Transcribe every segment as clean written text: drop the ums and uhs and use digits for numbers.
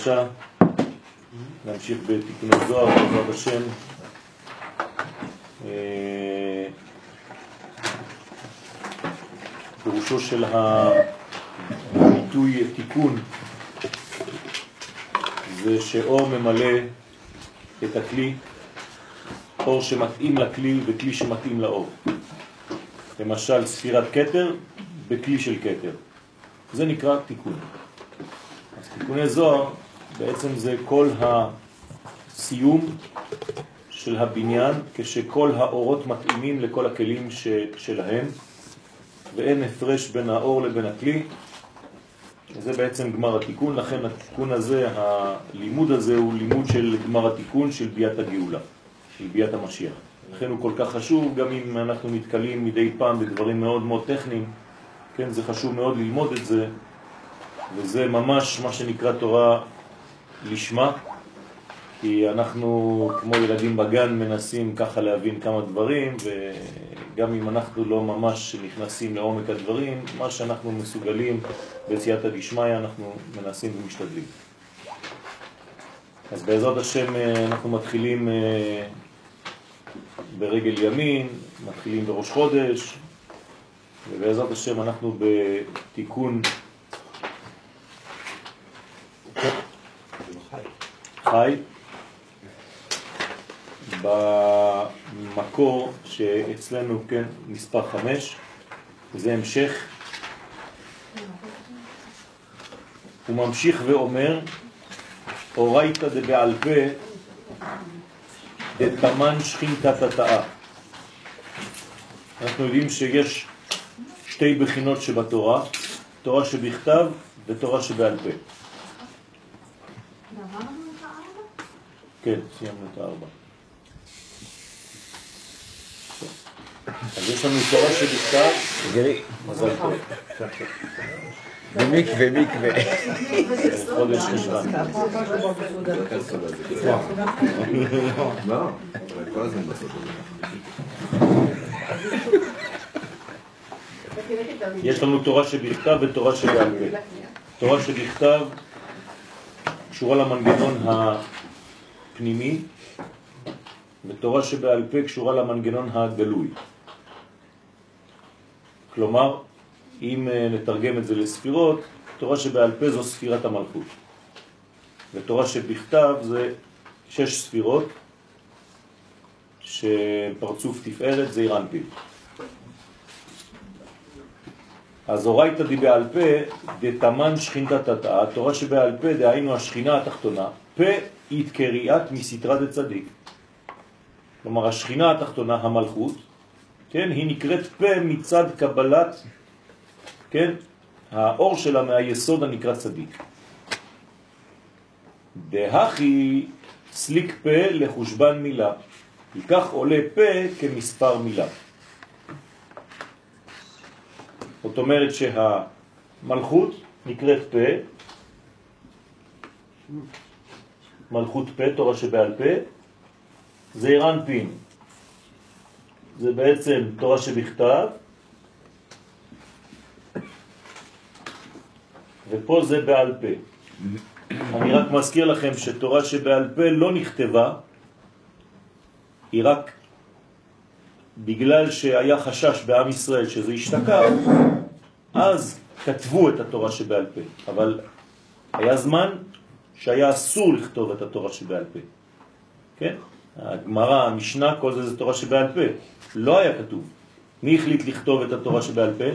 נמשיך בתיקון הזוהר בעזרת השם. פירושו של הביטוי תיקון זה שאור ממלא את הכלי, אור שמתאים לכלי וכלי שמתאים לאור. למשל ספירת כתר בכלי של כתר, זה נקרא תיקון. אז תיקוני זוהר בעצם זה כל הסיום של הבניין, כשכל האורות מתאימים לכל הכלים שלהם, ואין הפרש בין האור לבין הכלי. זה בעצם גמר התיקון. לכן התיקון הזה, הלימוד הזה הוא לימוד של גמר התיקון, של ביאת הגאולה, של ביאת המשיח. לכן הוא כל כך חשוב, גם אם אנחנו מתקלים מדי פעם בדברים מאוד מאוד טכניים, כן, זה חשוב מאוד ללמוד את זה, וזה ממש מה שנקרא תורה לשמה, כי אנחנו כמו ילדים בגן מנסים ככה להבין כמה דברים, וגם אם אנחנו לא ממש נכנסים לעומק הדברים, מה שאנחנו מסוגלים בסייעתא דשמיא אנחנו מנסים ומשתדלים. אז בעזרת השם אנחנו מתחילים ברגל ימין, מתחילים בראש חודש, ובעזרת השם אנחנו בתיקון חי, במקור שאצלנו, כן, מספר 5, וזה המשך. הוא ממשיך ואומר, אורייתא דבעל פה דתמן שכינתא תתאה. אנחנו יודעים שיש שתי בחינות שבתורה, תורה שבכתב ותורה שבעל פה. כן, סיימנו את 4. אז יש לנו תורה שבכתב, מזל טוב. במקווה. חודש חשוון. לא, אבל כל הזמן בסוף. יש לנו תורה שבכתב ותורה שבעל פה. תורה שבכתב קשורה למנגנון הפנימי, ותורה שבעל פה קשורה למנגנון הגלוי. כלומר, אם נתרגם את זה לספירות, תורה שבעל פה זו ספירת המלכות. ותורה שבכתב זה 6 ספירות, שפרצוף תפארת זה אירנפין. אז אורייתא דבעל פה דתמן שכינתא תתאה, תורה שבעל פה דהיינו השכינה התחתונה, פה התקריאת מסתרא דצדיק. כלומר השכינה התחתונה, המלכות, כן, היא נקראת פה מצד קבלת, כן, האור שלה מהיסוד הנקרא צדיק. דהכי סליק פה לחושבן מילה, וכך עולה פה כמספר מילה. זאת אומרת שהמלכות נקראת פה, מלכות פה, תורה שבעל פה, זה אירנפין, זה בעצם תורה שבכתב, ופה זה בעל פה. אני רק מזכיר לכם שתורה שבעל פה לא נכתבה, היא רק בגלל שהיה חשש בעם ישראל שזה ישתכח, אז כתבו את התורה שבעל פה. אבל היה זמן שהיה אסור לכתוב את התורה שבעל פה. כן? הגמרא, המשנה, כל זה תורה שבעל פה. לא היה כתוב. מי החליט לכתוב את התורה שבעל פה?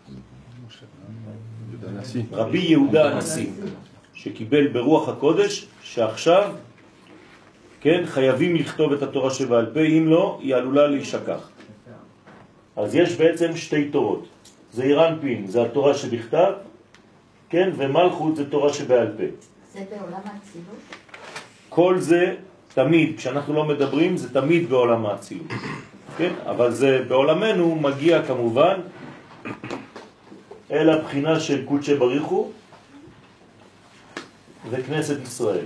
רבי יהודה הנשיא, שקיבל ברוח הקודש שעכשיו, כן, חייבים לכתוב את התורה שבעל פה, אם לא, היא עלולה להישכח. אז יש בעצם שתי תורות. זה אירנפין, זה התורה שבכתב, כן, ומלכות זה תורה שבעל פה. זה בעולם האצילות? כל זה תמיד, כשאנחנו לא מדברים, זה תמיד בעולם האצילות. כן? אבל זה בעולמנו מגיע כמובן אל הבחינה של קודשי בריחו וכנסת ישראל.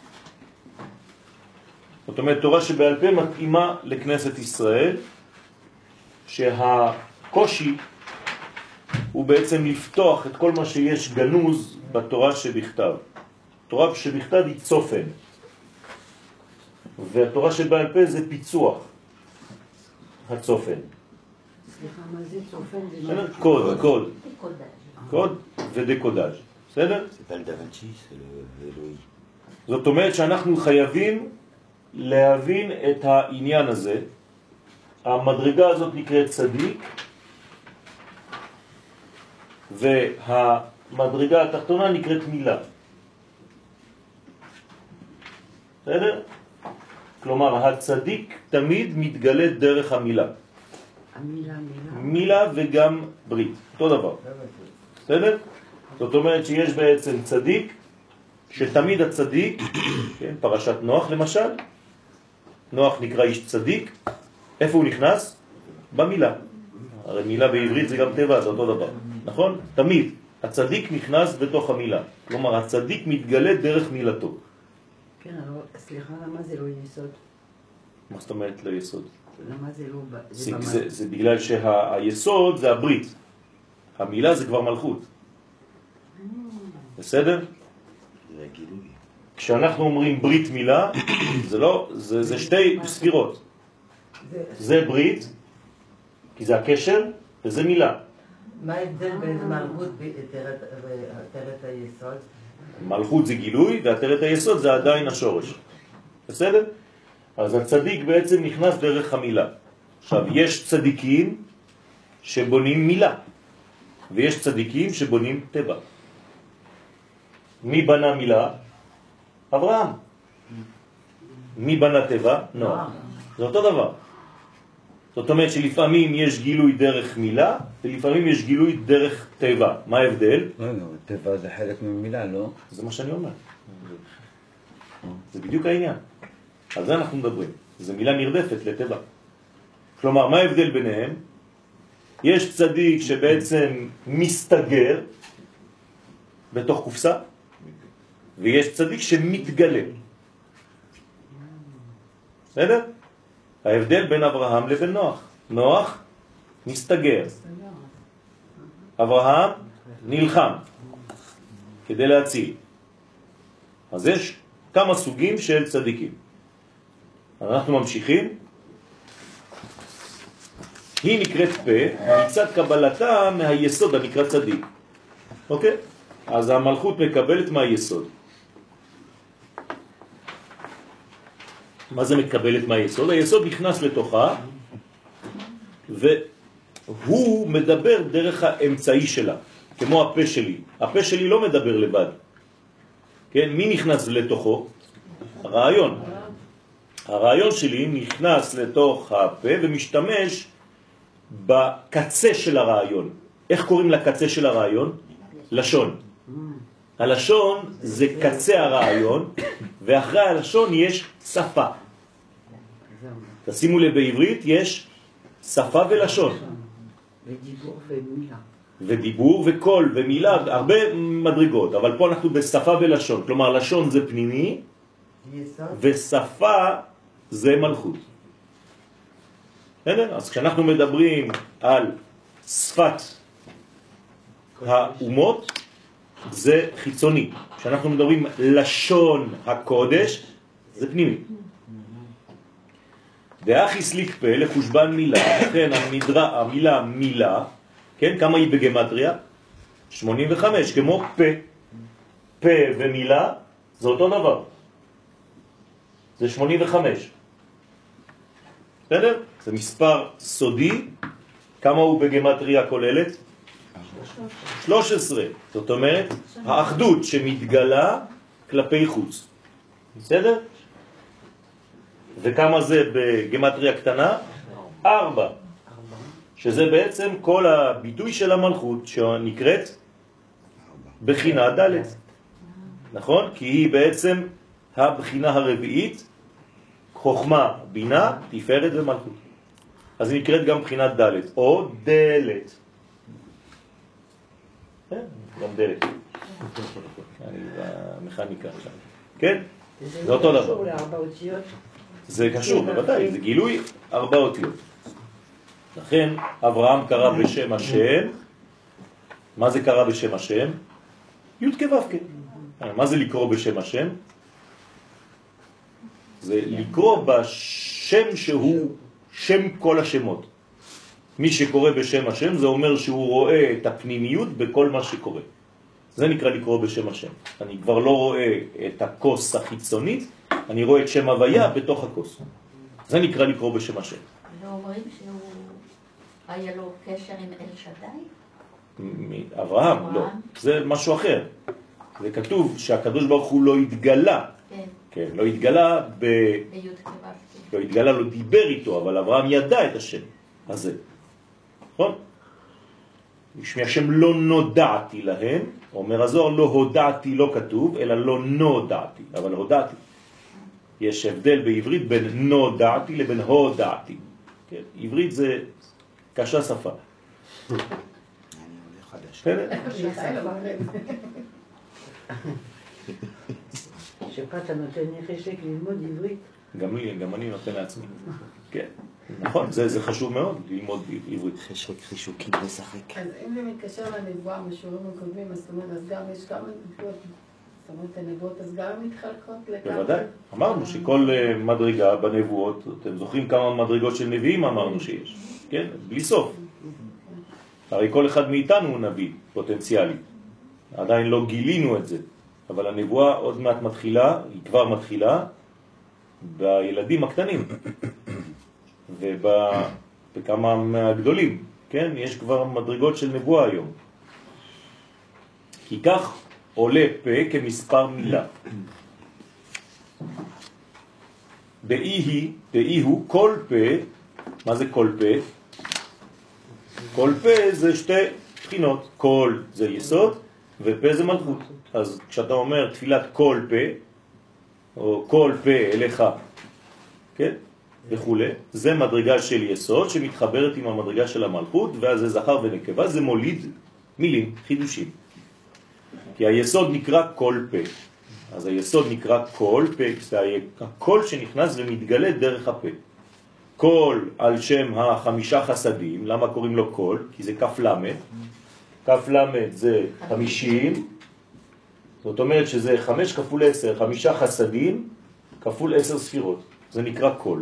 זאת אומרת, תורה שבעל פה מתאימה לכנסת ישראל, שהקושי הוא בעצם לפתוח את כל מה שיש גנוז בתורה שבכתב. התורה שבכתב היא צופן, והתורה שבעל פה זה פיצוח הצופן. סליחה, מה זה צופן? קוד ודקודאז', בסדר? C'est pas le Da Vinci, c'est l'Elohim. זאת אומרת שאנחנו חייבים להבין את העניין הזה. המדרגה הזאת נקראת צדיק, והמדרגה התחתונה נקראת מילה. בסדר? כלומר, הצדיק תמיד מתגלה דרך המילה. מילה וגם ברית, אותו דבר. בסדר? זאת אומרת שיש בעצם צדיק, שתמיד הצדיק, כן, פרשת נוח למשל, נוח נקרא איש צדיק, איפה הוא נכנס? במילה. הרי מילה בעברית זה גם טבע, זה אותו דבר, נכון? תמיד הצדיק נכנס בתוך המילה, כלומר הצדיק מתגלה דרך מילתו. כן, אבל סליחה, למה זה לא יסוד? מה זאת אומרת לא יסוד? למה זה לא... זה בגלל שהיסוד זה הברית, המילה זה כבר מלכות. בסדר? זה הגילוי. כשאנחנו אומרים ברית מילה, זה שתי ספירות. זה ברית, כי זה הקשר, וזה מילה. מה ההבדל בין מלכות ועטרת היסוד? מלכות זה גילוי, ועטרת היסוד זה עדיין השורש. בסדר? אז הצדיק בעצם נכנס דרך המילה. עכשיו, יש צדיקים שבונים מילה, ויש צדיקים שבונים טבע. מי בנה מילה? אברהם. מי בנה טבע? נוח. זה אותו דבר. זאת אומרת שלפעמים יש גילוי דרך מילה, ולפעמים יש גילוי דרך טבע. מה ההבדל? לא, טבע זה חלק ממילה, לא? זה מה שאני אומר. זה בדיוק העניין. על זה אנחנו מדברים. זה מילה נרדפת לטבע. כלומר, מה ההבדל ביניהם? יש צדיק שבעצם מסתגר בתוך קופסה, ויש צדיק שמתגלה. בסדר? ההבדל בין אברהם לבין נוח. נוח מסתגר. אברהם נלחם כדי להציל. אז יש כמה סוגים של צדיקים. אנחנו ממשיכים. היא נקראת פה, מצד קבלתה מהיסוד הנקרא צדיק. אוקיי? אז המלכות מקבלת מהיסוד. מה זה מקבלת מהיסוד? היסוד נכנס לתוכה, והוא מדבר דרך האמצעי שלה, כמו הפה שלי. הפה שלי לא מדבר לבד. כן? מי נכנס לתוכו? הרעיון. הרעיון שלי נכנס לתוך הפה ומשתמש בקצה של הרעיון. איך קוראים לקצה של הרעיון? לשון. הלשון זה קצה הרעיון, ואחרי הלשון יש שפה. תשימו לב, בעברית יש שפה ולשון. ודיבור ומילה. ודיבור וקול ומילה, הרבה מדרגות, אבל פה אנחנו בשפה ולשון. כלומר, לשון זה פנימי, ושפה זה מלכות. אז כשאנחנו מדברים על שפת האומות, זה חיצוני. כשאנחנו מדברים לשון הקודש, זה פנימי. ואחי סליק פה לחושבן מילה, לכן המילה מילה, כן, כמה היא בגמטריה? 85, כמו פה. פה ומילה זה אותו דבר. זה 85. בסדר? זה מספר סודי. כמה הוא בגמטריה כוללת? 13. זאת אומרת, האחדות שמתגלה כלפי חוץ. בסדר? וכמה זה בגמטריה קטנה? 4. שזה בעצם כל הביטוי של המלכות שנקראת בחינה ד'. נכון? כי היא בעצם הבחינה הרביעית, חוכמה, בינה, תפארת ומלכות. אז היא נקראת גם בחינת ד' או דלת. גם דלת. אני במכניקה עכשיו. כן? זה אותו דבר. זה קשור לארבע אותיות? זה קשור, בוודאי, זה גילוי 4 אותיות. לכן אברהם קרא בשם השם. מה זה קרא בשם השם? י' כו' כ'. מה זה לקרוא בשם השם? זה לקרוא בשם שהוא שם כל השמות. מי שקורא בשם השם זה אומר שהוא רואה את הפנימיות בכל מה שקורה. זה נקרא לקרוא בשם השם. אני כבר לא רואה את הכוס החיצונית, אני רואה את שם הוויה בתוך הכוס. זה נקרא לקרוא בשם השם. לא אומרים שהוא היה לו קשר עם אל שדי? אברהם, לא. זה משהו אחר. זה כתוב שהקדוש ברוך הוא לא התגלה. כן. כן, לא התגלה ביוד כבבתי. לא התגלה, לא דיבר איתו, אבל אברהם ידע את השם הזה. נכון? שמי השם לא נודעתי להם, אומר הזוהר, לא הודעתי לא כתוב, אלא לא נודעתי, אבל הודעתי. יש הבדל בעברית בין נודעתי לבין הודעתי. כן? עברית זה קשה שפה. אני עולה חדש. שפה אתה נותן לי חשק ללמוד עברית. גם אני נותן לעצמי. כן, נכון, זה חשוב מאוד ללמוד עברית. חשק, חישוקים, לשחק. אז אם זה מתקשר לנבואה משיעורים הקודמים, אז זאת אומרת, אז גם יש כמה נבואות, זאת אומרת, הנבואות אז גם מתחלקות לכמה? בוודאי, אמרנו שכל מדרגה בנבואות, אתם זוכרים כמה מדרגות של נביאים אמרנו שיש, כן? בלי סוף. הרי כל אחד מאיתנו הוא נביא פוטנציאלי. עדיין לא גילינו את זה, אבל הנבואה עוד מעט מתחילה, היא כבר מתחילה, בילדים הקטנים ובכמה מהגדולים, כן? יש כבר מדרגות של נבואה היום. כי כך עולה פה כמספר מילה. באי הוא כל פה. מה זה כל פה? כל פה זה שתי בחינות. כל זה יסוד ופה זה מלכות. אז כשאתה אומר תפילת כל פה, או כל פה אליך, כן? וכו', זה מדרגה של יסוד שמתחברת עם המדרגה של המלכות, ואז זה זכר ונקבה, זה מוליד מילים, חידושים. כי היסוד נקרא כל פה. אז היסוד נקרא כל פה, זה הקול שנכנס ומתגלה דרך הפה. קול על שם החמישה חסדים. למה קוראים לו קול? כי זה כף למד. כף למד זה 50, זאת אומרת שזה 5 כפול 10, 5 חסדים כפול 10 ספירות. זה נקרא קול.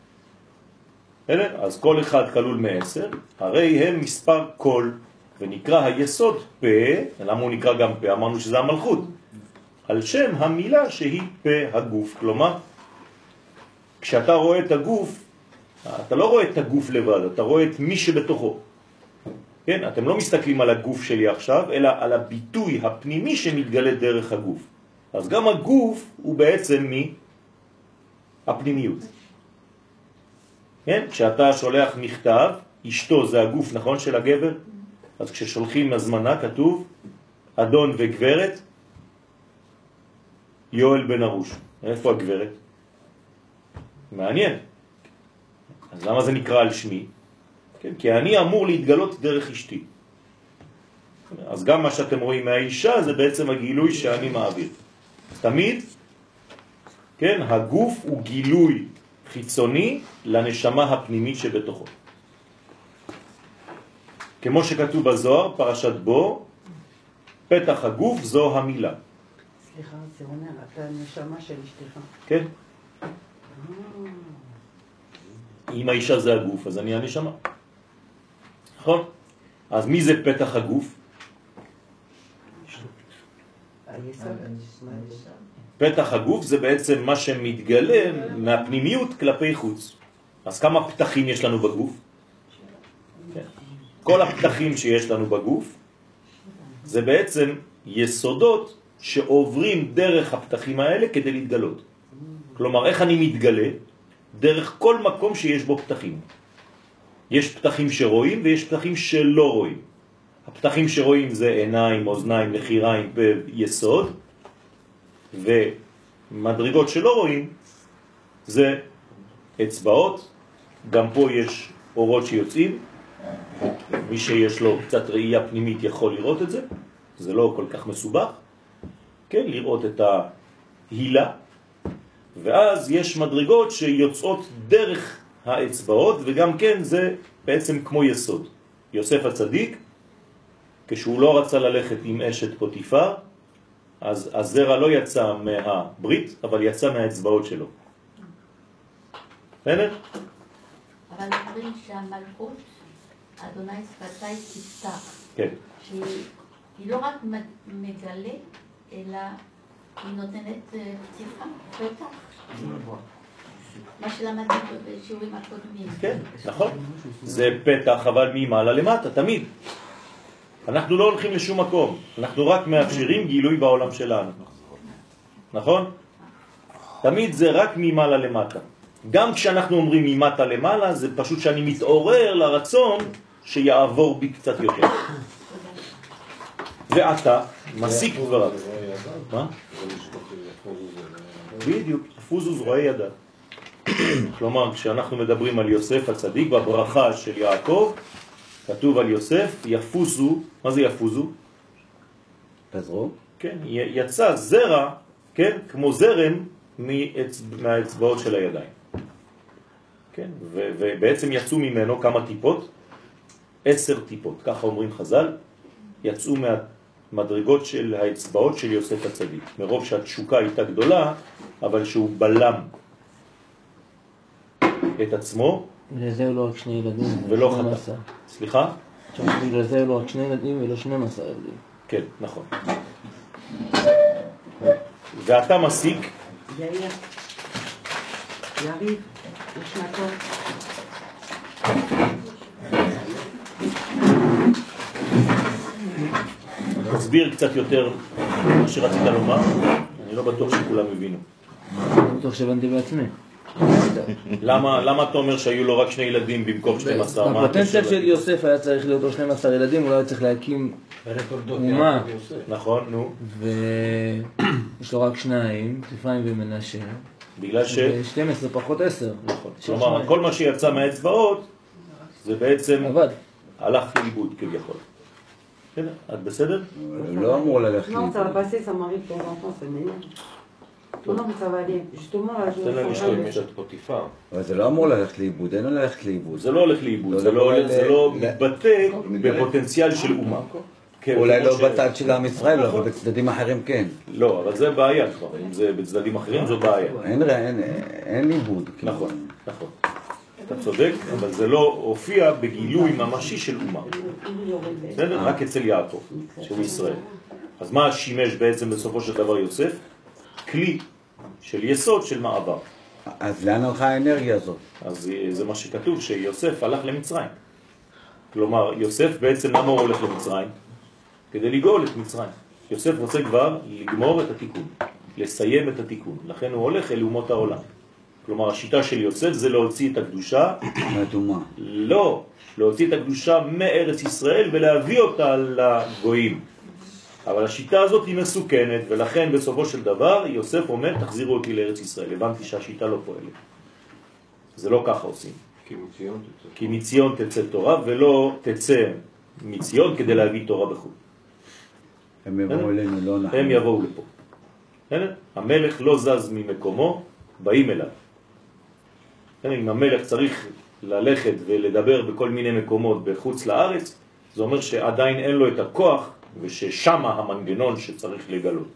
אז כל אחד כלול מ-10, הרי הם מספר קול, ונקרא היסוד פה. למה הוא נקרא גם פה? אמרנו שזה המלכות. על שם המילה שהיא פה הגוף. כלומר, כשאתה רואה את הגוף, אתה לא רואה את הגוף לבד, אתה רואה את מי שבתוכו. כן? אתם לא מסתכלים על הגוף שלי עכשיו, אלא על הביטוי הפנימי שמתגלה דרך הגוף. אז גם הגוף הוא בעצם הפנימיות. כן? כשאתה שולח מכתב, אשתו זה הגוף, נכון, של הגבר? אז כששולחים הזמנה כתוב אדון וגברת יואל בן ארוש. איפה הגברת? מעניין. אז למה זה נקרא על שמי? כן? כי אני אמור להתגלות דרך אשתי. אז גם מה שאתם רואים מהאישה זה בעצם הגילוי שאני מעביר. תמיד, כן, הגוף הוא גילוי חיצוני לנשמה הפנימית שבתוכו. כמו שכתוב בזוהר, פרשת בו, פתח הגוף זו המילה. סליחה, זה אומר, אתה נשמה של אשתך. כן. אם האישה זה הגוף, אז אני הנשמה. נכון? אז מי זה פתח הגוף? פתח הגוף זה בעצם מה שמתגלה מהפנימיות כלפי חוץ. אז כמה פתחים יש לנו בגוף? כן. כל הפתחים שיש לנו בגוף זה בעצם יסודות שעוברים דרך הפתחים האלה כדי להתגלות. כלומר, איך אני מתגלה? דרך כל מקום שיש בו פתחים. יש פתחים שרואים ויש פתחים שלא רואים. הפתחים שרואים זה עיניים, אוזניים, מחיריים ויסוד, ומדרגות שלא רואים זה אצבעות. גם פה יש אורות שיוצאים, מי שיש לו קצת ראייה פנימית יכול לראות את זה, זה לא כל כך מסובך, כן, לראות את ההילה. ואז יש מדרגות שיוצאות דרך האצבעות, וגם כן זה בעצם כמו יסוד. יוסף הצדיק, כשהוא לא רצה ללכת עם אשת פוטיפר, אז הזרע לא יצא מהברית, אבל יצא מהאצבעות שלו. בסדר? אבל אומרים שהמלכות, אדוני שפתי תפתח. כן. שהיא לא רק מגלה, אלא היא נותנת פתיחה, פתח. מה שלמדנו בשיעורים הקודמים. כן, נכון. זה פתח, אבל ממעלה למטה, תמיד. אנחנו לא הולכים לשום מקום, אנחנו רק מאפשרים גילוי בעולם שלנו. נכון? תמיד זה רק ממעלה למטה. גם כשאנחנו אומרים ממטה למעלה, זה פשוט שאני מתעורר לרצון שיעבור בי קצת יותר. ואתה מסיק דבריו. מה? בדיוק, אחוזו זרועי ידה. כלומר, כשאנחנו מדברים על יוסף הצדיק, בברכה של יעקב, כתוב על יוסף, יפוזו. מה זה יפוזו? פזרו? כן, יצא זרע, כן, כמו זרם מהאצבעות של הידיים. כן, ובעצם יצאו ממנו כמה טיפות? 10 טיפות, ככה אומרים חז"ל, יצאו מהמדרגות של האצבעות של יוסף הצדיק. מרוב שהתשוקה הייתה גדולה, אבל שהוא בלם את עצמו. בגלל זה הוא לא רק 2 ילדים, ולא חטא. סליחה? בגלל זה הוא לא רק 2 ילדים ולא 12 ילדים. כן, נכון. ואתה מסיק? יאיר, יריב, יש מקום. תסביר קצת יותר מה שרצית לומר. אני לא בטוח שכולם הבינו. אני בטוח שהבנתי בעצמי. למה אתה אומר שהיו לו רק 2 ילדים במקום 12? בפוטנציה של יוסף היה צריך להיות לו 12 ילדים, הוא לא היה צריך להקים אומה. נכון, נו. ויש לו רק 2, אפרים ומנשה. בגלל ש... 12 פחות 10. נכון. כלומר, כל מה שיצא מהאצבעות, זה בעצם עבד. הלך לאיבוד כביכול. את בסדר? לא אמור ללכת Non, ça va לאיבוד. passer, ça m'arrive de temps en temps, c'est mignon. Non, non, mais ça va aller. Justement, là, je תן לה me sens לשתות mal. קצת פוטיפה. אבל זה לא אמור ללכת לאיבוד, אין לו ללכת לאיבוד. זה לא הולך לאיבוד, לא, זה לא, לא ל- מתבטא בפוטנציאל של אומה. כן, אולי כמו לא ש- בצד של עם ישראל, אבל בצדדים אחרים כן. לא, אבל זה בעיה כבר, אם זה בצדדים אחרים זו בעיה. אין איבוד. כאילו. נכון, נכון. אתה צודק, אבל זה לא הופיע בגילוי ממשי של אומה. בסדר? רק אצל יעקב, שהוא ישראל. אז מה שימש בעצם בסופו של דבר יוסף? כלי של יסוד של מעבר. אז לאן הלכה האנרגיה הזאת? אז זה מה שכתוב, שיוסף הלך למצרים. כלומר, יוסף בעצם למה הוא הולך למצרים? כדי לגאול את מצרים. יוסף רוצה כבר לגמור את התיקון, לסיים את התיקון. לכן הוא הולך אל אומות העולם. כלומר, השיטה של יוסף זה להוציא את הקדושה. מהתאומה. לא, להוציא את הקדושה מארץ ישראל ולהביא אותה לגויים. אבל השיטה הזאת היא מסוכנת, ולכן בסופו של דבר יוסף אומר, תחזירו אותי לארץ ישראל. הבנתי שהשיטה לא פועלת. זה לא ככה עושים. כי מציון תצא תורה, ולא תצא מציון כדי להביא תורה בחו"ל. הם יבואו אלינו, לא אנחנו. הם יבואו לפה. המלך לא זז ממקומו, באים אליו. אם המלך צריך ללכת ולדבר בכל מיני מקומות בחוץ לארץ, זה אומר שעדיין אין לו את הכוח, וששם המנגנון שצריך לגלות.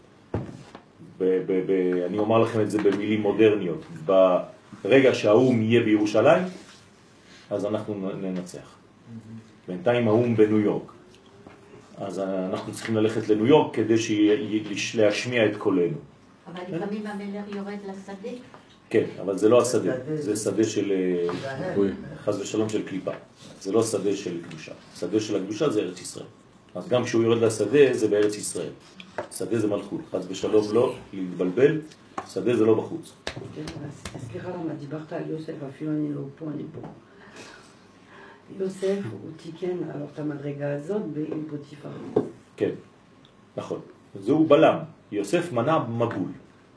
אני אומר לכם את זה במילים מודרניות. ברגע שהאום יהיה בירושלים, אז אנחנו ננצח. בינתיים האום בניו יורק. אז אנחנו צריכים ללכת לניו יורק כדי להשמיע את קולנו. אבל לפעמים המלך יורד לשדה. כן, אבל זה לא השדה, זה שדה של חס ושלום של קליפה. זה לא שדה של קדושה. שדה של הקדושה זה ארץ ישראל. אז גם כשהוא יורד לשדה זה בארץ ישראל. שדה זה מלכות, חס ושלום לא להתבלבל, שדה זה לא בחוץ. סליחה, למה דיברת על יוסף, אפילו אני לא פה, אני פה. יוסף הוא תיקן על אותה מדרגה הזאת עם פוטיפר. כן, נכון. זהו בלם. יוסף מנע מבול.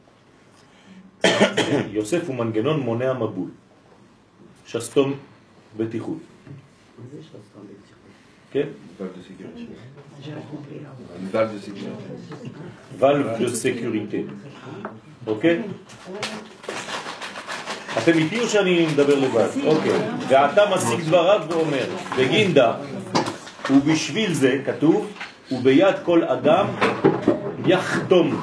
יוסף הוא מנגנון מונע מבול. שסתום בטיחות. זה שסתום בטיחות. כן? valve de sécurité. valve de sécurité. אוקיי? אתם איתי או שאני מדבר לבד? אוקיי. ואתה מסיק דבריו ואומר, בגינדה, ובשביל זה כתוב, וביד כל אדם יחתום.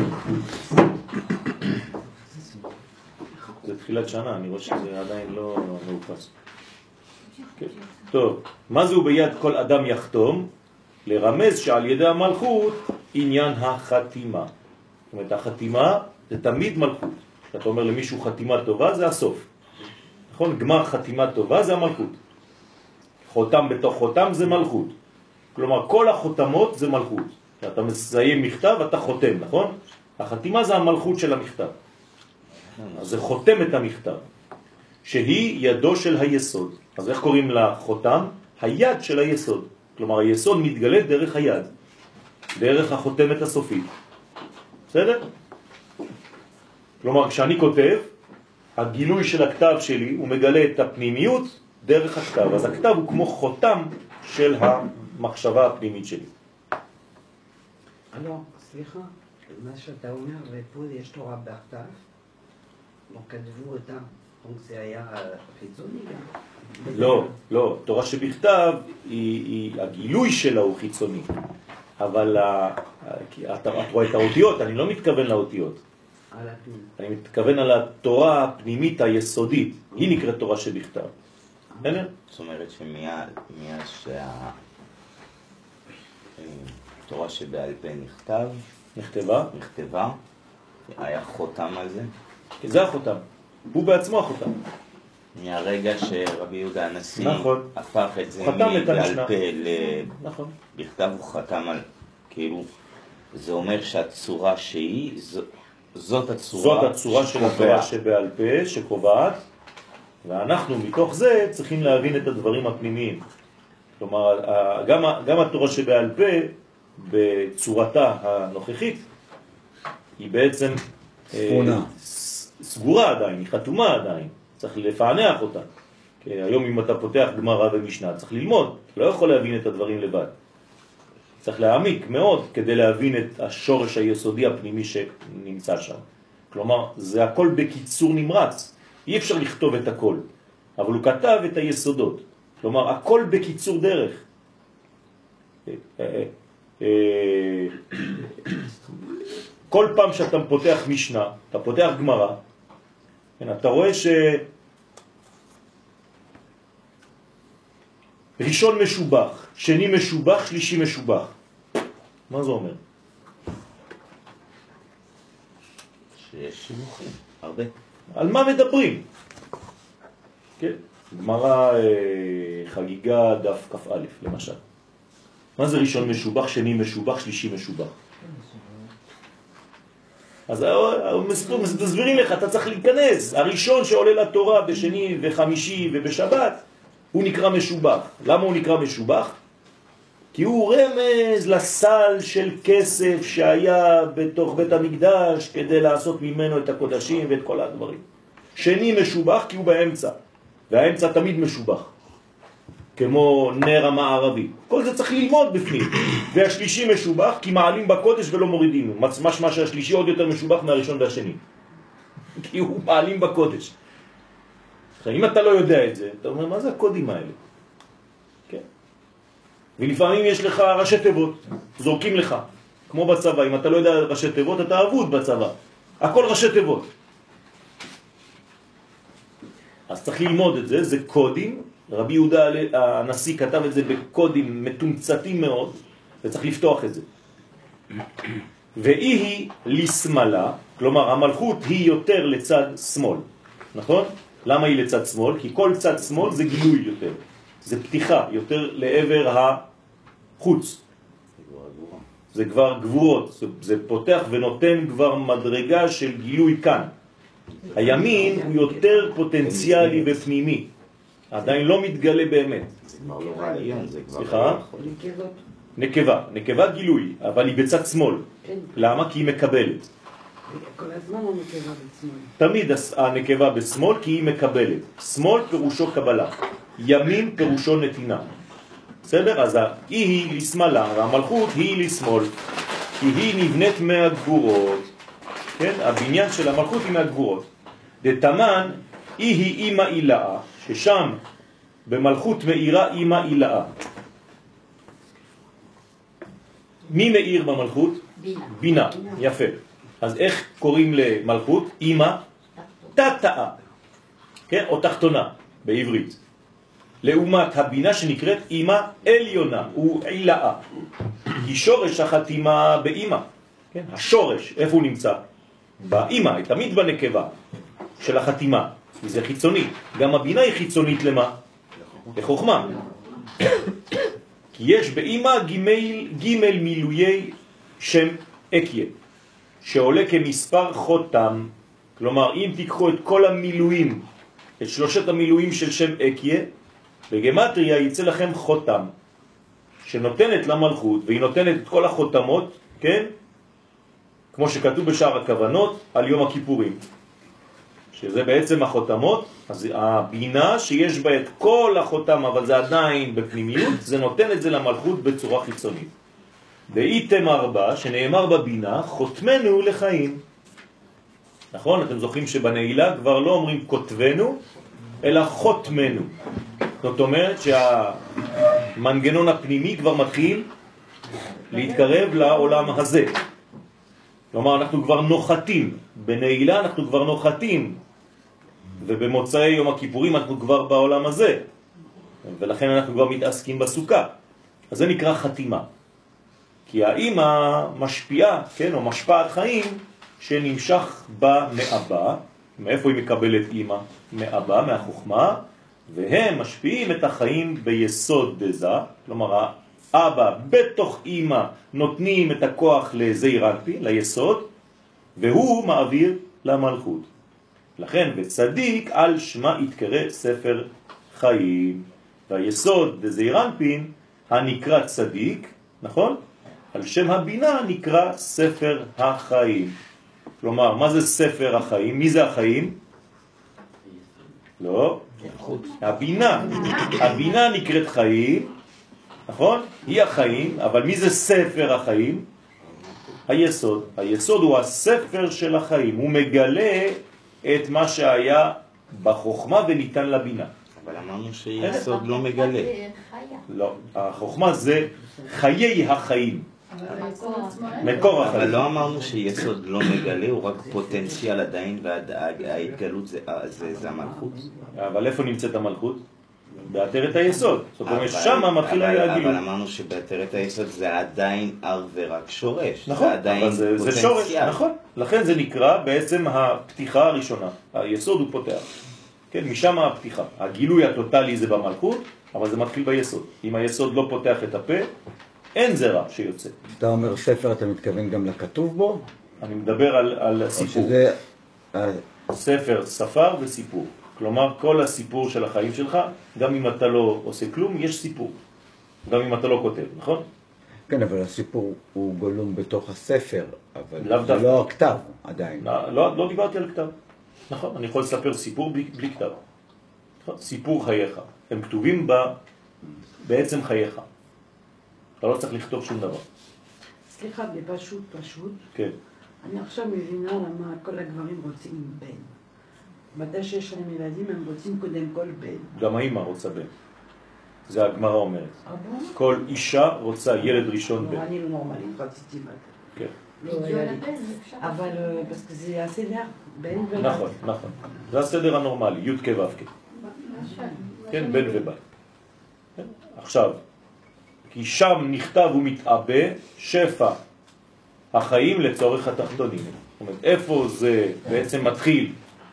זה תחילת שנה, אני רואה שזה עדיין לא מאופס. כן. טוב, מה זהו ביד כל אדם יחתום? לרמז שעל ידי המלכות עניין החתימה. זאת אומרת, החתימה זה תמיד מלכות. כשאתה אומר למישהו חתימה טובה, זה הסוף. נכון? גמר חתימה טובה זה המלכות. חותם בתוך חותם זה מלכות. כלומר, כל החותמות זה מלכות. כשאתה מסיים מכתב, אתה חותם, נכון? החתימה זה המלכות של המכתב. אז זה חותם את המכתב, שהיא ידו של היסוד. אז איך קוראים לחותם? היד של היסוד. כלומר, היסוד מתגלה דרך היד, דרך החותמת הסופית. בסדר? כלומר, כשאני כותב, הגילוי של הכתב שלי הוא מגלה את הפנימיות דרך הכתב. אז הכתב הוא כמו חותם של המחשבה הפנימית שלי. סליחה, מה שאתה אומר, ופה יש תורה בכתב, לא כתבו אותה, זה היה חיצוני גם. לא, לא, תורה שבכתב, הגילוי שלה הוא חיצוני, אבל את רואה את האותיות, אני לא מתכוון לאותיות. אני מתכוון על התורה הפנימית היסודית, היא נקראת תורה שבכתב. זאת אומרת שמיד שהתורה שבעל פה נכתבה, היה חותם על זה? זה החותם, הוא בעצמו החותם. מהרגע שרבי יהודה הנשיא הפך את זה מבעל פה לבכתב, הוא חתם על, כאילו, זה אומר שהצורה שהיא, זאת הצורה של התורה שבעל פה, שקובעת, ואנחנו מתוך זה צריכים להבין את הדברים הפנימיים. כלומר, גם התורה שבעל פה, בצורתה הנוכחית, היא בעצם סגורה עדיין, היא חתומה עדיין. צריך לפענח אותה. כי היום אם אתה פותח גמרא ומשנה, צריך ללמוד. לא יכול להבין את הדברים לבד. צריך להעמיק מאוד כדי להבין את השורש היסודי הפנימי שנמצא שם. כלומר, זה הכל בקיצור נמרץ. אי אפשר לכתוב את הכל. אבל הוא כתב את היסודות. כלומר, הכל בקיצור דרך. כל פעם שאתה פותח משנה, אתה פותח גמרא, אתה רואה ראשון משובח, שני משובח, שלישי משובח. מה זה אומר? שיש שיבוכים, הרבה. על מה מדברים? כן, גמרא חגיגה דף כ"א למשל. מה זה ראשון משובח, שני משובח, שלישי משובח? אז מסבירים לך, אתה צריך להיכנס. הראשון שעולה לתורה בשני וחמישי ובשבת, הוא נקרא משובח. למה הוא נקרא משובח? כי הוא רמז לסל של כסף שהיה בתוך בית המקדש כדי לעשות ממנו את הקודשים ואת כל הדברים. שני משובח כי הוא באמצע, והאמצע תמיד משובח, כמו נר המערבי. כל זה צריך ללמוד בפנים. והשלישי משובח כי מעלים בקודש ולא מורידים. משמע שהשלישי עוד יותר משובח מהראשון והשני, כי הוא מעלים בקודש. אם אתה לא יודע את זה, אתה אומר, מה זה הקודים האלה? כן. ולפעמים יש לך ראשי תיבות, זורקים לך, כמו בצבא. אם אתה לא יודע ראשי תיבות, אתה עבוד בצבא. הכל ראשי תיבות. אז צריך ללמוד את זה, זה קודים. רבי יהודה הנשיא כתב את זה בקודים מתומצתים מאוד, וצריך לפתוח את זה. והיא לשמאלה, כלומר המלכות היא יותר לצד שמאל, נכון? למה היא לצד שמאל? כי כל צד שמאל זה גילוי יותר, זה פתיחה יותר לעבר החוץ, זה כבר גבורות, זה פותח ונותן כבר מדרגה של גילוי כאן. הימין הוא יותר פוטנציאלי ופנימי, עדיין לא מתגלה באמת. זה כבר לא רעיון, זה כבר... סליחה? נקבה, נקבה גילוי, אבל היא בצד שמאל. למה? כי היא מקבלת. כל הזמן הנקבה בשמאל. תמיד הנקבה בשמאל כי היא מקבלת. שמאל פירושו קבלה, ימין פירושו נתינה. בסדר? אז היא לשמאלה, והמלכות היא לשמאל, כי היא נבנית מהגבורות. כן? הבניין של המלכות היא מהגבורות. דתמן היא אימא אילאה, ששם במלכות מאירה אימא אילאה. מי מאיר במלכות? בינה, יפה. אז איך קוראים למלכות? אמא תתאה, כן? או תחתונה בעברית. לעומת הבינה שנקראת אמא עליונה, הוא עילאה. היא שורש החתימה באמא, כן? השורש, איפה הוא נמצא? באמא, תמיד בנקבה של החתימה, זה חיצוני. גם הבינה היא חיצונית למה? לחוכמה. כי יש באמא ג' מילויי שם אקיה, שעולה כמספר חותם. כלומר, אם תיקחו את כל המילואים, את שלושת המילואים של שם אקיה, בגמטריה יצא לכם חותם, שנותנת למלכות, והיא נותנת את כל החותמות, כן? כמו שכתוב בשאר הכוונות, על יום הכיפורים. שזה בעצם החותמות, אז הבינה שיש בה את כל החותם, אבל זה עדיין בפנימיות, זה נותן את זה למלכות בצורה חיצונית. דאיתם ארבע, שנאמר בבינה, חותמנו לחיים. נכון? אתם זוכרים שבנעילה כבר לא אומרים כותבנו, אלא חותמנו. זאת אומרת שהמנגנון הפנימי כבר מתחיל להתקרב לעולם הזה. כלומר, אנחנו כבר נוחתים. בנעילה אנחנו כבר נוחתים. ובמוצאי יום הכיפורים אנחנו כבר בעולם הזה. ולכן אנחנו כבר מתעסקים בסוכה. אז זה נקרא חתימה. כי האמא משפיעה, כן, או משפעת חיים, שנמשך במאבא. מאיפה היא מקבלת אמא? מאבא, מהחוכמה, והם משפיעים את החיים ביסוד דזה. כלומר, האבא בתוך אמא נותנים את הכוח לזעיר אנפין, ליסוד, והוא מעביר למלכות. לכן בצדיק על שמה יתקרא ספר חיים. והיסוד דזעיר אנפין הנקרא צדיק, נכון? על שם הבינה נקרא ספר החיים. כלומר, מה זה ספר החיים? מי זה החיים? לא, הבינה. הבינה נקראת חיים, נכון? היא החיים, אבל מי זה ספר החיים? היסוד. היסוד הוא הספר של החיים, הוא מגלה את מה שהיה בחוכמה וניתן לבינה. אבל אמרנו שיסוד לא מגלה. לא, החוכמה זה חיי החיים. מקור החיים. אבל לא אמרנו שיסוד לא מגלה, הוא רק פוטנציאל עדיין, וההתגלות זה המלכות. אבל איפה נמצאת המלכות? בעטרת היסוד. זאת אומרת, שמה מתחילה להגיל. אבל אמרנו שבעטרת היסוד זה עדיין אר ורק שורש. נכון, אבל זה שורש, נכון. לכן זה נקרא בעצם הפתיחה הראשונה. היסוד הוא פותח. כן, משם הפתיחה. הגילוי הטוטלי זה במלכות, אבל זה מתחיל ביסוד. אם היסוד לא פותח את הפה, אין זרע שיוצא. אתה אומר ספר, אתה מתכוון גם לכתוב בו? אני מדבר על סיפור. ספר, ספר וסיפור. כלומר, כל הסיפור של החיים שלך, גם אם אתה לא עושה כלום, יש סיפור. גם אם אתה לא כותב, נכון? כן, אבל הסיפור הוא גולום בתוך הספר, אבל זה לא הכתב עדיין. לא דיברתי על כתב. נכון, אני יכול לספר סיפור בלי כתב. סיפור חייך. הם כתובים בעצם חייך. אתה לא צריך לכתוב שום דבר. סליחה, בפשוט. כן. אני עכשיו מבינה למה כל הגברים רוצים בן. מתי שיש להם ילדים הם רוצים קודם כל בן. גם האמא רוצה בן. זה הגמרא אומרת. כל אישה רוצה ילד ראשון בן. אני לא נורמלית, רציתי בת. כן. אבל זה הסדר, בן ובת. נכון. זה הסדר הנורמלי, י' כ' ו' כ'. כן, בן ובת. עכשיו, כי שם נכתב ומתעבה שפע החיים לצורך התחתונים. זאת אומרת, איפה זה בעצם מתחיל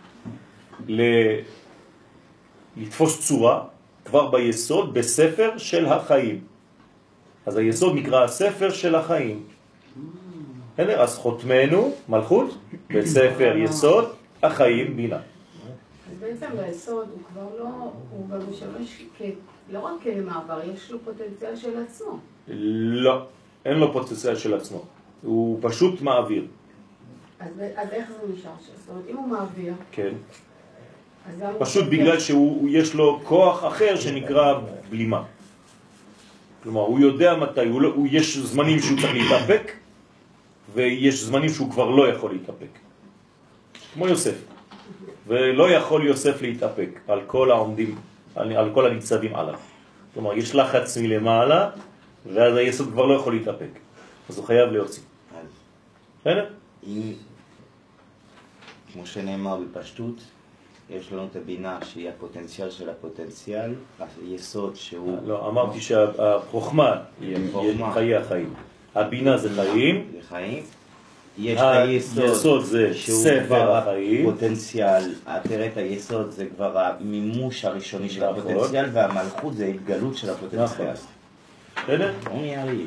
לתפוס צורה? כבר ביסוד, בספר של החיים. אז היסוד נקרא הספר של החיים. אז חותמנו, מלכות, בספר יסוד, החיים בינה. אז בעצם ביסוד הוא כבר לא, הוא גם משמש לא רק כמעבר, יש לו פוטנציאל של עצמו. לא, אין לו פוטנציאל של עצמו. הוא פשוט מעביר. אז איך זה נשאר? זאת אומרת, אם הוא מעביר... כן. פשוט בגלל שיש לו כוח אחר שנקרא בלימה. כלומר, הוא יודע מתי, יש זמנים שהוא צריך להתאפק, ויש זמנים שהוא כבר לא יכול להתאפק. כמו יוסף. ולא יכול יוסף להתאפק על כל העומדים, על כל הניצבים עליו. כלומר, יש לחץ מלמעלה, ואז היסוד כבר לא יכול להתאפק. אז הוא חייב להוציא. כמו שנאמר בפשטות, יש לנו את הבינה שהיא הפוטנציאל של הפוטנציאל, היסוד שהוא... לא, אמרתי שהחוכמה היא חיי החיים. הבינה זה חיים. זה חיים. יש את היסוד שהוא כבר הפוטנציאל, עטרת היסוד זה כבר המימוש הראשוני של הפוטנציאל, והמלכות זה התגלות של הפוטנציאל. בסדר? הוא נהיה לי.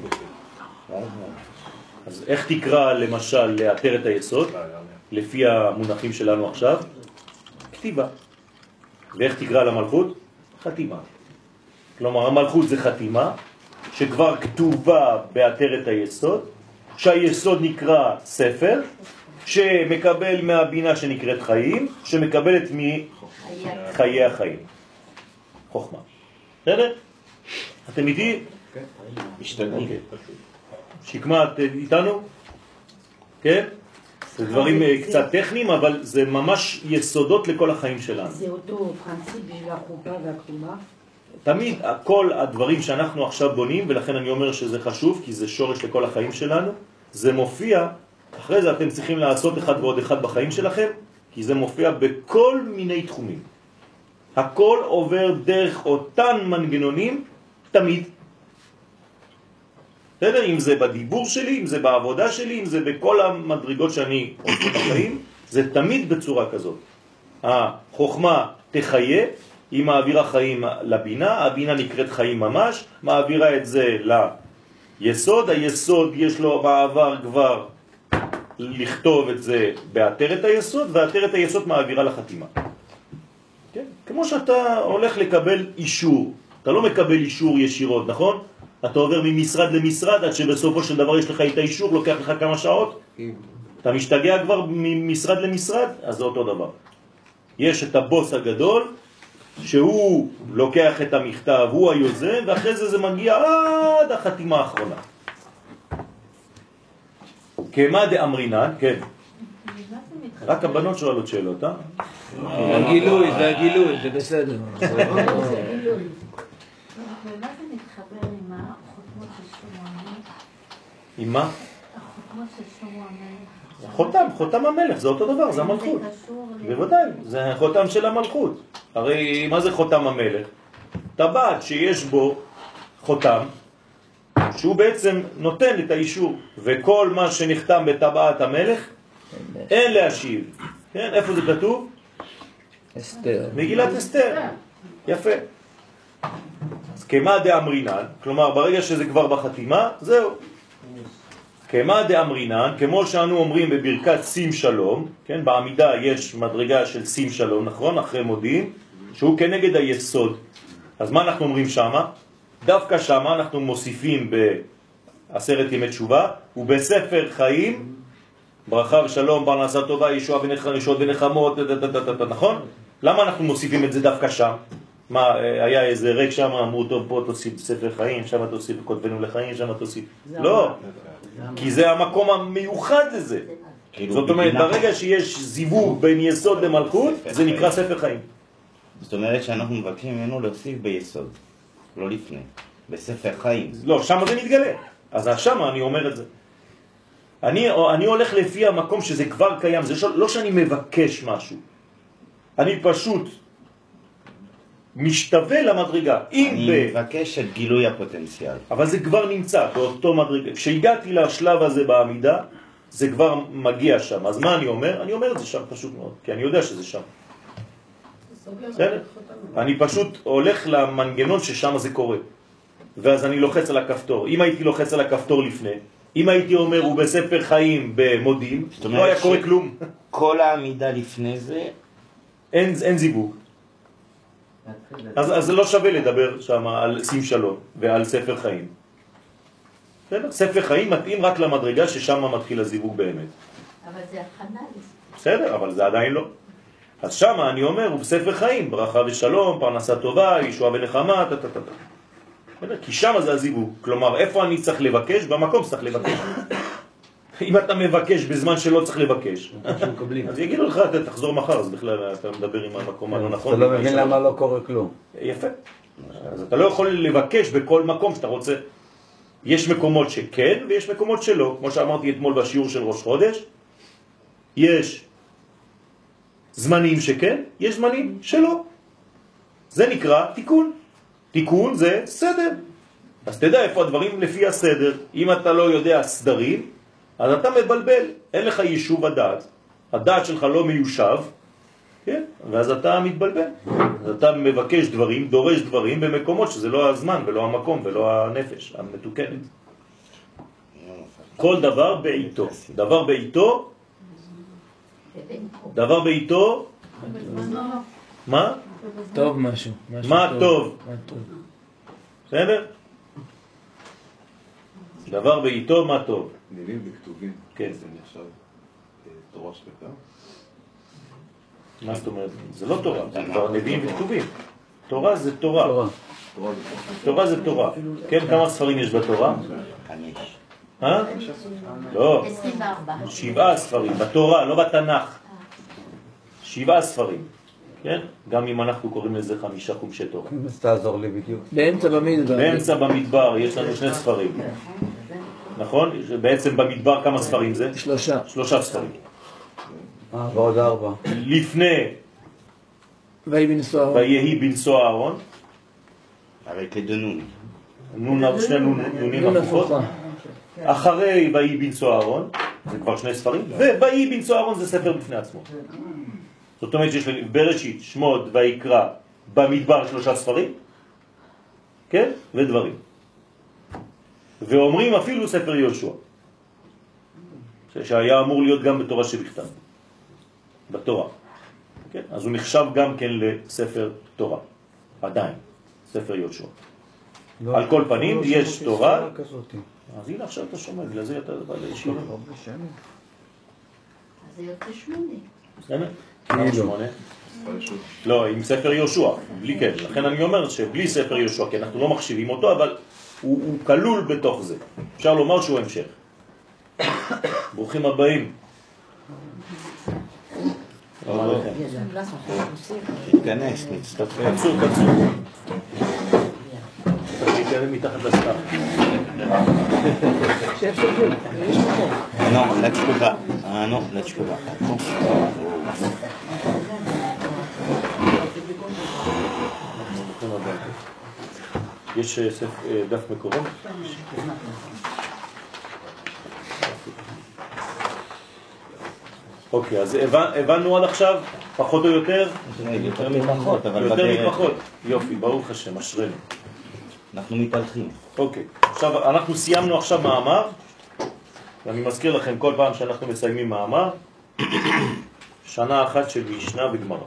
אז איך תקרא למשל לעטרת היסוד? לפי המונחים שלנו עכשיו? כתיבה. ואיך תקרא למלכות? חתימה. כלומר, המלכות זה חתימה שכבר כתובה בעטרת היסוד, שהיסוד נקרא ספר, שמקבל מהבינה שנקראת חיים, שמקבלת מחיי החיים. חוכמה. בסדר? אתם איתי? משתדלים. שקמה, את איתנו? כן? זה דברים קצת טכניים, אבל זה ממש יסודות לכל החיים שלנו. זה אותו פרינציפ בשביל החופה והכתובה? תמיד כל הדברים שאנחנו עכשיו בונים, ולכן אני אומר שזה חשוב, כי זה שורש לכל החיים שלנו, זה מופיע, אחרי זה אתם צריכים לעשות אחד ועוד אחד בחיים שלכם, כי זה מופיע בכל מיני תחומים. הכל עובר דרך אותן מנגנונים, תמיד. בסדר? אם זה בדיבור שלי, אם זה בעבודה שלי, אם זה בכל המדרגות שאני עושה בחיים, זה תמיד בצורה כזאת. החוכמה תחיה, היא מעבירה חיים לבינה, הבינה נקראת חיים ממש, מעבירה את זה ליסוד, היסוד יש לו בעבר כבר לכתוב את זה בעטרת היסוד, ועטרת היסוד מעבירה לחתימה. כן? כמו שאתה הולך לקבל אישור, אתה לא מקבל אישור ישירות, נכון? אתה עובר ממשרד למשרד, עד שבסופו של דבר יש לך את האישור, לוקח לך כמה שעות, אתה משתגע כבר ממשרד למשרד, אז זה אותו דבר. יש את הבוס הגדול, שהוא לוקח את המכתב, הוא היוזם, ואחרי זה זה מגיע עד החתימה האחרונה. כמה דאמרינן, כן. רק הבנות שואלות שאלות, אה? הגילוי, זה הגילוי, זה בסדר. ומה זה מתחבר עם החותמות של שלמה המלך? עם מה? החותמות של שלמה המלך. חותם המלך, זה אותו דבר, זה המלכות. בוודאי, זה חותם של המלכות. הרי מה זה חותם המלך? טבעת שיש בו חותם, שהוא בעצם נותן את האישור, וכל מה שנחתם בטבעת המלך, אין להשיב. כן, איפה זה כתוב? אסתר. מגילת אסתר. יפה. אז כמה דאמרינן, כלומר ברגע שזה כבר בחתימה, זהו. כמה דאמרינן, כמו שאנו אומרים בברכת שים שלום, כן, בעמידה יש מדרגה של שים שלום, נכון? אחרי מודיעין, שהוא כנגד היסוד. אז מה אנחנו אומרים שמה? דווקא שמה אנחנו מוסיפים בעשרת ימי תשובה, ובספר חיים, ברכה ושלום, פרנסה טובה, ישועה ונחמות ונחמות, נכון? למה אנחנו מוסיפים את זה דווקא שם? מה, היה איזה ריק שם, אמרו טוב, פה תוסיף ספר חיים, שם תוסיף כותבנו לחיים, שם תוסיף. לא, כי זה המקום המיוחד לזה. זאת אומרת, ברגע שיש זיווג בין יסוד למלכות, זה נקרא ספר חיים. זאת אומרת שאנחנו מבקשים ממנו להוסיף ביסוד, לא לפני, בספר חיים. לא, שם זה מתגלה. אז שם אני אומר את זה. אני הולך לפי המקום שזה כבר קיים, זה לא שאני מבקש משהו. אני פשוט משתווה למדרגה. אני מבקש את גילוי הפוטנציאל. אבל זה כבר נמצא באותו מדרגה. כשהגעתי לשלב הזה בעמידה, זה כבר מגיע שם. אז מה אני אומר? אני אומר את זה שם פשוט מאוד, כי אני יודע שזה שם. בסדר? אני פשוט הולך למנגנון ששם זה קורה. ואז אני לוחץ על הכפתור. אם הייתי לוחץ על הכפתור לפני, אם הייתי אומר הוא בספר חיים במודים, לא היה קורה כלום. כל העמידה לפני זה אין זיווג. אז זה לא שווה לדבר שם על שים שלום ועל ספר חיים. ספר חיים מתאים רק למדרגה ששם מתחיל הזיווג באמת. אבל זה הכנה לזה. בסדר, אבל זה עדיין לא. אז שם אני אומר, הוא בספר חיים, ברכה ושלום, פרנסה טובה, ישועה ונחמה, כי שם זה הזיווג. כלומר, איפה אני צריך לבקש? במקום צריך לבקש. אם אתה מבקש בזמן שלא צריך לבקש, אז יגידו לך, תחזור מחר, אז בכלל אתה מדבר עם המקום הלא נכון. אתה לא מבין למה לא קורה כלום. יפה. אז אתה לא יכול לבקש בכל מקום שאתה רוצה. יש מקומות שכן ויש מקומות שלא. כמו שאמרתי אתמול בשיעור של ראש חודש, יש זמנים שכן, יש זמנים שלא. זה נקרא תיקון. תיקון זה סדר. אז תדע איפה הדברים לפי הסדר. אם אתה לא יודע סדרים, אז אתה מבלבל. אין לך יישוב הדעת. הדעת שלך לא מיושב, כן? ואז אתה מתבלבל. אז אתה מבקש דברים, דורש דברים במקומות שזה לא הזמן ולא המקום ולא הנפש המתוקנת. כל דבר בעיתו. דבר בעיתו. דבר בעיתו. מה? טוב משהו. מה טוב? בסדר? דבר בעיתו מה טוב. מילים וכתובים. כן. זה נחשב תורה שבכתב? מה זאת אומרת? זה לא תורה, זה כבר נביאים וכתובים. תורה זה תורה. תורה זה תורה. כן, כמה ספרים יש בתורה? 5. לא. 24. 7 ספרים. בתורה, לא בתנ"ך. 7 ספרים. כן? גם אם אנחנו קוראים לזה 5 חומשי תורה. אז תעזור לי בדיוק. באמצע במדבר. באמצע במדבר יש לנו 2 ספרים. נכון? בעצם במדבר כמה ספרים זה? 3. 3 ספרים. ועוד 4. לפני ויהי בנשוא אהרון. הרי כדנון. שני נונים הפוכות. אחרי ויהי בנשוא אהרון, זה כבר 2 ספרים, ויהי בנשוא אהרון זה ספר בפני עצמו. זאת אומרת שיש בראשית, שמות ויקרא במדבר 3 ספרים, כן? ודברים. ואומרים אפילו ספר יהושע, שהיה אמור להיות גם בתורה שבכתב, בתורה. כן? אז הוא נחשב גם כן לספר תורה, עדיין, ספר יהושע. על כל פנים יש תורה. אז הנה עכשיו אתה שומע, בגלל זה אתה בא לישיבה. אז זה יוצא 8. בסדר? כמה 8? לא, עם ספר יהושע, בלי כן. לכן אני אומר שבלי ספר יהושע, כי אנחנו לא מחשיבים אותו, אבל הוא כלול בתוך זה. אפשר לומר שהוא המשך. ברוכים הבאים. תתכנס, נצטרף. קצור. תתכנס מתחת לסתיו. Non, là tu peux pas. Ah non, là tu peux pas. יש דף מקורות? אוקיי, אז הבנו עד עכשיו, פחות או יותר? יותר מפחות, אבל יותר מפחות. יופי, ברוך השם, אשרנו. אנחנו מתהלכים. אוקיי, עכשיו אנחנו סיימנו עכשיו מאמר, ואני מזכיר לכם כל פעם שאנחנו מסיימים מאמר, שנה אחת של משנה וגמרא.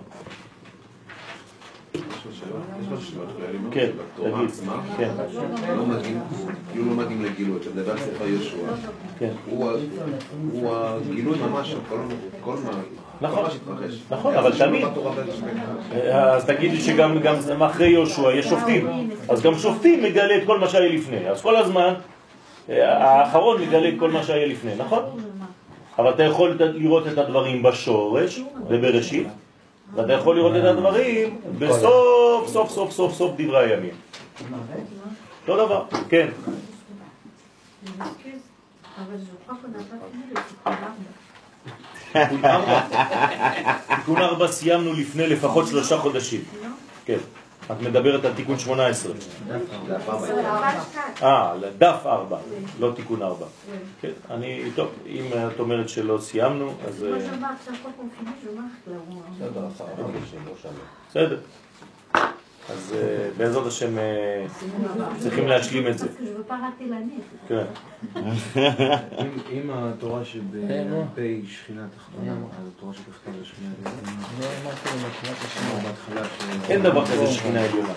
כן, תגיד. כן. כאילו לא מגיעים לגילוי, אתה מדבר על ספר יהושע. כן. הוא הגילוי ממש של כל מה שהתרחש. נכון, אבל תמיד. אז תגיד לי שגם אחרי יהושע יש שופטים. אז גם שופטים מגלה את כל מה שהיה לפני. אז כל הזמן האחרון מגלה את כל מה שהיה לפני, נכון? אבל אתה יכול לראות את הדברים בשורש ובראשית. ואתה יכול לראות את הדברים בסוף, סוף דברי הימים. לא דבר, כן. תיקון 4 סיימנו לפני לפחות 3 חודשים. כן. את מדברת על תיקון 18. דף 4, לא תיקון 4. כן, טוב, אם את אומרת שלא סיימנו, אז... בסדר. אז בעזרת השם צריכים להשלים את זה. כן. אם התורה שבפי שכינה תחתונה, אז התורה שתחתונה זה שכינה עליונה. אין דבר כזה שכינה עליונה.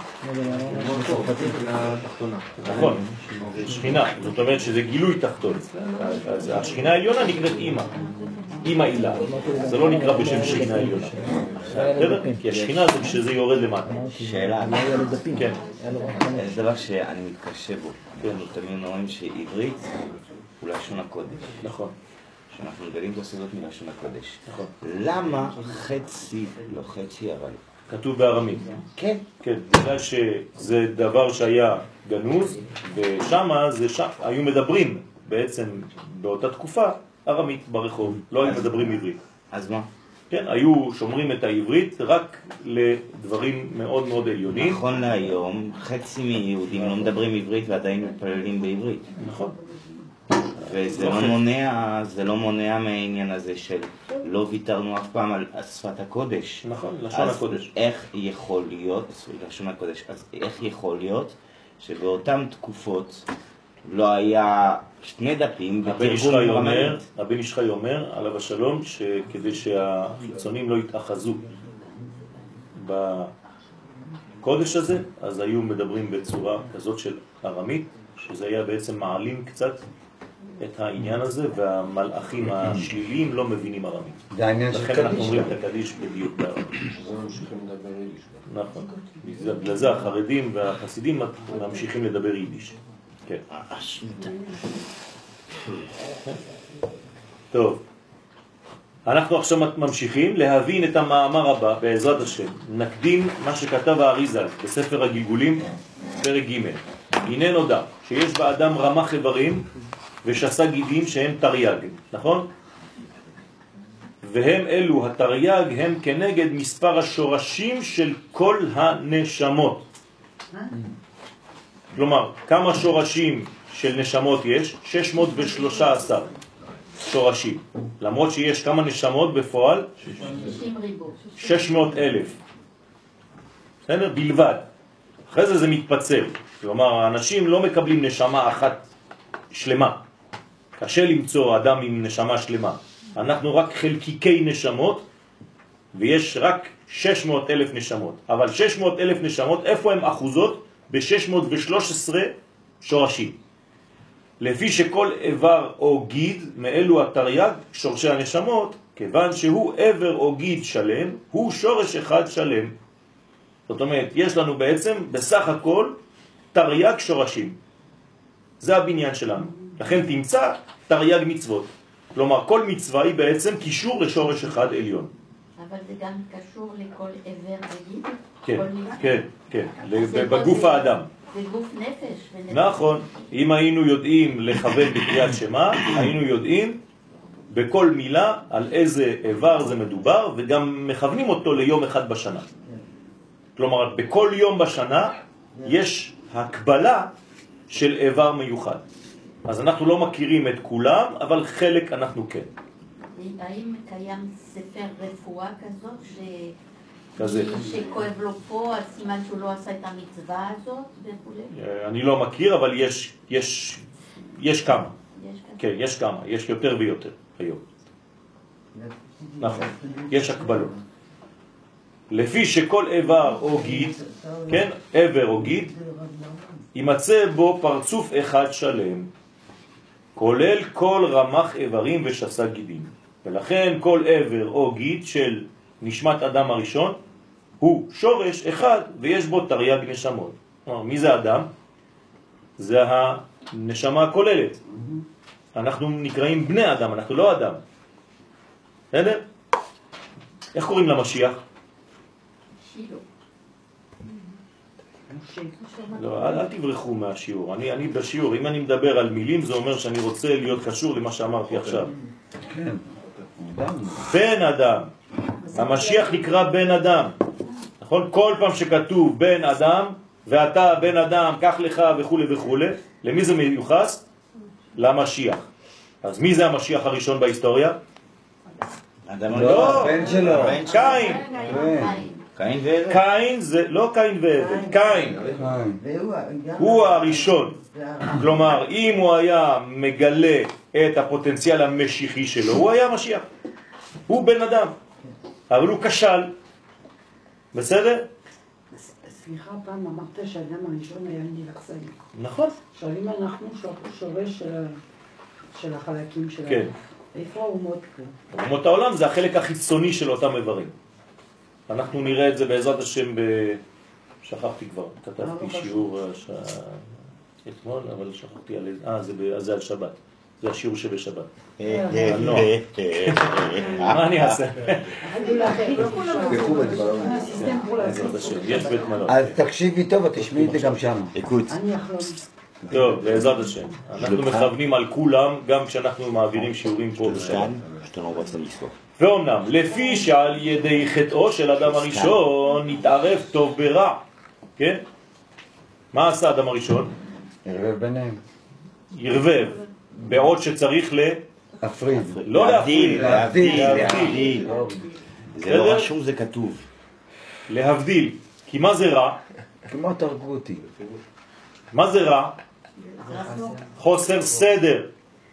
נכון, זה שכינה, זאת אומרת שזה גילוי תחתון. אז השכינה העליונה נקראת אימא. אימא אילה. זה לא נקרא בשם שכינה עליונה. כי השכינה זה כשזה יורד למטה. שאלה. כן. זה דבר שאני מתקשה בו. אנחנו תמיד אומרים שעברית הוא לשון הקודש. נכון. שאנחנו מגלים את הסודות מלשון הקודש. נכון. למה חצי, לא חצי, אבל כתוב בארמית. כן. כן, בגלל שזה דבר שהיה גנוז, ושם היו מדברים בעצם באותה תקופה ארמית ברחוב, לא היו מדברים עברית. אז מה? כן, היו שומרים את העברית רק לדברים מאוד מאוד עליונים. נכון להיום, חצי מיהודים לא מדברים עברית ועדיין מתפללים בעברית. נכון. וזה לא מונע מהעניין הזה של לא ויתרנו אף פעם על שפת הקודש. נכון, לשון הקודש. אז איך יכול להיות, לשון הקודש, אז איך יכול להיות שבאותן תקופות לא היה שני דפים בתרגום רמנית? הבן איש חי אומר, עליו השלום, שכדי שהחיצונים לא יתאחזו בקודש הזה, אז היו מדברים בצורה כזאת של ארמית, שזה היה בעצם מעלים קצת את העניין הזה, והמלאכים השליליים לא מבינים ארמית. זה העניין של קדיש. לכן אנחנו אומרים את הקדיש בדיוק בארמית. אז הם ממשיכים לדבר יידיש. נכון. בגלל זה החרדים והחסידים ממשיכים לדבר יידיש. כן. טוב. אנחנו עכשיו ממשיכים להבין את המאמר הבא בעזרת השם. נקדים מה שכתב האריז"ל בספר הגלגולים, פרק ג'. הנה נודע שיש באדם רמ"ח איברים ושסה גידים שהם תרי"ג, נכון? והם אלו, התרי"ג, הם כנגד מספר השורשים של כל הנשמות. כלומר, כמה שורשים של נשמות יש? 613 שורשים. למרות שיש כמה נשמות בפועל? 600,000. בסדר? בלבד. אחרי זה מתפצל. כלומר, האנשים לא מקבלים נשמה אחת שלמה. קשה למצוא אדם עם נשמה שלמה. אנחנו רק חלקיקי נשמות, ויש רק 600,000 נשמות. אבל 600,000 נשמות, איפה הן אחוזות? ב-613 שורשים. לפי שכל איבר או גיד מאלו התרי"ג שורשי הנשמות, כיוון שהוא איבר או גיד שלם, הוא שורש אחד שלם. זאת אומרת, יש לנו בעצם בסך הכל תרי"ג שורשים. זה הבניין שלנו. לכן תמצא תרי"ג מצוות. כלומר, כל מצווה היא בעצם קישור לשורש אחד עליון. אבל זה גם קשור לכל עבר וגיד? כן, כן, כן. בגוף האדם. זה גוף נפש. נכון. אם היינו יודעים לכוון בקריאת שמה, היינו יודעים בכל מילה על איזה איבר זה מדובר, וגם מכוונים אותו ליום אחד בשנה. כלומר, בכל יום בשנה יש הקבלה של איבר מיוחד. אז אנחנו לא מכירים את כולם, אבל חלק אנחנו כן. האם קיים ספר רפואה כזאת כזה. שכואב לו פה, אז סימן שהוא לא עשה את המצווה הזאת וכו'? אני לא מכיר, אבל יש כמה. כן, יש כמה. יש יותר ויותר היום. נכון. יש הקבלות. לפי שכל איבר או גיד, כן, איבר או גיד, יימצא בו פרצוף אחד שלם, כולל כל רמ"ח איברים ושסה גידים. ולכן כל איבר או גיד של נשמת אדם הראשון הוא שורש אחד ויש בו תרי"ג נשמות. מי זה אדם? זה הנשמה הכוללת. אנחנו נקראים בני אדם, אנחנו לא אדם. בסדר? איך קוראים למשיח? שילה. לא, אל תברחו מהשיעור. אני בשיעור, אם אני מדבר על מילים, זה אומר שאני רוצה להיות קשור למה שאמרתי עכשיו. כן. בן אדם. המשיח נקרא בן אדם. נכון? כל פעם שכתוב בן אדם, ואתה בן אדם, קח לך וכו' וכו', למי זה מיוחס? למשיח. אז מי זה המשיח הראשון בהיסטוריה? אדם לא, בן שלו. קין. קין והבל? קין זה לא קין והבל, קין. הוא הראשון. כלומר, אם הוא היה מגלה את הפוטנציאל המשיחי שלו, הוא היה משיח. הוא בן אדם. אבל הוא כשל. בסדר? סליחה, פעם אמרת שהאדם הראשון היה אוניברסלי. נכון. עכשיו, אם אנחנו שורש של החלקים שלנו, כן. איפה האומות פה? אומות העולם זה החלק החיצוני של אותם איברים. אנחנו נראה את זה בעזרת השם שכחתי כבר, כתבתי שיעור אתמול, אבל שכחתי על זה על שבת. זה השיעור שבשבת. מה אני אעשה? יש בית מלון. אז תקשיבי טוב, תשמעי את זה גם שם. טוב, בעזרת השם. אנחנו מכוונים על כולם, גם כשאנחנו מעבירים שיעורים פה בשבת. ואומנם, לפי שעל ידי חטאו של אדם הראשון נתערב טוב ברע. כן? מה עשה אדם הראשון? ערבב ביניהם. ערבב. בעוד שצריך להפריד. לא להפריד. להבדיל. זה לא רשום, זה כתוב. להבדיל. כי מה זה רע? כמעט תרגו אותי. מה זה רע? חוסר סדר.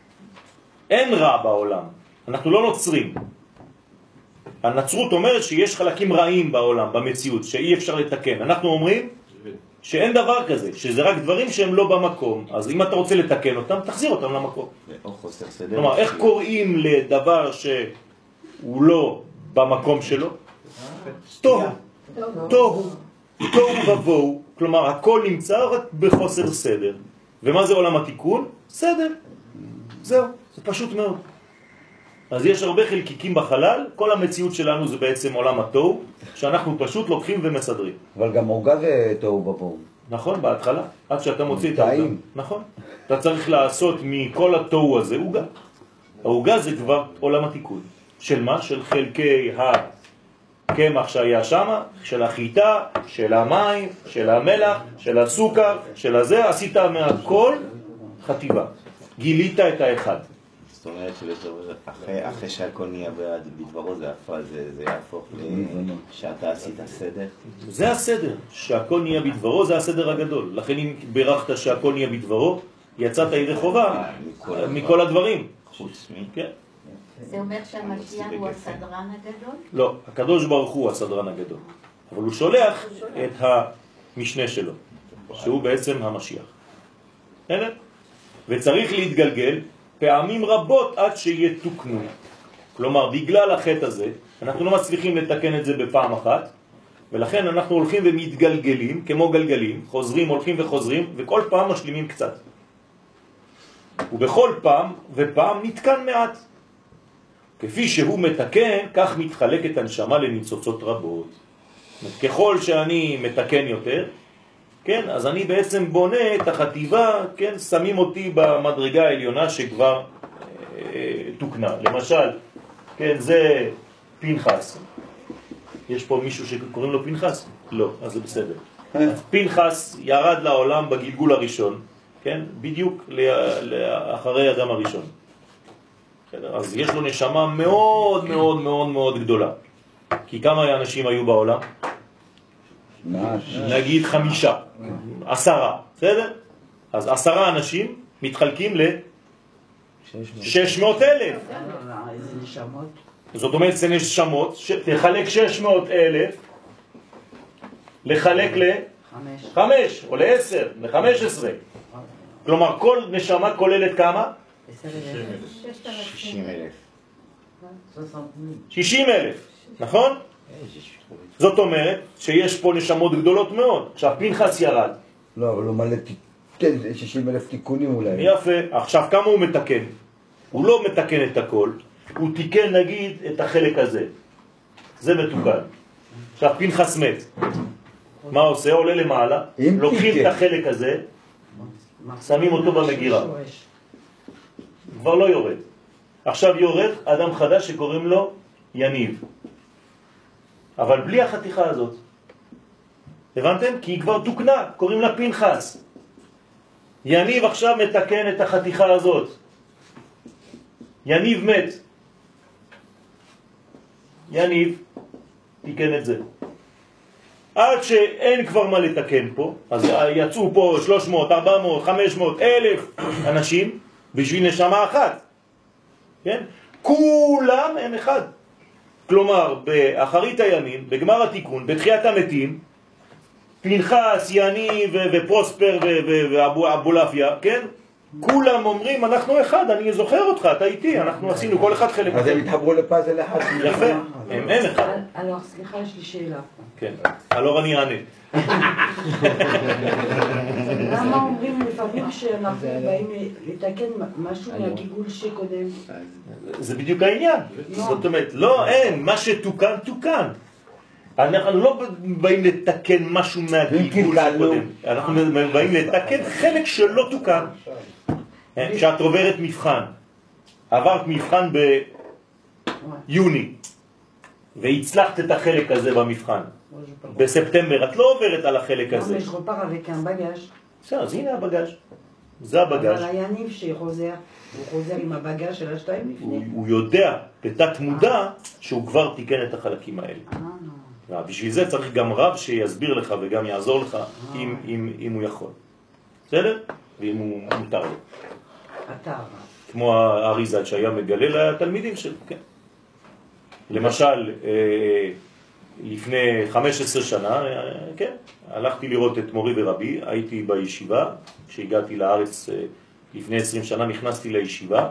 אין רע בעולם. אנחנו לא נוצרים. הנצרות אומרת שיש חלקים רעים בעולם, במציאות, שאי אפשר לתקן. אנחנו אומרים שאין דבר כזה, שזה רק דברים שהם לא במקום. אז אם אתה רוצה לתקן אותם, תחזיר אותם למקום. כלומר, איך קוראים לדבר שהוא לא במקום שלו? תוהו. תוהו. תוהו ובוהו. כלומר, הכל נמצא רק בחוסר סדר. ומה זה עולם התיקון? סדר. זהו, זה פשוט מאוד. אז יש הרבה חלקיקים בחלל, כל המציאות שלנו זה בעצם עולם התוהו, שאנחנו פשוט לוקחים ומסדרים. אבל גם עוגה זה תוהו ובוהו. נכון, בהתחלה, עד שאתה מוציא את העוגה. נכון. אתה צריך לעשות מכל התוהו הזה עוגה. העוגה זה כבר עולם התיקון. של מה? של חלקי הקמח שהיה שם, של החיטה, של המים, של המלח, של הסוכר, של הזה, עשית מהכל חטיבה. גילית את האחד. זאת אומרת שאחרי שהכל נהיה בדברו זה יהפוך שאתה עשית סדר? זה הסדר, שהכל נהיה בדברו זה הסדר הגדול. לכן אם ברכת שהכל נהיה בדברו, יצאת ידי חובה מכל הדברים. חוץ מי? כן. זה אומר שהמשיח הוא הסדרן הגדול? לא, הקדוש ברוך הוא הסדרן הגדול. אבל הוא שולח את המשנה שלו, שהוא בעצם המשיח. הנה? וצריך להתגלגל פעמים רבות עד שיתוקנו. כלומר, בגלל החטא הזה, אנחנו לא מצליחים לתקן את זה בפעם אחת, ולכן אנחנו הולכים ומתגלגלים, כמו גלגלים, חוזרים, הולכים וחוזרים, וכל פעם משלימים קצת. ובכל פעם ופעם נתקן מעט. כפי שהוא מתקן, כך מתחלקת הנשמה לניצוצות רבות. ככל שאני מתקן יותר, כן, אז אני בעצם בונה את החטיבה, כן, שמים אותי במדרגה העליונה שכבר תוקנה. למשל, כן, זה פנחס. יש פה מישהו שקוראים לו פנחס? לא, אז זה בסדר. אז פנחס ירד לעולם בגלגול הראשון, כן, בדיוק לאחרי אדם הראשון. אז יש לו נשמה מאוד מאוד מאוד מאוד גדולה. כי כמה אנשים היו בעולם? נגיד 5, 10, בסדר? אז 10 אנשים מתחלקים ל-600,000. זאת אומרת, זה נשמות, תחלק 600,000, לחלק ל-5 או ל-10, ל-15. כלומר, כל נשמה כוללת כמה? 60,000. 60,000, נכון? זאת אומרת שיש פה נשמות גדולות מאוד. עכשיו פנחס ירד. לא, אבל הוא מלא 60,000 תיקונים אולי. יפה. עכשיו כמה הוא מתקן? הוא לא מתקן את הכל. הוא תיקן נגיד את החלק הזה. זה מתוקן. עכשיו פנחס מת. מה עושה? עולה למעלה. לוקחים את החלק הזה. שמים אותו במגירה. כבר לא יורד. עכשיו יורד אדם חדש שקוראים לו יניב. אבל בלי החתיכה הזאת. הבנתם? כי היא כבר תוקנה, קוראים לה פנחס. יניב עכשיו מתקן את החתיכה הזאת. יניב מת. יניב תיקן את זה. עד שאין כבר מה לתקן פה, אז יצאו פה 300, 400, 500, 1,000 אנשים בשביל נשמה אחת. כן? כולם הם אחד. כלומר, באחרית הימים, בגמר התיקון, בתחיית המתים, פנחס, יניב ופרוספר ואבולעפיה, כן? כולם אומרים, אנחנו אחד, אני זוכר אותך, אתה איתי, אנחנו עשינו כל אחד חלק. אז הם התחברו לפאזל אחד. יפה, הם אחד. Alors, סליחה, יש לי שאלה. כן, alors אני אענה. למה אומרים לפעמים שאנחנו באים לתקן משהו מהגיגול שקודם? זה בדיוק העניין. זאת אומרת, לא, אין, מה שתוקן, תוקן. אנחנו לא באים לתקן משהו מהגיגול שקודם. אנחנו באים לתקן חלק שלא תוקן. כשאת עוברת מבחן, עברת מבחן ביוני, והצלחת את החלק הזה במבחן. בספטמבר את לא עוברת על החלק הזה. אבל יש repars avec un bagage. בסדר, אז הנה הבגאז'. זה הבגאז'. אבל היניב שחוזר, הוא חוזר עם הבגאז' של השתיים לפני. הוא יודע בתת מודע שהוא כבר תיקן את החלקים האלה. בשביל זה צריך גם רב שיסביר לך וגם יעזור לך אם הוא יכול. בסדר? ואם הוא מותר לו. כמו האריזל שהיה מגלה לתלמידים שלו, כן. למשל, לפני 15 שנה, כן, הלכתי לראות את מורי ורבי, הייתי בישיבה, כשהגעתי לארץ לפני 20 שנה נכנסתי לישיבה,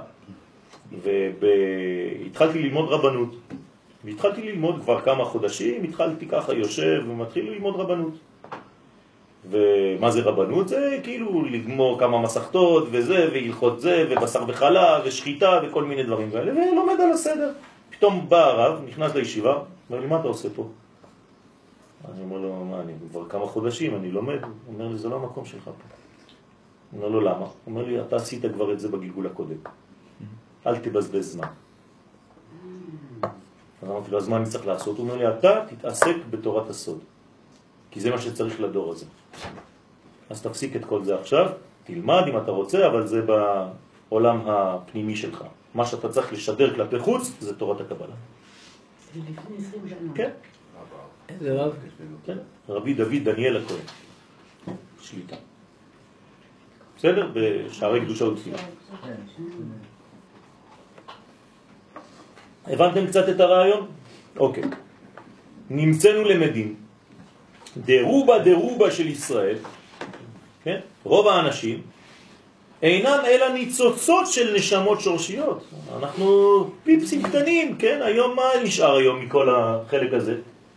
והתחלתי ללמוד רבנות. והתחלתי ללמוד כבר כמה חודשים, התחלתי ככה יושב ומתחיל ללמוד רבנות. ומה זה רבנות? זה כאילו לגמור כמה מסכתות וזה, והלכות זה, ובשר וחלה, ושחיטה וכל מיני דברים כאלה, ולומד על הסדר. פתאום בא הרב, נכנס לישיבה, אומר לי, מה אתה עושה פה? אני אומר לו, מה, אני כבר כמה חודשים, אני לומד. הוא אומר לי, זה לא המקום שלך פה. הוא אומר לו, למה? הוא אומר לי, אתה עשית כבר את זה בגלגול הקודם. אל תבזבז זמן. אז אמרתי לו, אז מה אני צריך לעשות? הוא אומר לי, אתה תתעסק בתורת הסוד. כי זה מה שצריך לדור הזה. אז תפסיק את כל זה עכשיו, תלמד אם אתה רוצה, אבל זה בעולם הפנימי שלך. מה שאתה צריך לשדר כלפי חוץ, זה תורת הקבלה. זה לפני 20 שנה. כן. איזה רב? כן. רבי דוד דניאל הכהן. שליטה. בסדר? בשערי קדושה ותפילה. הבנתם קצת את הרעיון? אוקיי. נמצאנו למדים. דרובה של ישראל, כן? רוב האנשים אינם אלא ניצוצות של נשמות שורשיות. אנחנו פיפסים קטנים, כן? היום מה נשאר היום מכל החלק הזה?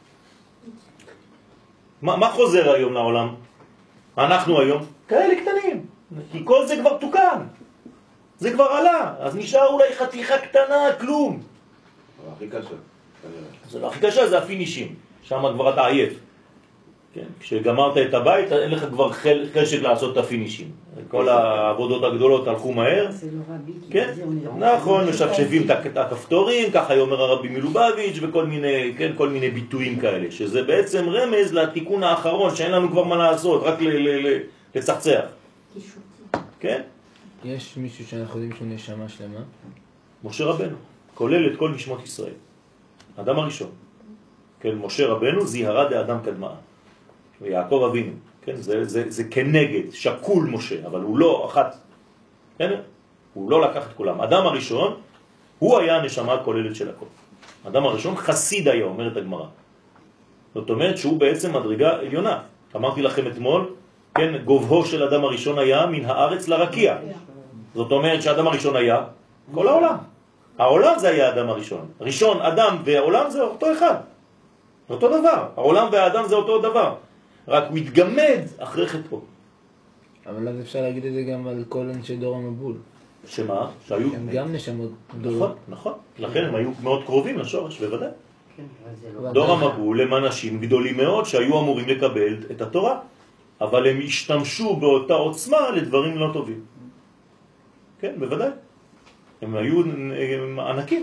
מה חוזר היום לעולם? אנחנו היום כאלה קטנים, כי כל זה כבר תוקן. זה כבר עלה, אז נשאר אולי חתיכה קטנה, כלום. הכי קשה. זה לא הכי קשה, זה הפינישים. שם כבר אתה עייף. כן? כשגמרת את הבית, אין לך כבר חשק לעשות את הפינישים. כל העבודות הגדולות הלכו מהר. כן? נכון, משפשפים את הכפתורים, ככה אומר הרבי מלובביץ' וכל מיני, כן, כל מיני ביטויים כאלה, שזה בעצם רמז לתיקון האחרון, שאין לנו כבר מה לעשות, רק לצחצח. כן? יש מישהו שאנחנו יודעים שהוא נשמה שלמה? משה רבנו, כולל את כל נשמות ישראל. אדם הראשון. כן, משה רבנו זיהרה דאדם קדמה. ויעקב אבינו, כן, זה כנגד, שקול משה, אבל הוא לא אחת, כן? הוא לא לקח את כולם. אדם הראשון, הוא היה הנשמה הכוללת של הכל. אדם הראשון חסיד היה, אומרת הגמרא. זאת אומרת שהוא בעצם מדרגה עליונה. אמרתי לכם אתמול, כן, גובהו של אדם הראשון היה מן הארץ לרקיע. זאת אומרת שאדם הראשון היה כל העולם. העולם זה היה האדם הראשון. ראשון, אדם והעולם זה אותו אחד. אותו דבר. העולם והאדם זה אותו דבר. רק הוא התגמד אחרי חטאו. אבל אז אפשר להגיד את זה גם על כל אנשי דור המבול. שמה? שהיו... הם גם נשמות גדולות. נכון. לכן הם היו מאוד קרובים לשורש, בוודאי. דור המבול הם אנשים גדולים מאוד שהיו אמורים לקבל את התורה, אבל הם השתמשו באותה עוצמה לדברים לא טובים. כן, בוודאי. הם היו ענקים.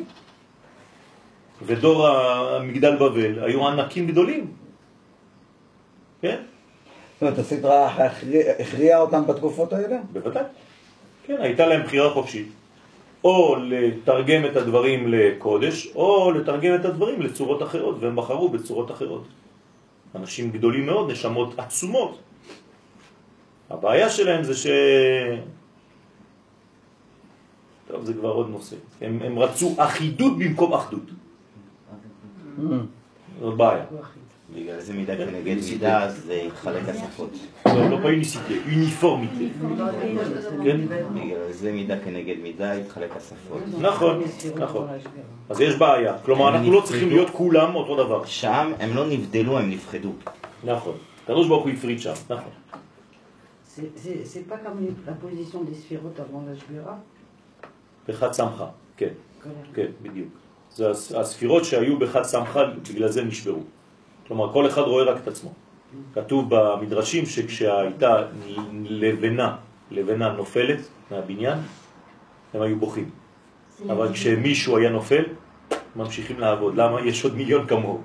ודור המגדל בבל היו ענקים גדולים. כן? זאת אומרת, הסדרה הכריעה אותם בתקופות האלה? בוודאי. כן, הייתה להם בחירה חופשית. או לתרגם את הדברים לקודש, או לתרגם את הדברים לצורות אחרות, והם בחרו בצורות אחרות. אנשים גדולים מאוד, נשמות עצומות. הבעיה שלהם זה טוב, זה כבר עוד נושא. הם רצו אחידות במקום אחדות. זאת בעיה. בגלל זה מידה כנגד מידה, אז זה יתחלק השפות. לא pas unicité, uniformité. כן? בגלל זה מידה כנגד מידה יתחלק השפות. נכון, נכון. אז יש בעיה. כלומר, אנחנו לא צריכים להיות כולם אותו דבר. שם הם לא נבדלו, הם נפחדו. נכון. הקדוש ברוך הוא הפריד שם, נכון. C'est pas comme la position des sphirotes avant la Shbira? בחד סמכה, כן. כן, בדיוק. זה הספירות שהיו בחד סמכה, בגלל זה נשברו. כלומר, כל אחד רואה רק את עצמו. כתוב במדרשים שכשהייתה לבנה נופלת מהבניין, הם היו בוכים. אבל כשמישהו היה נופל, ממשיכים לעבוד. למה? יש עוד מיליון כמוהו.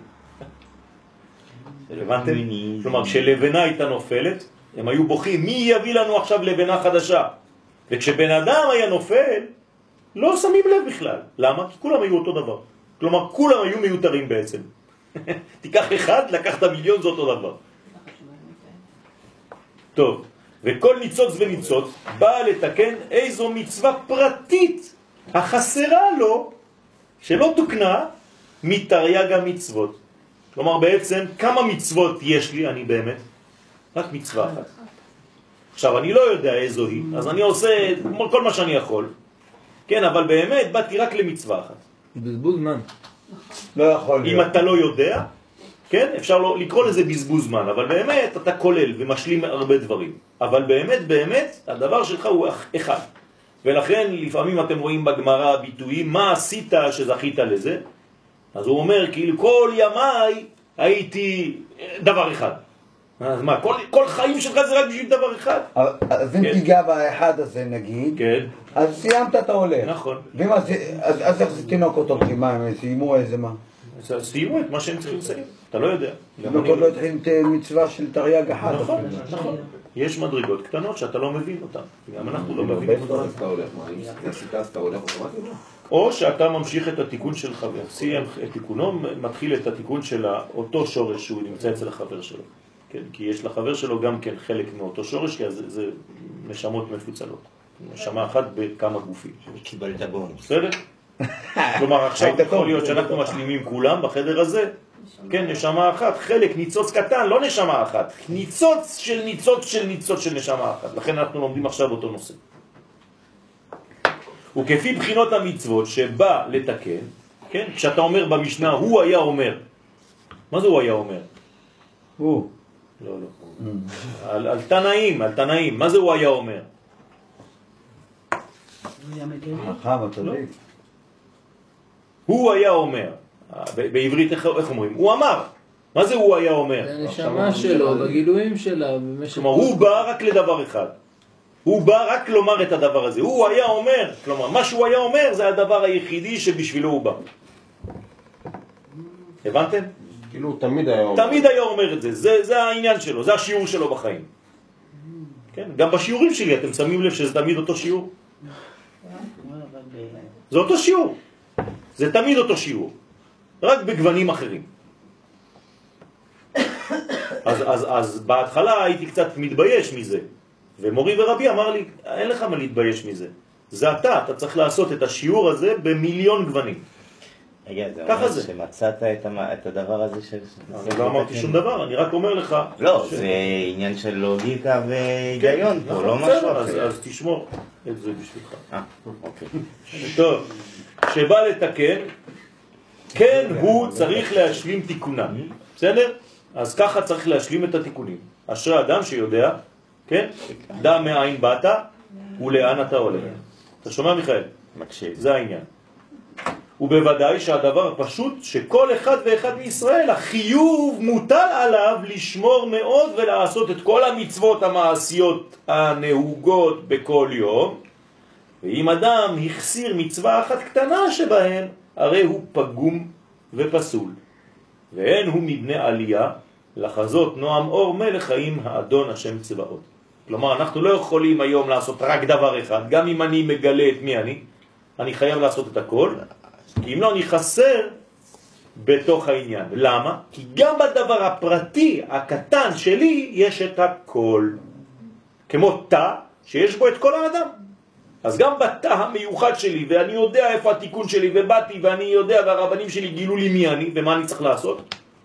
הבנתם? כלומר, כשלבנה הייתה נופלת, הם היו בוכים, מי יביא לנו עכשיו לבנה חדשה? וכשבן אדם היה נופל, לא שמים לב בכלל. למה? כי כולם היו אותו דבר. כלומר, כולם היו מיותרים בעצם. תיקח אחד, לקחת מיליון, זה אותו דבר. טוב, וכל ניצוץ וניצוץ בא לתקן איזו מצווה פרטית החסרה לו, שלא תוקנה, מתרי"ג המצוות. כלומר, בעצם, כמה מצוות יש לי, אני באמת? רק מצווה אחת. עכשיו, אני לא יודע איזו היא, אז אני עושה כל מה שאני יכול. כן, אבל באמת, באתי רק למצווה אחת. בזבוז זמן. לא יכול להיות. אם אתה לא יודע, כן, אפשר לקרוא לזה בזבוז זמן, אבל באמת אתה כולל ומשלים הרבה דברים. אבל באמת, הדבר שלך הוא אחד. ולכן, לפעמים אתם רואים בגמרא ביטויים, מה עשית שזכית לזה? אז הוא אומר, כאילו, כל ימיי הייתי דבר אחד. אז מה, כל חיים שלך זה רק בשביל דבר אחד? אז אם תיגע באחד הזה נגיד, אז סיימת את העולה. נכון. אז איך זה תינוקות הולכים? מה, הם סיימו איזה מה? סיימו את מה שהם צריכים לסיים, אתה לא יודע. תינוקות לא התחילים את מצווה של תרי"ג אחד. נכון. יש מדרגות קטנות שאתה לא מבין אותן. גם אנחנו לא מבינים אותן. אז אתה הולך, מה? אם עשית אז אתה הולך אוטומטית? או שאתה ממשיך את התיקון של חבר. סיים את תיקונו, מתחיל את התיקון של אותו שורש שהוא נמצא אצל החבר שלו. כן, כי יש לחבר שלו גם כן חלק מאותו שורש, כי זה נשמות מפוצלות. נשמה אחת בכמה גופים. קיבלת בונוס. בסדר? כלומר, עכשיו יכול להיות שאנחנו משלימים כולם בחדר הזה, כן, נשמה אחת, חלק, ניצוץ קטן, לא נשמה אחת, ניצוץ של ניצוץ של ניצוץ של נשמה אחת. לכן אנחנו לומדים עכשיו אותו נושא. וכפי בחינות המצוות שבא לתקן, כן, כשאתה אומר במשנה, הוא היה אומר. מה זה הוא היה אומר? הוא. לא. על תנאים, מה זה הוא היה אומר? הוא היה אומר, בעברית איך אומרים? הוא אמר. מה זה הוא היה אומר? הנשמה שלו, בגילויים שלה. כלומר, הוא בא רק לדבר אחד. הוא בא רק לומר את הדבר הזה. הוא היה אומר, כלומר, מה שהוא היה אומר זה הדבר היחידי שבשבילו הוא בא. הבנתם? כאילו תמיד היה אומר. תמיד היה אומר את זה. זה העניין שלו, זה השיעור שלו בחיים. כן? גם בשיעורים שלי אתם שמים לב שזה תמיד אותו שיעור. זה אותו שיעור. זה תמיד אותו שיעור. רק בגוונים אחרים. אז בהתחלה הייתי קצת מתבייש מזה. ומורי ורבי אמר לי, אין לך מה להתבייש מזה. זה אתה צריך לעשות את השיעור הזה במיליון גוונים. רגע, זה אומר שמצאת את הדבר הזה של... אני לא אמרתי שום דבר, אני רק אומר לך... לא, זה עניין של לוגיקה והיגיון פה, לא משהו אחר. אז תשמור את זה בשבילך. אוקיי. טוב, שבא לתקן, כן הוא צריך להשלים תיקונה. בסדר? אז ככה צריך להשלים את התיקונים. אשרי אדם שיודע, כן? דע מאין באת ולאן אתה הולך. אתה שומע מיכאל? מקשיב. זה העניין. ובוודאי שהדבר פשוט שכל אחד ואחד מישראל, החיוב מוטל עליו לשמור מאוד ולעשות את כל המצוות המעשיות הנהוגות בכל יום. ואם אדם החסיר מצווה אחת קטנה שבהן, הרי הוא פגום ופסול. ואין הוא מבני עלייה לחזות נועם אור מלך חיים האדון השם צבאות. כלומר, אנחנו לא יכולים היום לעשות רק דבר אחד. גם אם אני מגלה את מי אני חייב לעשות את הכל. כי אם לא, אני חסר בתוך העניין. למה? כי גם בדבר הפרטי, הקטן שלי, יש את הכל. כמו תא, שיש בו את כל האדם. אז גם בתא המיוחד שלי, ואני יודע איפה התיקון שלי, ובאתי, ואני יודע, והרבנים שלי גילו לי מי אני, ומה אני צריך לעשות.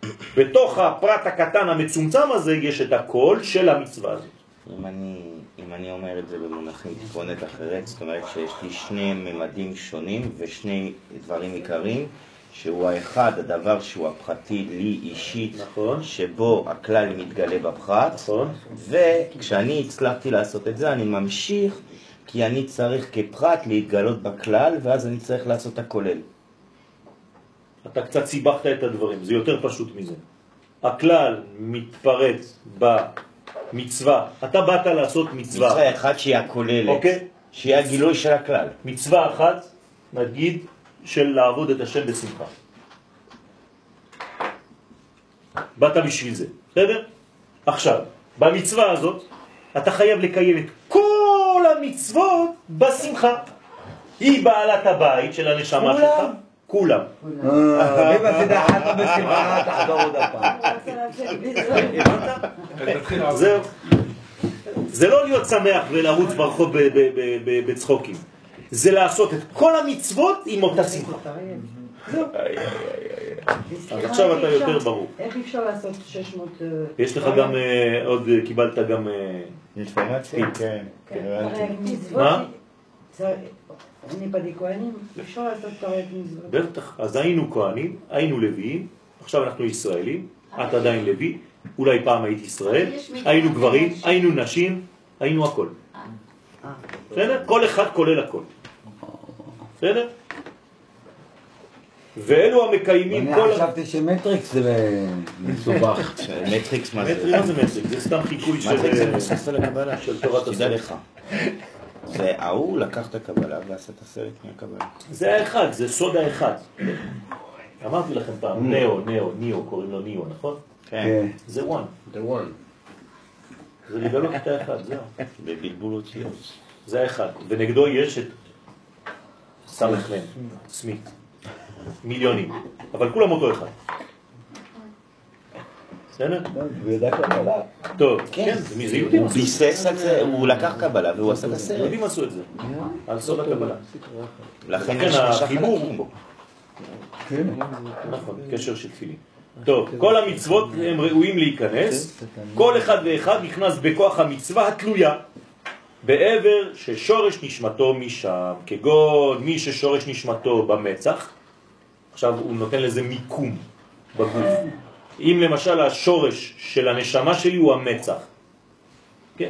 בתוך הפרט הקטן המצומצם הזה יש את הכל של המצווה הזאת. אם אני אומר את זה במונחים טיפונת אחרת, זאת אומרת שיש לי שני ממדים שונים ושני דברים עיקריים, שהוא האחד, הדבר שהוא הפרטי לי אישית, נכון. שבו הכלל מתגלה בפרט, נכון. וכשאני הצלחתי לעשות את זה, אני ממשיך, כי אני צריך כפרט להתגלות בכלל, ואז אני צריך לעשות הכולל. אתה קצת סיבכת את הדברים, זה יותר פשוט מזה. הכלל מתפרץ במצווה, אתה באת לעשות מצווה. מצווה אחת שהיא הכוללת, אוקיי? שהיא הגילוי של הכלל. מצווה אחת, נגיד, של לעבוד את השם בשמחה. באת בשביל זה, בסדר? עכשיו, במצווה הזאת, אתה חייב לקיים את כל המצוות בשמחה. היא בעלת הבית של הנשמה שלך. כולם. ביבה תדע אחת בשמחה, תחזור עוד הפעם. זהו. זה לא להיות שמח ולרוץ ברחוב בצחוקים. זה לעשות את כל המצוות עם אותה שמחה. זהו. אז עכשיו אתה יותר ברור. איך אפשר לעשות 600... יש לך גם, עוד קיבלת גם... אינפורמציה? כן. מה? אני pas des כהנים, אפשר לעשות תרי"ג מצוות. בטח, אז היינו כהנים, היינו לוויים, עכשיו אנחנו ישראלים, את עדיין לוי, אולי פעם היית ישראל, היינו גברים, היינו נשים, היינו הכל. בסדר? כל אחד כולל הכל. בסדר? ואלו המקיימים כל... אני חשבתי שמטריקס זה מסובך. מטריקס מה זה? מה זה מטריקס? זה סתם חיקוי של... מטריקס זה מבוסס על הקבלה. של תורת תדע לך. זה ההוא לקח את הקבלה ועשה את הסרט מהקבלה. זה האחד, זה סוד האחד. אמרתי לכם פעם, ניאו, קוראים לו ניאו, נכון? כן. זה one. The one. זה לגלות את האחד, זהו. בבלבול אותיות. זה האחד. ונגדו יש את סמ"ם, סמית. מיליונים. אבל כולם אותו אחד. בסדר? הוא ידע קבלה. טוב, כן, זה יהודים הוא ביסס על זה, הוא לקח קבלה והוא עשה את הסרט. יהודים עשו את זה, על סוד הקבלה. לכן יש החיבור בו. נכון, קשר של תפילין. טוב, כל המצוות הם ראויים להיכנס, כל אחד ואחד נכנס בכוח המצווה התלויה בעבר ששורש נשמתו משם, כגון מי ששורש נשמתו במצח. עכשיו הוא נותן לזה מיקום בגוף. אם למשל השורש של הנשמה שלי הוא המצח, כן?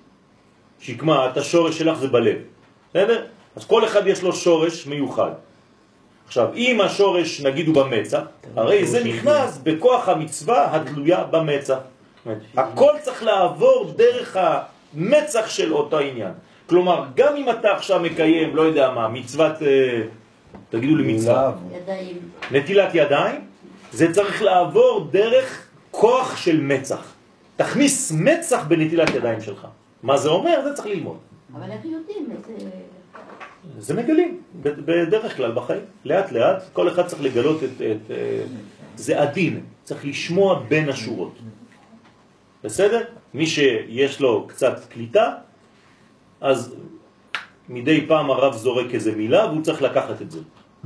שקמה, את השורש שלך זה בלב, בסדר? אז כל אחד יש לו שורש מיוחד. עכשיו, אם השורש נגיד הוא במצח, הרי זה נכנס בכוח המצווה התלויה במצח. הכל צריך לעבור דרך המצח של אותו עניין. כלומר, גם אם אתה עכשיו מקיים, לא יודע מה, מצוות, תגידו לי מצווה, נטילת ידיים, זה צריך לעבור דרך כוח של מצח. תכניס מצח בנטילת ידיים שלך. מה זה אומר? זה צריך ללמוד. אבל איך יודעים? זה מגלים, בדרך כלל בחיים. לאט לאט, כל אחד צריך לגלות את זה עדין. צריך לשמוע בין השורות. בסדר? מי שיש לו קצת קליטה, אז מדי פעם הרב זורק איזה מילה, והוא צריך לקחת את זה.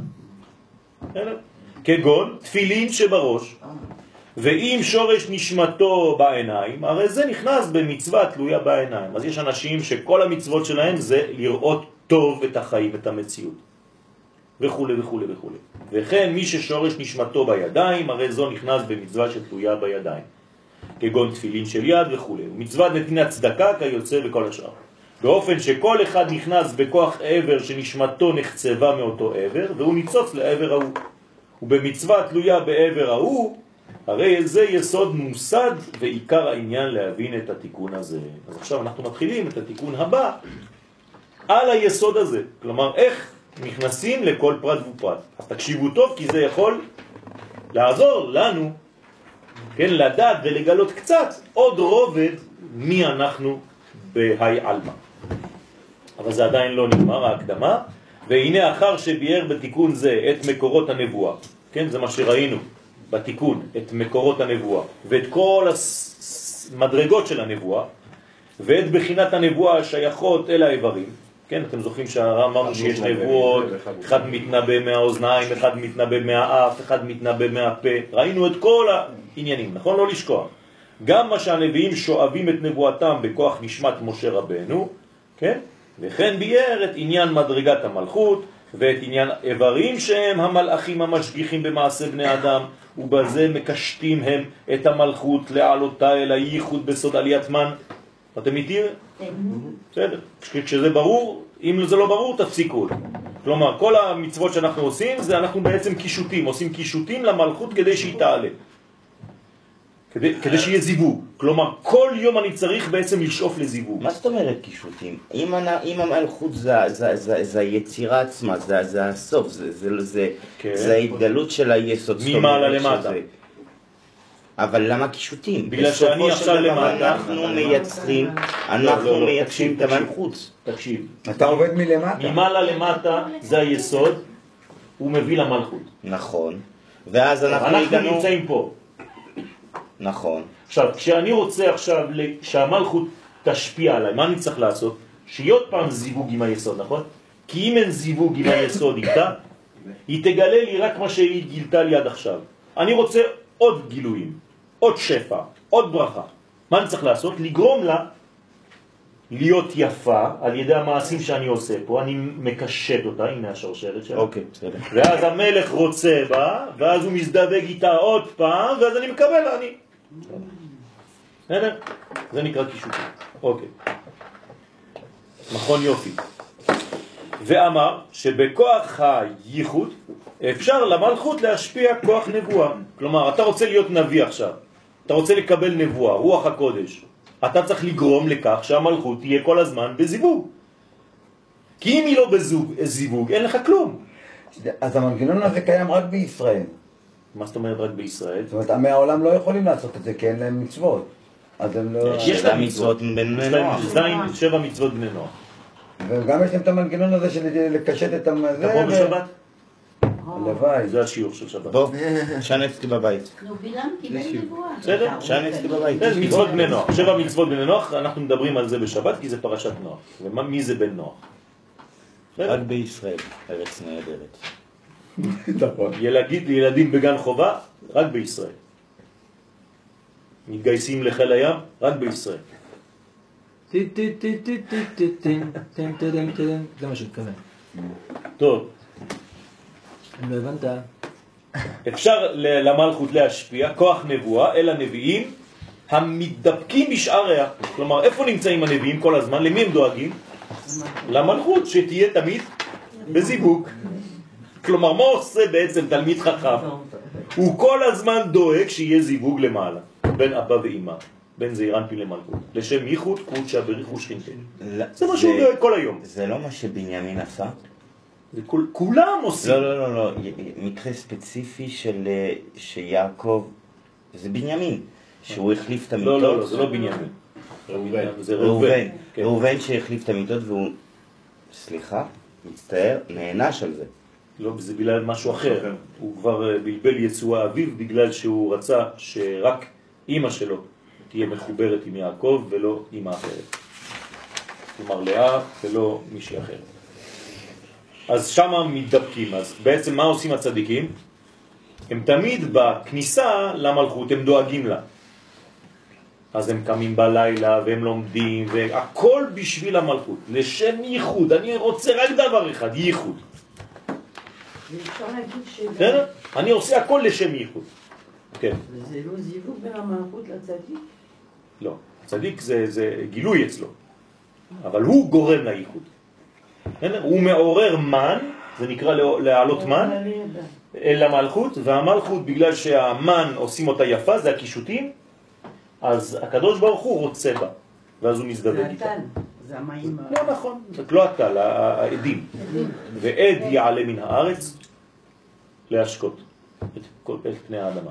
בסדר? כגון תפילין שבראש, ואם שורש נשמתו בעיניים, הרי זה נכנס במצווה תלויה בעיניים. אז יש אנשים שכל המצוות שלהם זה לראות טוב את החיים, את המציאות, וכו' וכו' וכו'. וכן מי ששורש נשמתו בידיים, הרי זו נכנס במצווה שתלויה בידיים, כגון תפילין של יד וכו'. ומצוות נתינת צדקה כיוצא בכל השאר. באופן שכל אחד נכנס בכוח עבר שנשמתו נחצבה מאותו עבר, והוא ניצוץ לעבר ההוא. ובמצווה תלויה בעבר ההוא, הרי זה יסוד מוסד ועיקר העניין להבין את התיקון הזה. אז עכשיו אנחנו מתחילים את התיקון הבא על היסוד הזה. כלומר, איך נכנסים לכל פרט ופרט. אז תקשיבו טוב, כי זה יכול לעזור לנו, כן, לדעת ולגלות קצת עוד רובד מי אנחנו בהי אלמה. אבל זה עדיין לא נגמר, ההקדמה. והנה אחר שביאר בתיקון זה את מקורות הנבואה, כן, זה מה שראינו בתיקון, את מקורות הנבואה ואת כל המדרגות של הנבואה ואת בחינת הנבואה השייכות אל האיברים, כן, אתם זוכרים שאמרנו שיש נבואות, אחד מתנבא מהאוזניים, אחד מתנבא מהאף, אחד מתנבא מהפה. ראינו את כל העניינים, נכון? לא לשכוח. גם מה שהנביאים שואבים את נבואתם בכוח נשמת משה רבנו, כן? וכן ביאר את עניין מדרגת המלכות ואת עניין איברים שהם המלאכים המשגיחים במעשה בני אדם, ובזה מקשטים הם את המלכות לעלותה אל הייחוד בסוד עליית מן. אתם איתי? בסדר. כשזה ברור, אם זה לא ברור, תפסיקו. כלומר, כל המצוות שאנחנו עושים, זה אנחנו בעצם קישוטים, עושים קישוטים למלכות כדי שהיא תעלה. כדי שיהיה זיווג. כלומר, כל יום אני צריך בעצם לשאוף לזיווג. מה זאת אומרת קישוטים? אם המלכות זה היצירה עצמה, זה הסוף, זה ההתגלות של היסוד. ממעלה למטה. אבל למה קישוטים? בגלל שאני עכשיו למטה. אנחנו מייצרים את המלכות. תקשיב. אתה עובד מלמטה. ממעלה למטה זה היסוד, הוא מביא למלכות. נכון. ואז אנחנו נמצאים פה. נכון. עכשיו, כשאני רוצה עכשיו שהמלכות תשפיע עליי, מה אני צריך לעשות? שיהיה עוד פעם זיווג עם היסוד, נכון? כי אם אין זיווג עם היסוד איתה, היא תגלה לי רק מה שהיא גילתה לי עד עכשיו. אני רוצה עוד גילויים, עוד שפע, עוד ברכה. מה אני צריך לעשות? לגרום לה להיות יפה על ידי המעשים שאני עושה פה. אני מקשט אותה, הנה השרשרת שלה. אוקיי, בסדר. ואז המלך רוצה בה, ואז הוא מזדווג איתה עוד פעם, ואז אני מקבל אני. זה נקרא קישוטים. אוקיי. נכון, יופי. ואמר שבכוח הייחוד אפשר למלכות להשפיע כוח נבואה. כלומר, אתה רוצה להיות נביא עכשיו, אתה רוצה לקבל נבואה, רוח הקודש, אתה צריך לגרום לכך שהמלכות תהיה כל הזמן בזיווג. כי אם היא לא בזיווג, אין לך כלום. אז המנגנון הזה קיים רק בישראל. מה זאת אומרת רק בישראל? זאת אומרת, עמי העולם לא יכולים לעשות את זה, כי אין להם מצוות. אז הם לא... יש להם מצוות בני נוח. 7 מצוות בני נוח. וגם יש להם את המנגנון הזה של לקשט את המזה. תבוא בשבת? הלוואי. זה השיעור של שבת. בוא, שנה אצלי בבית. נו, בילם קיבל נבואה. בסדר? שנה אצלי בבית. מצוות בני נוח. 7 מצוות בני נוח, אנחנו מדברים על זה בשבת כי זה פרשת נוח. ומי זה בן נוח? רק בישראל, ארץ נהדרת. נכון. ילדים בגן חובה, רק בישראל. מתגייסים לחיל הים, רק בישראל. זה מה שהתכוון. טוב. לא הבנת. אפשר למלכות להשפיע, כוח נבואה, אל הנביאים המתדפקים בשעריה. כלומר, איפה נמצאים הנביאים כל הזמן? למי הם דואגים? למלכות, שתהיה תמיד בזיווג. כלומר, מה עושה בעצם תלמיד חכם? הוא כל הזמן דואג שיהיה זיווג למעלה, בין אבא ואמא, בין זעיר אנפין למלכות, לשם ייחוד קודשא בריחו שכינתנו. זה מה שהוא דואג כל היום. זה לא מה שבנימין עשה? כולם עושים. לא, מקרה ספציפי שיעקב, זה בנימין, שהוא החליף את המיטות. לא, זה לא בנימין. זה ראובן שהחליף את המיטות והוא, סליחה, מצטער, נענש על זה. לא, זה בגלל משהו אחר. הוא כבר בלבל יצוע אביו בגלל שהוא רצה שרק אמא שלו תהיה מחוברת עם יעקב ולא אמא אחרת. כלומר לאה ולא מישהי אחרת. אז שמה מתדפקים. אז בעצם מה עושים הצדיקים? הם תמיד בכניסה למלכות, הם דואגים לה. אז הם קמים בלילה והם לומדים והכל בשביל המלכות. לשם ייחוד. אני רוצה רק דבר אחד, ייחוד. בסדר? אני עושה הכל לשם ייחוד. כן. זה לא זיווג בין המלכות לצדיק? לא. צדיק זה גילוי אצלו. אבל הוא גורם לייחוד. הוא מעורר מן, זה נקרא להעלות מן, אל המלכות, והמלכות בגלל שהמן עושים אותה יפה, זה הקישוטים, אז הקדוש ברוך הוא רוצה בה, ואז הוא מזדווג איתה. זה הטל, זה המים. לא נכון, זה לא הטל, העדים. ועד יעלה מן הארץ להשקות את פני האדמה.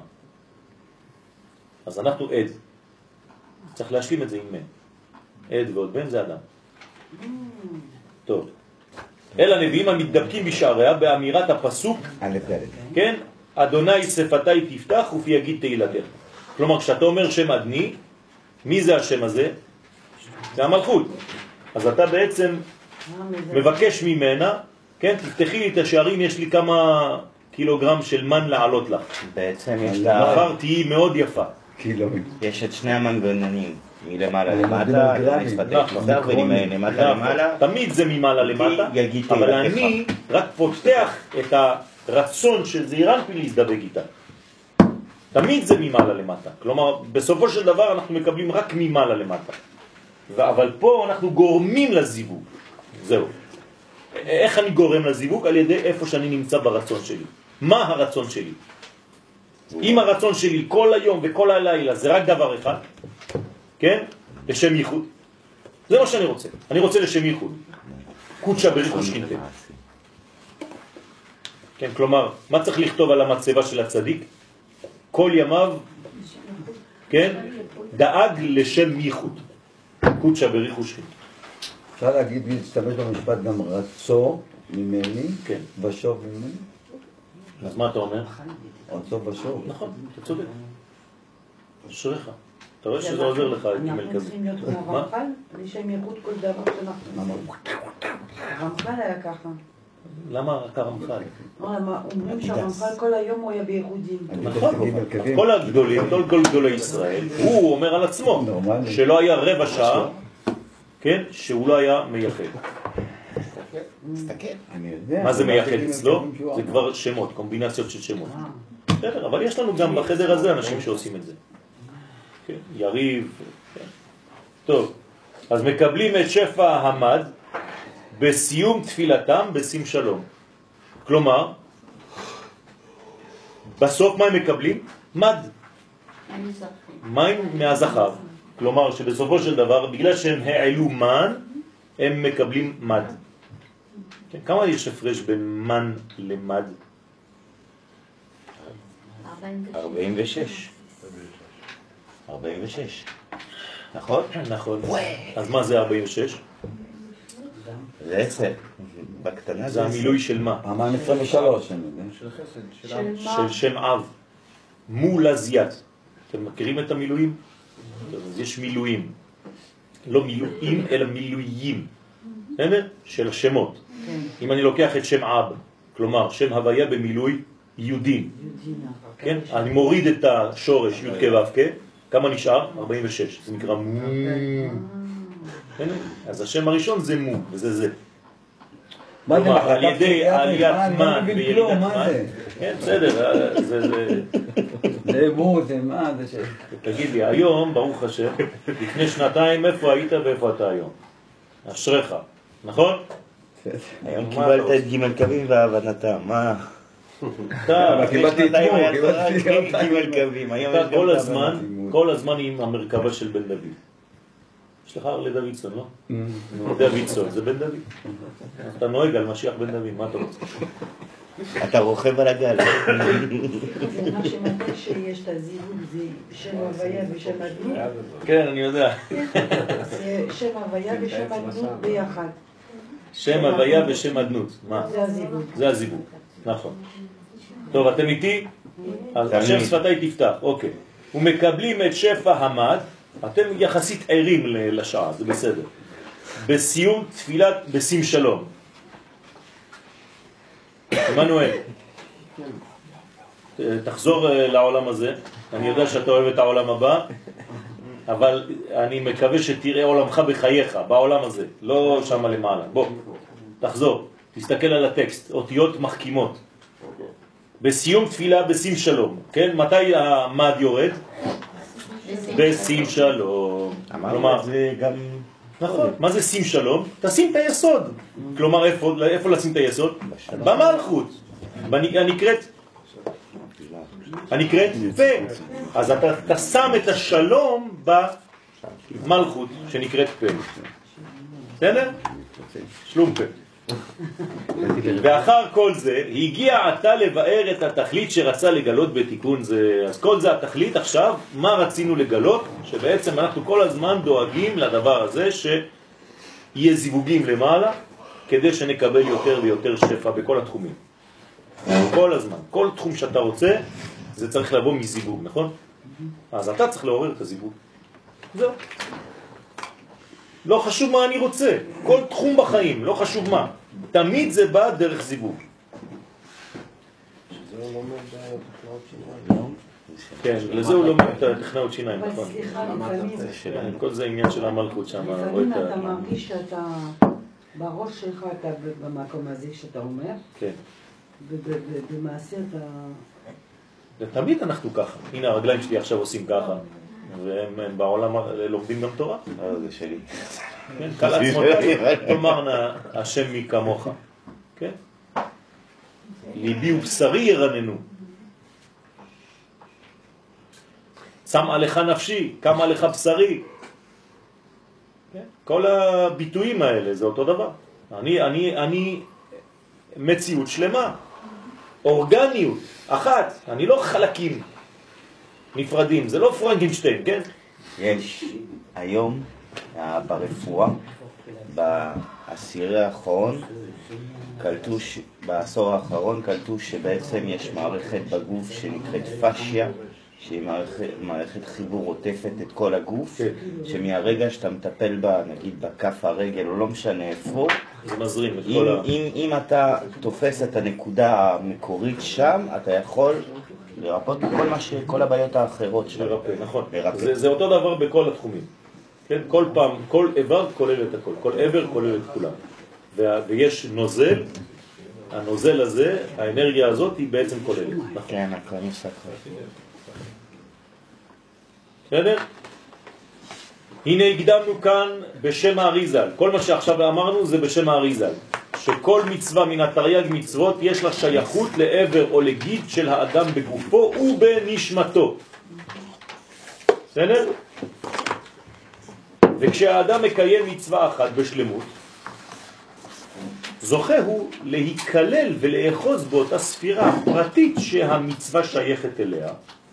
אז אנחנו עד. צריך להשלים את זה עם מן. עד ועוד בן זה אדם. טוב. אל הנביאים המתדבקים בשעריה באמירת הפסוק, כן? אדוני שפתי תפתח ופי יגיד תהילתך. כלומר, כשאתה אומר שם אדני, מי זה השם הזה? זה המלכות. אז אתה בעצם מבקש ממנה, כן, תפתחי לי את השערים, יש לי כמה קילוגרם של מן לעלות לך. בעצם יש מחר תהיי מאוד יפה. יש את שני המנגנונים, מלמעלה למטה, ולמטה למעלה. תמיד זה ממעלה למטה, אבל אני רק פותח את הרצון של זעירנפין להזדבק איתה. תמיד זה ממעלה למטה. כלומר, בסופו של דבר אנחנו מקבלים רק ממעלה למטה. אבל פה אנחנו גורמים לזיווג. זהו. איך אני גורם לזיווג? על ידי איפה שאני נמצא ברצון שלי. מה הרצון שלי? אם הרצון שלי כל היום וכל הלילה זה רק דבר אחד, כן? לשם ייחוד. זה מה שאני רוצה. אני רוצה לשם ייחוד. קודשה בריחו שכינתה. כן, כלומר, מה צריך לכתוב על המצבה של הצדיק? כל ימיו, כן? דאג לשם ייחוד. קודשה בריחו שכינתה. אפשר להגיד, להשתמש במשפט גם רצו ממני, כן. ושוב ממני? אז מה אתה אומר? רצו ושוב. נכון, אתה צודק. אשריך. אתה רואה שזה עוזר לך, ג' כזה. אנחנו צריכים להיות כמו רמח"ל, לשם ייחוד כל דבר שאנחנו... רמח"ל היה ככה. למה רק הרמח"ל? אומרים שהרמח"ל כל היום הוא היה בייחודים. נכון, כל הגדולים, כל גדולי ישראל, הוא אומר על עצמו שלא היה רבע שעה, כן, שהוא לא היה מייחד. מה זה מייחד אצלו? זה כבר שמות, קומבינציות של שמות. בסדר, אבל יש לנו גם בחדר הזה אנשים שעושים את זה. יריב. טוב, אז מקבלים את שפע המד בסיום תפילתם בשים שלום. כלומר, בסוף מה הם מקבלים? מד. מים מהזכר. כלומר שבסופו של דבר, בגלל שהם העלו מן, הם מקבלים מד. כן, כמה יש הפרש בין מן למד? 46. 46. נכון? נכון. אז מה זה 46? זה 10. בקטנה זה המילוי של מה? פעמיים 23. של שם אב. מול הזיית. אתם מכירים את המילואים? אז יש מילואים. לא מילואים, אלא מילויים. של השמות. אם אני לוקח את שם אב, כלומר שם הוויה במילוי יודין. כן? אני מוריד את השורש י' כ' ו' כ', כמה נשאר? 46. זה נקרא מו. אז השם הראשון זה מו, וזה זה. כלומר, על ידי עליית מן וירידת מן. כן, בסדר, זה מו, זה מה, זה ש... תגיד לי, היום, ברוך השם, לפני שנתיים, איפה היית ואיפה אתה היום? אשריך, נכון? היום קיבלת את ג' קווים והבנתם, מה? אתה כל הזמן עם המרכבה של בן דוד. יש לך הרלי דוידסון, לא? דוידסון, זה בן דוד. אתה נוהג על משיח בן דוד, מה אתה רוצה? אתה רוכב על הגל. זה מה שמתי שיש את הזיווג, זה שם הוויה ושם אדנות. כן, אני יודע. זה שם הוויה ושם אדנות ביחד. שם הוויה ושם אדנות. מה? זה הזיווג. זה הזיווג, נכון. טוב, אתם איתי? אז השם שפתיי תפתח, אוקיי. ומקבלים את שפע המד, אתם יחסית ערים לשעה, זה בסדר. בסיום תפילת בשים שלום. עמנואל, תחזור לעולם הזה. אני יודע שאתה אוהב את העולם הבא, אבל אני מקווה שתראה עולמך בחייך, בעולם הזה, לא שם למעלה. בוא, תחזור, תסתכל על הטקסט, אותיות מחכימות. בסיום תפילה בשים שלום, כן? מתי המד יורד? בשים שלום. אמרנו את זה גם... נכון, מה זה שים שלום? תשים את היסוד. כלומר, איפה לשים את היסוד? במלכות. הנקראת פה. אז אתה שם את השלום במלכות שנקראת פה. בסדר? שלום פה. ואחר כל זה הגיע אתה לבאר את התכלית שרצה לגלות בתיקון זה. אז כל זה התכלית. עכשיו מה רצינו לגלות? שבעצם אנחנו כל הזמן דואגים לדבר הזה שיהיה זיווגים למעלה כדי שנקבל יותר ויותר שפע בכל התחומים, כל הזמן. כל תחום שאתה רוצה זה צריך לבוא מזיווג, נכון? אז אתה צריך לעורר את הזיווג. זהו. לא חשוב מה אני רוצה, כל תחום בחיים, לא חשוב מה. תמיד זה בא דרך זיווג. שזה הוא לומד טכנאות שיניים. כן, לזה הוא לומד את טכנאות שיניים. אבל סליחה, לפעמים... כל זה עניין של המלכות שם. לפעמים אתה מרגיש שאתה, בראש שלך אתה במקום הזה שאתה אומר. כן. ובמעשה אתה... תמיד אנחנו ככה. הנה הרגליים שלי עכשיו עושים ככה. והם בעולם לומדים גם תורה. זה שלי. כן, קל עצמותי, תאמרנה השם מי כמוך. כן? ליבי ובשרי ירננו. שם עליך נפשי, קם עליך בשרי. כן? כל הביטויים האלה זה אותו דבר. אני מציאות שלמה. אורגניות, אחת. אני לא חלקים נפרדים, זה לא פרנקנשטיין, כן? יש היום ברפואה, בעשור האחרון, בעשור האחרון קלטו שבעצם יש מערכת בגוף שנקראת פשיה, שהיא מערכת חיבור עוטפת את כל הגוף, שמהרגע שאתה מטפל בה, נגיד בכף הרגל או לא משנה איפה, זה מזרים את כל ה... אם אתה תופס את הנקודה המקורית שם, אתה יכול לרפות כל הבעיות האחרות שם. לרפא, נכון. זה אותו דבר בכל התחומים. כן? כל פעם, כל איבר כולל את הכל. כל איבר כולל את כולם. ויש נוזל, הנוזל הזה, האנרגיה הזאת היא בעצם כוללת. כן, הכל נפסק. בסדר? הנה הקדמנו כאן בשם האריזל. כל מה שעכשיו אמרנו זה בשם האריזל. שכל מצווה מן התרי"ג מצוות יש לה שייכות לעבר או לגיד של האדם בגופו ובנשמתו. בסדר? וכשהאדם מקיים מצווה אחת בשלמות, זוכה הוא להיכלל ולאחוז באותה ספירה פרטית שהמצווה שייכת אליה,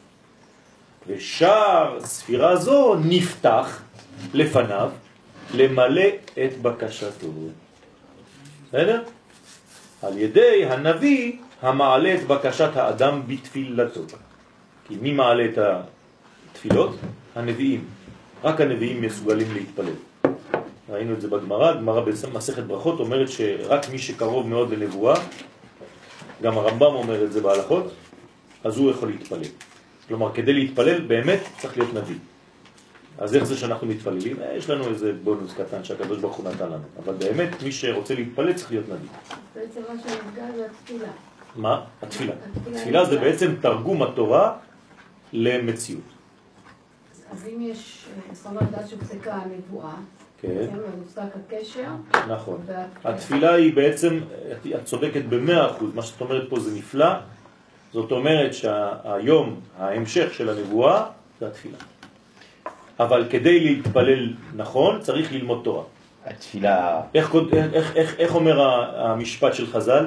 ושאר ספירה זו נפתח לפניו למלא את בקשתו. בסדר? על ידי הנביא המעלה את בקשת האדם בתפילתו. כי מי מעלה את התפילות? הנביאים. רק הנביאים מסוגלים להתפלל. ראינו את זה בגמרא, הגמרא במסכת ברכות אומרת שרק מי שקרוב מאוד לנבואה, גם הרמב"ם אומר את זה בהלכות, אז הוא יכול להתפלל. כלומר, כדי להתפלל באמת צריך להיות נביא. אז איך זה שאנחנו מתפללים? יש לנו איזה בונוס קטן שהקדוש ברוך הוא נתן לנו. אבל באמת, מי שרוצה להתפלל צריך להיות נביא. בעצם מה שנפגע זה התפילה. מה? התפילה. התפילה זה בעצם תרגום התורה למציאות. אז אם יש, זאת אומרת, עד שפסקה הנבואה, כן. מופסק הקשר. נכון. התפילה היא בעצם, את צודקת ב100%, מה שאת אומרת פה זה נפלא. זאת אומרת שהיום ההמשך של הנבואה זה התפילה. אבל כדי להתפלל נכון צריך ללמוד תורה. התפילה... איך אומר המשפט של חז"ל?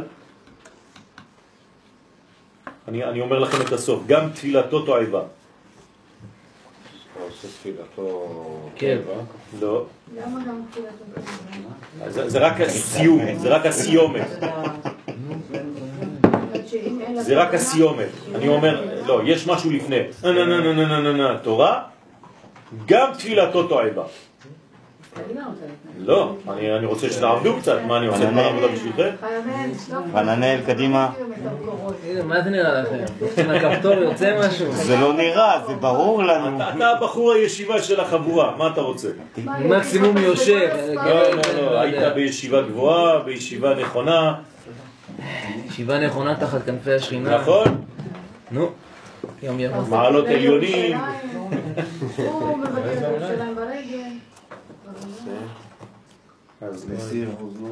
אני אומר לכם את הסוף, גם תפילתו תועבה. עושה תפילתו... כן. לא. למה גם תפילתו תועבה? זה רק הסיום, זה רק הסיומת. זה רק הסיומת. אני אומר, לא, יש משהו לפני. תורה, גם תפילתו תועבה. לא, אני רוצה שתעבדו קצת, מה אני עושה? מה עבודה בשבילכם? חננאל, קדימה. מה זה נראה לכם? מהכפתור יוצא משהו? זה לא נראה, זה ברור לנו. אתה בחור הישיבה של החבורה, מה אתה רוצה? מקסימום יושב. לא, היית בישיבה גבוהה, בישיבה נכונה. ישיבה נכונה תחת כנפי השכינה. נכון? נו, יום יבוא. מעלות עליונים. הוא מבקר ירושלים ברגל. אז מסיר אוזנו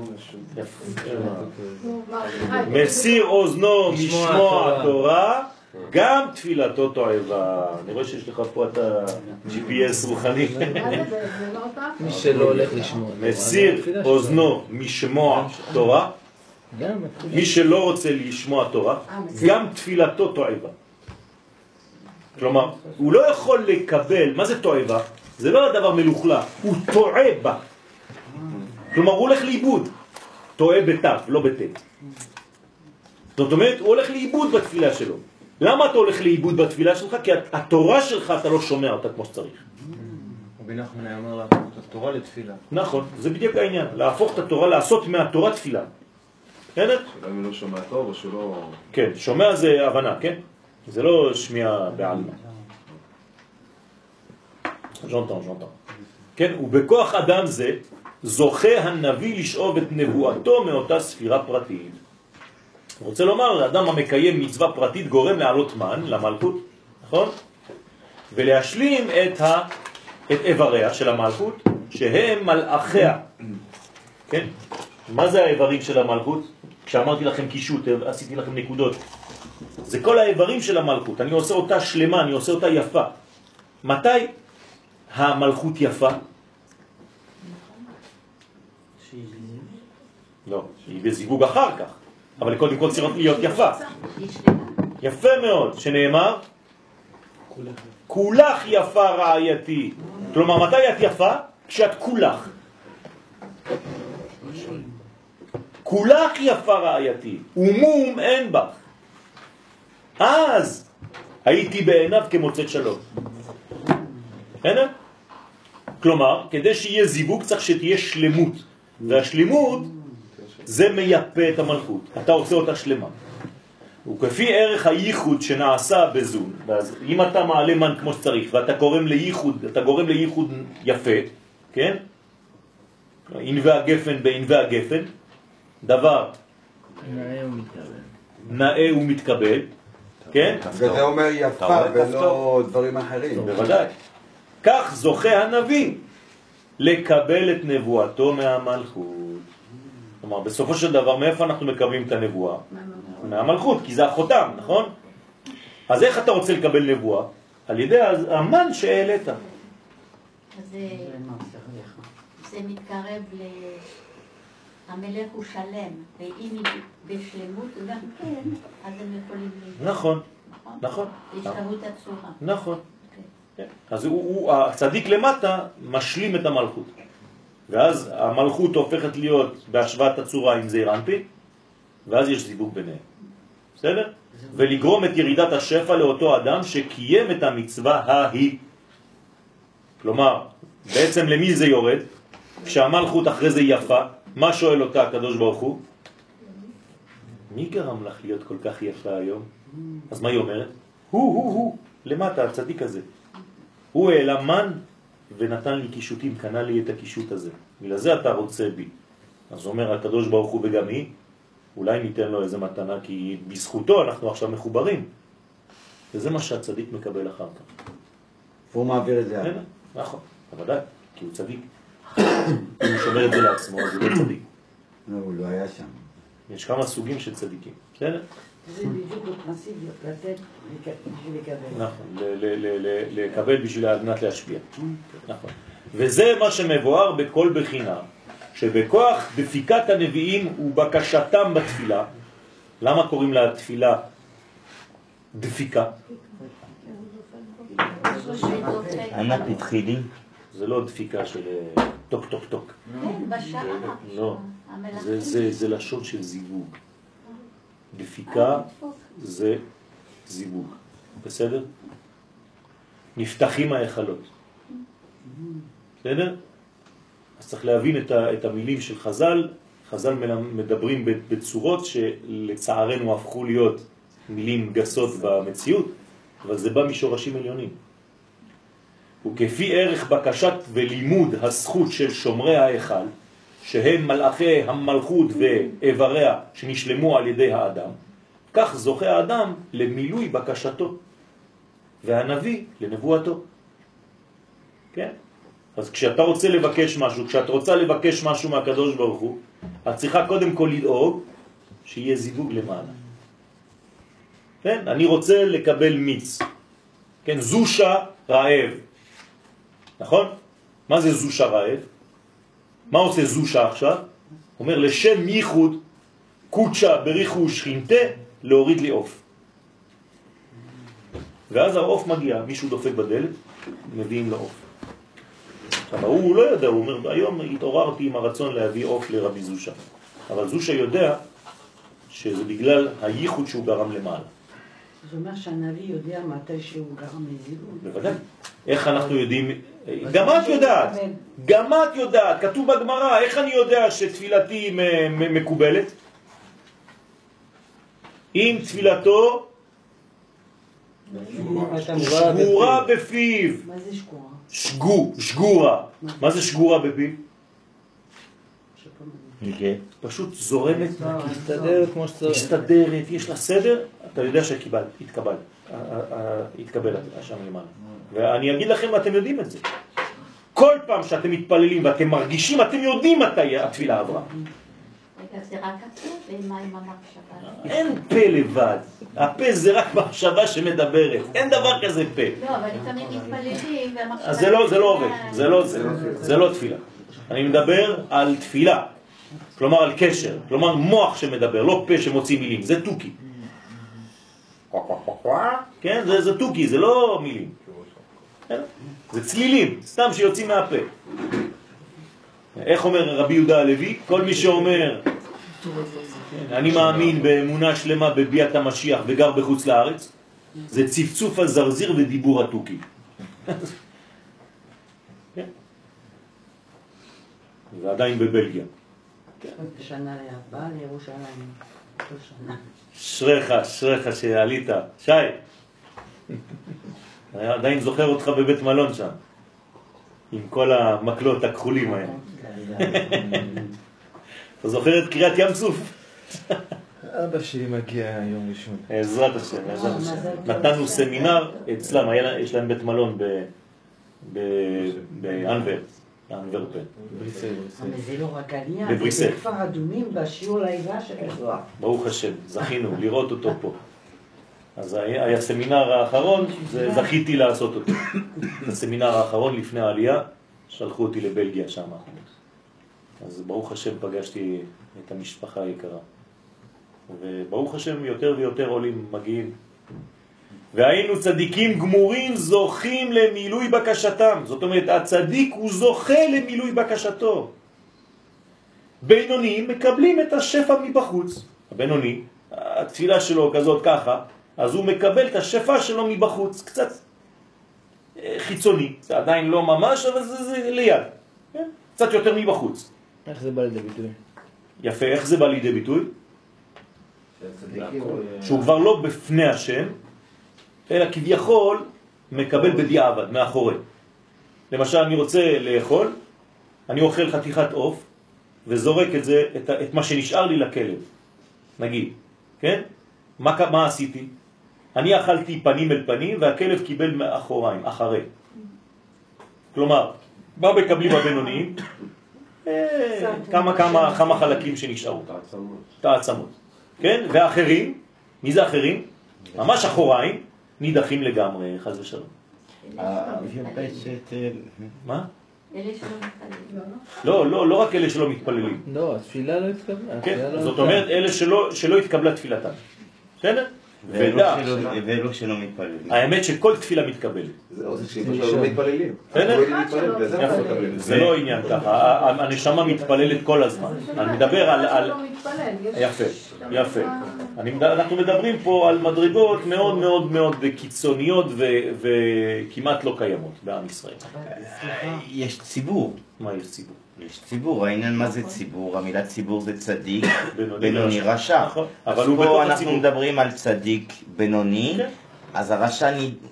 מסיר אוזנו משמוע התורה, גם תפילתו תועבה. אני רואה שיש לך פה את ה-GPS רוחני. מי שלא הולך לשמוע. מסיר אוזנו משמוע תורה, מי שלא רוצה לשמוע תורה, גם תפילתו תועבה. כלומר, הוא לא יכול לקבל, מה זה תועבה? זה לא הדבר מלוכלה, הוא טועה בה. כלומר, הוא הולך לאיבוד. טועה בתף, לא בטף. זאת אומרת, הוא הולך לאיבוד בתפילה שלו. למה אתה הולך לאיבוד בתפילה שלך? כי התורה שלך אתה לא שומע אותה כמו שצריך. רבי נחמן היה אומר להפוך את התורה לתפילה. נכון, זה בדיוק העניין, להפוך את התורה, לעשות מהתורה תפילה. בסדר? שאלה אם לא שומע טוב או שלא... כן, שומע זה הבנה, כן? זה לא שמיע בעלמא. ז'ונטן. כן, ובכוח אדם זה זוכה הנביא לשאוב את נבואתו מאותה ספירה פרטית. אני רוצה לומר, האדם המקיים מצווה פרטית גורם לעלות מן, למלכות, נכון? ולהשלים את איבריה של המלכות, שהם מלאכיה. כן? מה זה האיברים של המלכות? כשאמרתי לכם קישוט, עשיתי לכם נקודות. זה כל האיברים של המלכות. אני עושה אותה שלמה, אני עושה אותה יפה. מתי המלכות יפה? לא, היא בזיווג אחר כך. אבל קודם כל צריכה להיות יפה. יפה מאוד, שנאמר כולך יפה רעייתי. כלומר, מתי את יפה? כשאת כולך. כולך יפה רעייתי, ומום אין בך. אז הייתי בעיניו כמוצאת שלום. הנה? כלומר, כדי שיהיה זיווג צריך שתהיה שלמות. והשלמות זה מייפה את המלכות. אתה עושה אותה שלמה. וכפי ערך הייחוד שנעשה בזון, אז אם אתה מעלה מן כמו שצריך ואתה גורם לייחוד, אתה גורם לייחוד יפה, כן? ענבי הגפן בענבי הגפן, דבר נאה ומתקבל, כן? וזה אומר יפה ולא דברים אחרים. בוודאי. כך זוכה הנביא לקבל את נבואתו מהמלכות. כלומר, בסופו של דבר, מאיפה אנחנו מקבלים את הנבואה? מהמלכות, כי זה החותם, נכון? אז איך אתה רוצה לקבל נבואה? על ידי המן שהעלית. זה מתקרב המלך הוא שלם, ואם היא בשלמות גם כן, אז הם יכולים להתקרב. נכון, נכון. השתמות הצורה. נכון. אז הצדיק למטה משלים את המלכות. ואז המלכות הופכת להיות בהשוואת הצורה עם זעיר אנפין, ואז יש זיווג ביניהם. בסדר? ולגרום את ירידת השפע לאותו אדם שקיים את המצווה ההיא. כלומר, בעצם למי זה יורד? כשהמלכות אחרי זה יפה, מה שואל אותה הקדוש ברוך הוא? מי גרם לך להיות כל כך יפה היום? אז מה היא אומרת? הוא, למטה, הצדיק הזה. הוא העלה מן ונתן לי קישוטים, קנה לי את הקישוט הזה. בגלל זה אתה רוצה בי. אז אומר הקדוש ברוך הוא וגם היא, אולי ניתן לו איזה מתנה, כי בזכותו אנחנו עכשיו מחוברים. וזה מה שהצדיק מקבל אחר כך. והוא מעביר את זה. נכון, בוודאי, כי הוא צדיק. אם הוא שומר את זה לעצמו, אז הוא לא צדיק. לא, הוא לא היה שם. יש כמה סוגים של צדיקים. בסדר? זה בדיוק בפרינציפ, לתת בשביל לקבל. נכון, לקבל בשביל מנת להשפיע. נכון. וזה מה שמבואר בכל בחינה, שבכוח דפיקת הנביאים ובקשתם בתפילה. למה קוראים לה תפילה דפיקה? אנא פתחי לי. זה לא דפיקה של טוק טוק טוק. כן, בשעה. לא, זה לשון של זיווג. דפיקה זה זיווג. בסדר? נפתחים ההיכלות. בסדר? אז צריך להבין את המילים של חז"ל. חז"ל מדברים בצורות שלצערנו הפכו להיות מילים גסות במציאות, אבל זה בא משורשים עליונים. וכפי ערך בקשת ולימוד הזכות של שומרי ההיכל, שהם מלאכי המלכות ואיבריה שנשלמו על ידי האדם, כך זוכה האדם למילוי בקשתו, והנביא לנבואתו. כן? אז כשאתה רוצה לבקש משהו, כשאת רוצה לבקש משהו מהקדוש ברוך הוא, את צריכה קודם כל לדאוג שיהיה זיווג למעלה. כן? אני רוצה לקבל מיץ. כן? זושה רעב. נכון? מה זה זושה רעב? מה עושה זושה עכשיו? אומר לשם ייחוד קודשה בריחו שכינתה להוריד לי עוף. ואז העוף מגיע, מישהו דופק בדלת, מביאים לו עוף. עכשיו הוא לא יודע, הוא אומר, היום התעוררתי עם הרצון להביא עוף לרבי זושה. אבל זושה יודע שזה בגלל הייחוד שהוא גרם למעלה. זאת אומרת שהנביא יודע מתי שהוא גרם נזילות. בוודאי. איך אנחנו יודעים? גם את יודעת. גם את יודעת. כתוב בגמרא, איך אני יודע שתפילתי מקובלת? אם תפילתו שגורה בפיו. מה זה שגורה? שגורה. מה זה שגורה בפיו? פשוט זורמת, מסתדרת כמו שצריך. מסתדרת, יש לה סדר, אתה יודע שהתקבל שם למעלה. ואני אגיד לכם, אתם יודעים את זה. כל פעם שאתם מתפללים ואתם מרגישים, אתם יודעים מתי התפילה עברה. זה רק הפה ומה עם המחשבה? אין פה לבד. הפה זה רק מחשבה שמדברת. אין דבר כזה פה. לא, אבל לפעמים מתפללים והמחשבה... אז זה לא עובד. זה לא תפילה. אני מדבר על תפילה. כלומר על קשר. כלומר מוח שמדבר, לא פה שמוציא מילים. זה טוקי. כן? זה טוקי, זה לא מילים. זה צלילים, סתם שיוצאים מהפה. איך אומר רבי יהודה הלוי? כל מי שאומר אני מאמין באמונה שלמה בביאת המשיח וגר בחוץ לארץ, זה צפצוף הזרזיר ודיבור הטוקי. זה עדיין בבלגיה. שנה הבאה לירושלים, כל שנה. שריך שעלית. שי, אני עדיין זוכר אותך בבית מלון שם, עם כל המקלות הכחולים האלה. אתה זוכר את קריאת ים סוף? אבא שלי מגיע היום ראשון. עזרת השם. נתנו סמינר אצלם, יש להם בית מלון באנברפן. אבל זה לא רק עלייה, זה בכפר אדומים בשיעור לילה שכזוע. ברוך השם, זכינו לראות אותו פה. אז היה סמינר האחרון, זכיתי לעשות אותו. הסמינר האחרון לפני העלייה, שלחו אותי לבלגיה שם. אז ברוך השם פגשתי את המשפחה היקרה. וברוך השם יותר ויותר עולים מגיעים. והיינו צדיקים גמורים זוכים למילוי בקשתם. זאת אומרת, הצדיק הוא זוכה למילוי בקשתו. בינוניים מקבלים את השפע מבחוץ. הבינוני, התפילה שלו כזאת ככה, אז הוא מקבל את השפע שלו מבחוץ, קצת חיצוני. זה עדיין לא ממש, אבל זה ליד. קצת יותר מבחוץ. איך זה בא לידי ביטוי? יפה, איך זה בא לידי ביטוי? שהוא כבר לא בפני השם, אלא כביכול מקבל בדיעבד, מאחורי. למשל, אני רוצה לאכול, אני אוכל חתיכת עוף, וזורק את זה, את מה שנשאר לי לכלב. נגיד, כן? מה עשיתי? אני אכלתי פנים אל פנים, והכלב קיבל מאחוריים, אחרי. כלומר, מה מקבלים הבינוניים? כמה חלקים שנשארו. את העצמות. כן? ואחרים, מי זה אחרים? ממש אחוריים, נידחים לגמרי, חס ושלום. מה? אלה שלא מתפללים. לא רק אלה שלא מתפללים. לא, התפילה לא התקבלה. זאת אומרת, אלה שלא התקבלה תפילתם. בסדר? ואלו שלא מתפללים. האמת שכל תפילה מתקבלת. זה שאיפה שלא מתפללים. זה לא עניין ככה. הנשמה מתפללת כל הזמן. אני מדבר על... יפה. אנחנו מדברים פה על מדרגות מאוד מאוד מאוד קיצוניות וכמעט לא קיימות בעם ישראל. יש ציבור. מה יש ציבור? יש ציבור, העניין מה זה ציבור? המילה ציבור זה צדיק, בינוני רשע. אז פה אנחנו מדברים על צדיק בינוני, אז הרשע,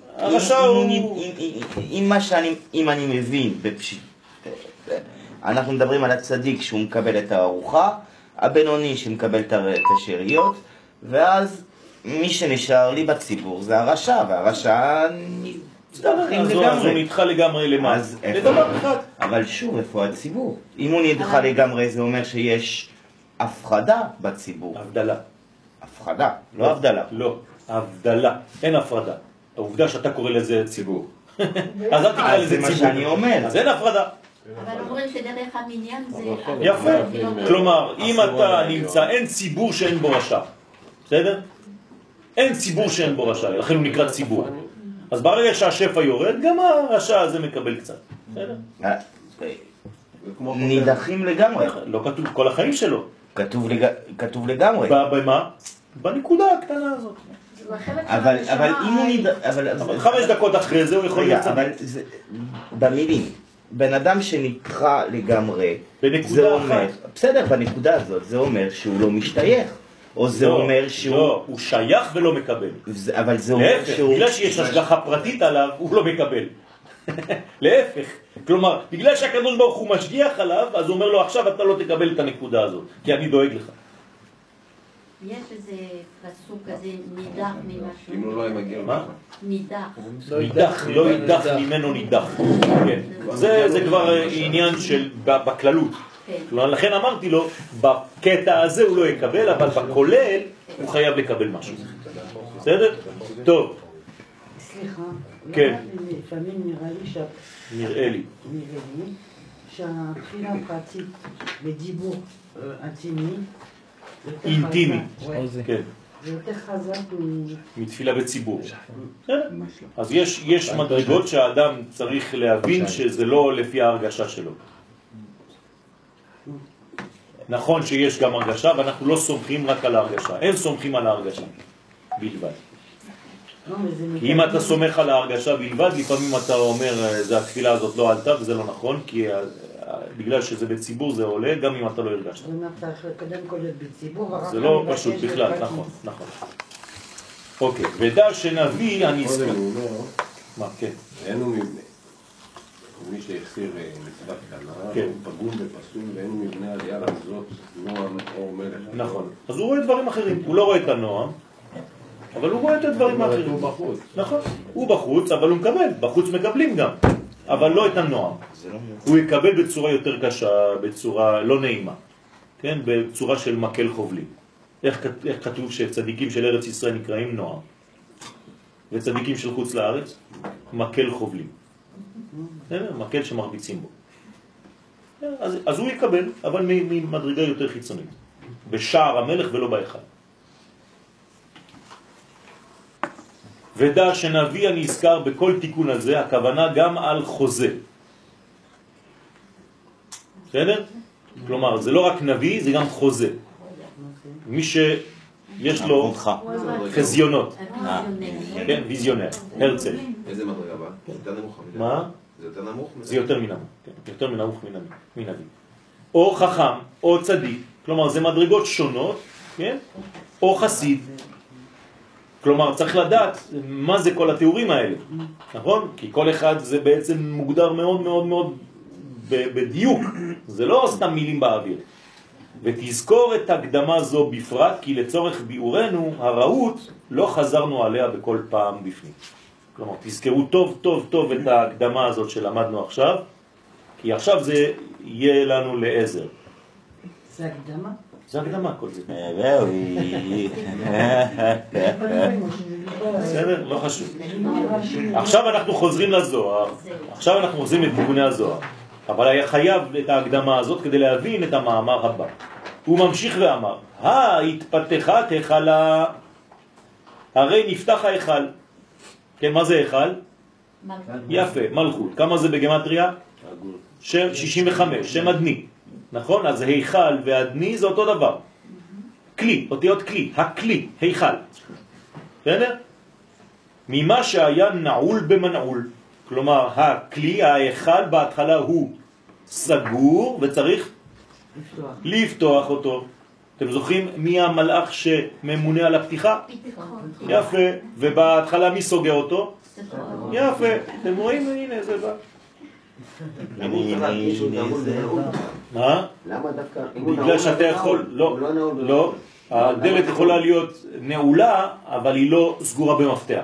אם אני מבין, אנחנו מדברים על הצדיק שהוא מקבל את הארוחה, הבינוני שמקבל את השאריות, ואז מי שנשאר לי בציבור זה הרשע, והרשע אז הוא נדחה לגמרי למה? לדבר אחד. אבל שוב, איפה הציבור? אם הוא נדחה לגמרי זה אומר שיש הפחדה בציבור. הבדלה. הפחדה, לא הבדלה. לא, הבדלה, אין הפרדה. העובדה שאתה קורא לזה ציבור. אז אל תקרא לזה ציבור. זה מה שאני אומר. אז אין הפרדה. אבל אומרים שדרך המניין זה... יפה. כלומר, אם אתה נמצא, אין ציבור שאין בו רשע. בסדר? אין ציבור שאין בו רשע, לכן הוא נקרא ציבור. אז ברגע שהשפע יורד, גם הרשע הזה מקבל קצת. בסדר? נידחים לגמרי. לא כתוב כל החיים שלו. כתוב לגמרי. במה? בנקודה הקטנה הזאת. אבל אם הוא אבל 5 דקות אחרי זה הוא יכול להיות צדיק. אבל במילים, בן אדם שנדחה לגמרי, בנקודה אחת. בסדר, בנקודה הזאת, זה אומר שהוא לא משתייך. או זה אומר שהוא... לא, הוא שייך ולא מקבל. אבל זה אומר שהוא... בגלל שיש השגחה פרטית עליו, הוא לא מקבל. להפך. כלומר, בגלל שהקדוש ברוך הוא משגיח עליו, אז הוא אומר לו, עכשיו אתה לא תקבל את הנקודה הזאת, כי אני דואג לך. יש איזה פסוק כזה נידח ממשהו. אם הוא לא היה מגיע לך. נידח, לא נידח ממנו נידח. זה כבר עניין של בכללות. לכן אמרתי לו, בקטע הזה הוא לא יקבל, אבל בכולל הוא חייב לקבל משהו. בסדר? טוב. סליחה. כן. לפעמים נראה לי שהתפילה הפרטית בדיבור אינטימי, כן. זה יותר חזק מתפילה בציבור. אז יש מדרגות שהאדם צריך להבין שזה לא לפי ההרגשה שלו. נכון שיש גם הרגשה, ואנחנו לא סומכים רק על ההרגשה. אין סומכים על ההרגשה בלבד. כי אם אתה סומך על ההרגשה בלבד, לפעמים אתה אומר, התפילה הזאת לא עלתה, וזה לא נכון, כי בגלל שזה בציבור זה עולה, גם אם אתה לא הרגשת. זה לא פשוט בכלל, נכון, נכון. אוקיי, ודע שנביא הנזכר. מה, כן. היינו מבנה. מי שהחסיר מצוות קטנה, הוא פגום ופסול, ואין מבנה עלייה לעשות נועם אור מלך. נכון. אז הוא רואה דברים אחרים. הוא לא רואה את הנועם, אבל הוא רואה את הדברים האחרים. הוא בחוץ. נכון. הוא בחוץ, אבל הוא מקבל. בחוץ מקבלים גם. אבל לא את הנועם. הוא יקבל בצורה יותר קשה, בצורה לא נעימה. כן? בצורה של מקל חובלי. איך כתוב שצדיקים של ארץ ישראל נקראים נועם? וצדיקים של חוץ לארץ? מקל חובלי. מקל שמרביצים בו. אז הוא יקבל, אבל ממדרגה יותר חיצונית. בשער המלך ולא בהיכל. ודע שנביא הנזכר בכל תיקון הזה, הכוונה גם על חוזה. בסדר? כלומר, זה לא רק נביא, זה גם חוזה. מי שיש לו חזיונות. כן, ויזיונר, הרצל. איזה מדרגה בא? יותר נמוך. מה? זה יותר נמוך? זה יותר מנמוך, יותר מנמוך מנביא. או חכם, או צדיק, כלומר זה מדרגות שונות, כן? או חסיד. כלומר צריך לדעת מה זה כל התיאורים האלה, נכון? כי כל אחד זה בעצם מוגדר מאוד מאוד מאוד בדיוק, זה לא סתם מילים באוויר. ותזכור את הקדמה זו בפרט, כי לצורך ביאורנו הרעות לא חזרנו עליה בכל פעם בפנים. כלומר, תזכרו טוב טוב טוב את ההקדמה הזאת שלמדנו עכשיו, כי עכשיו זה יהיה לנו לעזר. זה הקדמה? זה הקדמה כל זה. בסדר? לא חשוב. עכשיו אנחנו חוזרים לזוהר, עכשיו אנחנו חוזרים לתיקוני הזוהר, אבל היה חייב את ההקדמה הזאת כדי להבין את המאמר הבא. הוא ממשיך ואמר, התפתחה תחלה, הרי נפתח ההיכל. כן, מה זה היכל? יפה, מלכות. כמה זה בגמטריה? 65, שם אדני. נכון? אז היכל ואדני זה אותו דבר. כלי, אותיות כלי, הכלי, היכל. בסדר? ממה שהיה נעול במנעול. כלומר, הכלי, ההיכל בהתחלה הוא סגור וצריך לפתוח אותו. אתם זוכרים מי המלאך שממונה על הפתיחה? יפה. ובהתחלה מי סוגר אותו? יפה. אתם רואים? הנה זה בא. מה? למה דווקא? בגלל שאתה יכול, לא, הדלת יכולה להיות נעולה, אבל היא לא סגורה במפתח.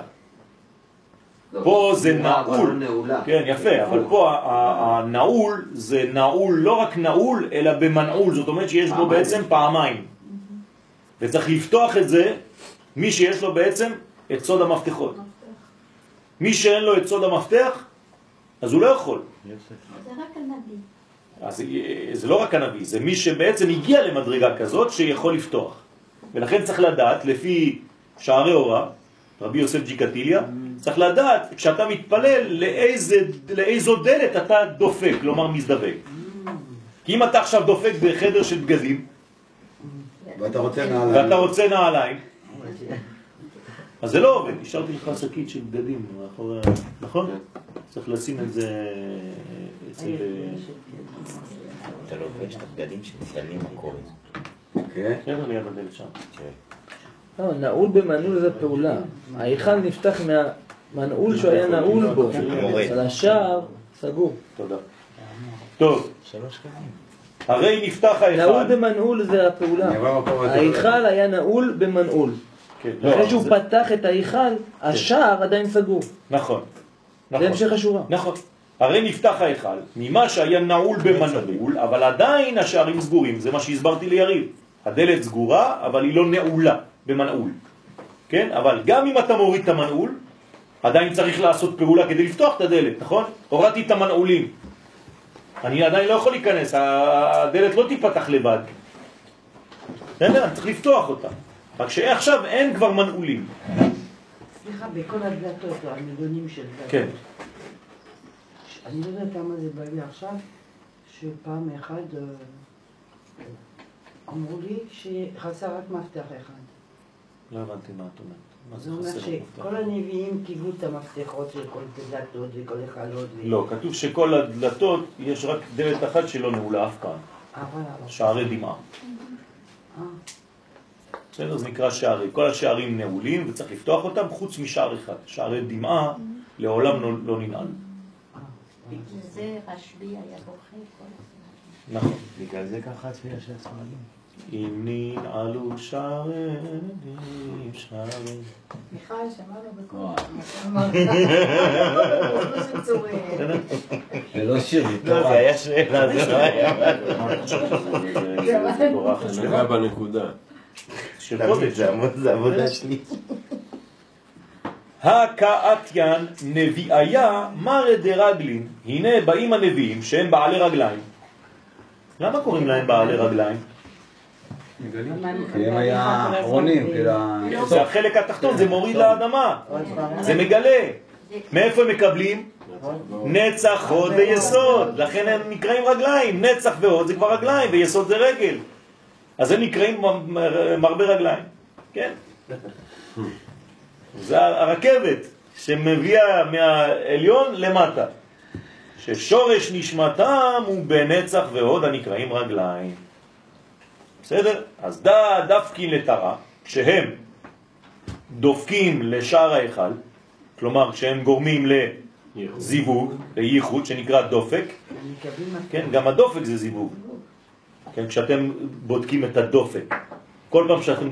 פה זה נעול, כן, יפה, אבל פה הנעול זה נעול, לא רק נעול, אלא במנעול, זאת אומרת שיש בו בעצם פעמיים. וצריך לפתוח את זה, מי שיש לו בעצם את סוד המפתחות. מי שאין לו את סוד המפתח, אז הוא לא יכול. זה רק הנביא. אז זה לא רק הנביא, זה מי שבעצם הגיע למדרגה כזאת שיכול לפתוח. ולכן צריך לדעת, לפי שערי אורה, רבי יוסף ג'יקטיליה, צריך לדעת, כשאתה מתפלל, לאיזו דלת אתה דופק, כלומר מזדבק. כי אם אתה עכשיו דופק בחדר של בגדים, ואתה רוצה נעליים, אז זה לא עובד, השארתי לך שקית של בגדים, נכון? צריך לשים את זה אצל... אתה לובש את הבגדים שציינים מקורי. כן? כן, ליד הדלת שם. נעול במנעול זה פעולה. ההיכל נפתח מהמנעול שהוא היה נעול בו. על השער סגור. תודה. טוב. הרי נפתח ההיכל. נעול במנעול זה הפעולה. ההיכל היה נעול במנעול. אחרי שהוא פתח את ההיכל, השער עדיין סגור. נכון. זה המשך השורה. נכון. הרי נפתח ההיכל, ממה שהיה נעול במנעול, אבל עדיין השערים סגורים. זה מה שהסברתי ליריב. הדלת סגורה, אבל היא לא נעולה במנעול. כן? אבל גם אם אתה מוריד את המנעול, עדיין צריך לעשות פעולה כדי לפתוח את הדלת, נכון? הורדתי את המנעולים. אני עדיין לא יכול להיכנס, הדלת לא תיפתח לבד. אני צריך לפתוח אותה. רק שעכשיו אין כבר מנעולים. סליחה, בכל הדלתות, המדונים של דלתות. כן. אני לא יודעת כמה זה בא לי עכשיו, שפעם אחד אמרו לי שחסר רק מפתח אחד. לא הבנתי מה את אומרת. זה אומר שכל הנביאים קיבלו את המפתחות של כל דלתות וכל החלות. לא, כתוב שכל הדלתות יש רק דלת אחת שלא נעולה אף פעם. שערי דמעה. בסדר, זה נקרא שערי. כל השערים נעולים וצריך לפתוח אותם חוץ משער אחד. שערי דמעה לעולם לא ננעל. בגלל זה רשב"י היה בוכה כל הזמן. נכון. בגלל זה ככה התפילה של הספרדים. אם ננעלו שערים. מיכל, שמענו בכל. זה לא שיר, זה היה שאלה, זה לא היה. זה היה בנקודה. זה עבודה שלי. הקאתיין נביאיה מרא דרגלין. הנה באים הנביאים שהם בעלי רגליים. למה קוראים להם בעלי רגליים? כי הם היה האחרונים. זה החלק התחתון, זה מוריד לאדמה. זה מגלה. מאיפה הם מקבלים? נצח, הוד ויסוד. לכן הם נקראים רגליים. נצח והוד זה כבר רגליים ויסוד זה רגל. אז הם נקראים מרבה רגליים. כן? זה הרכבת שמביאה מהעליון למטה. ששורש נשמתם הוא בנצח והוד הנקראים רגליים. בסדר? אז דפקין לתרה, כשהם דופקים לשער ההיכל, כלומר כשהם גורמים לזיווג, לייחוד שנקרא דופק, כן, גם הדופק זה זיווג. כן, כשאתם בודקים את הדופק, כל פעם שאתם...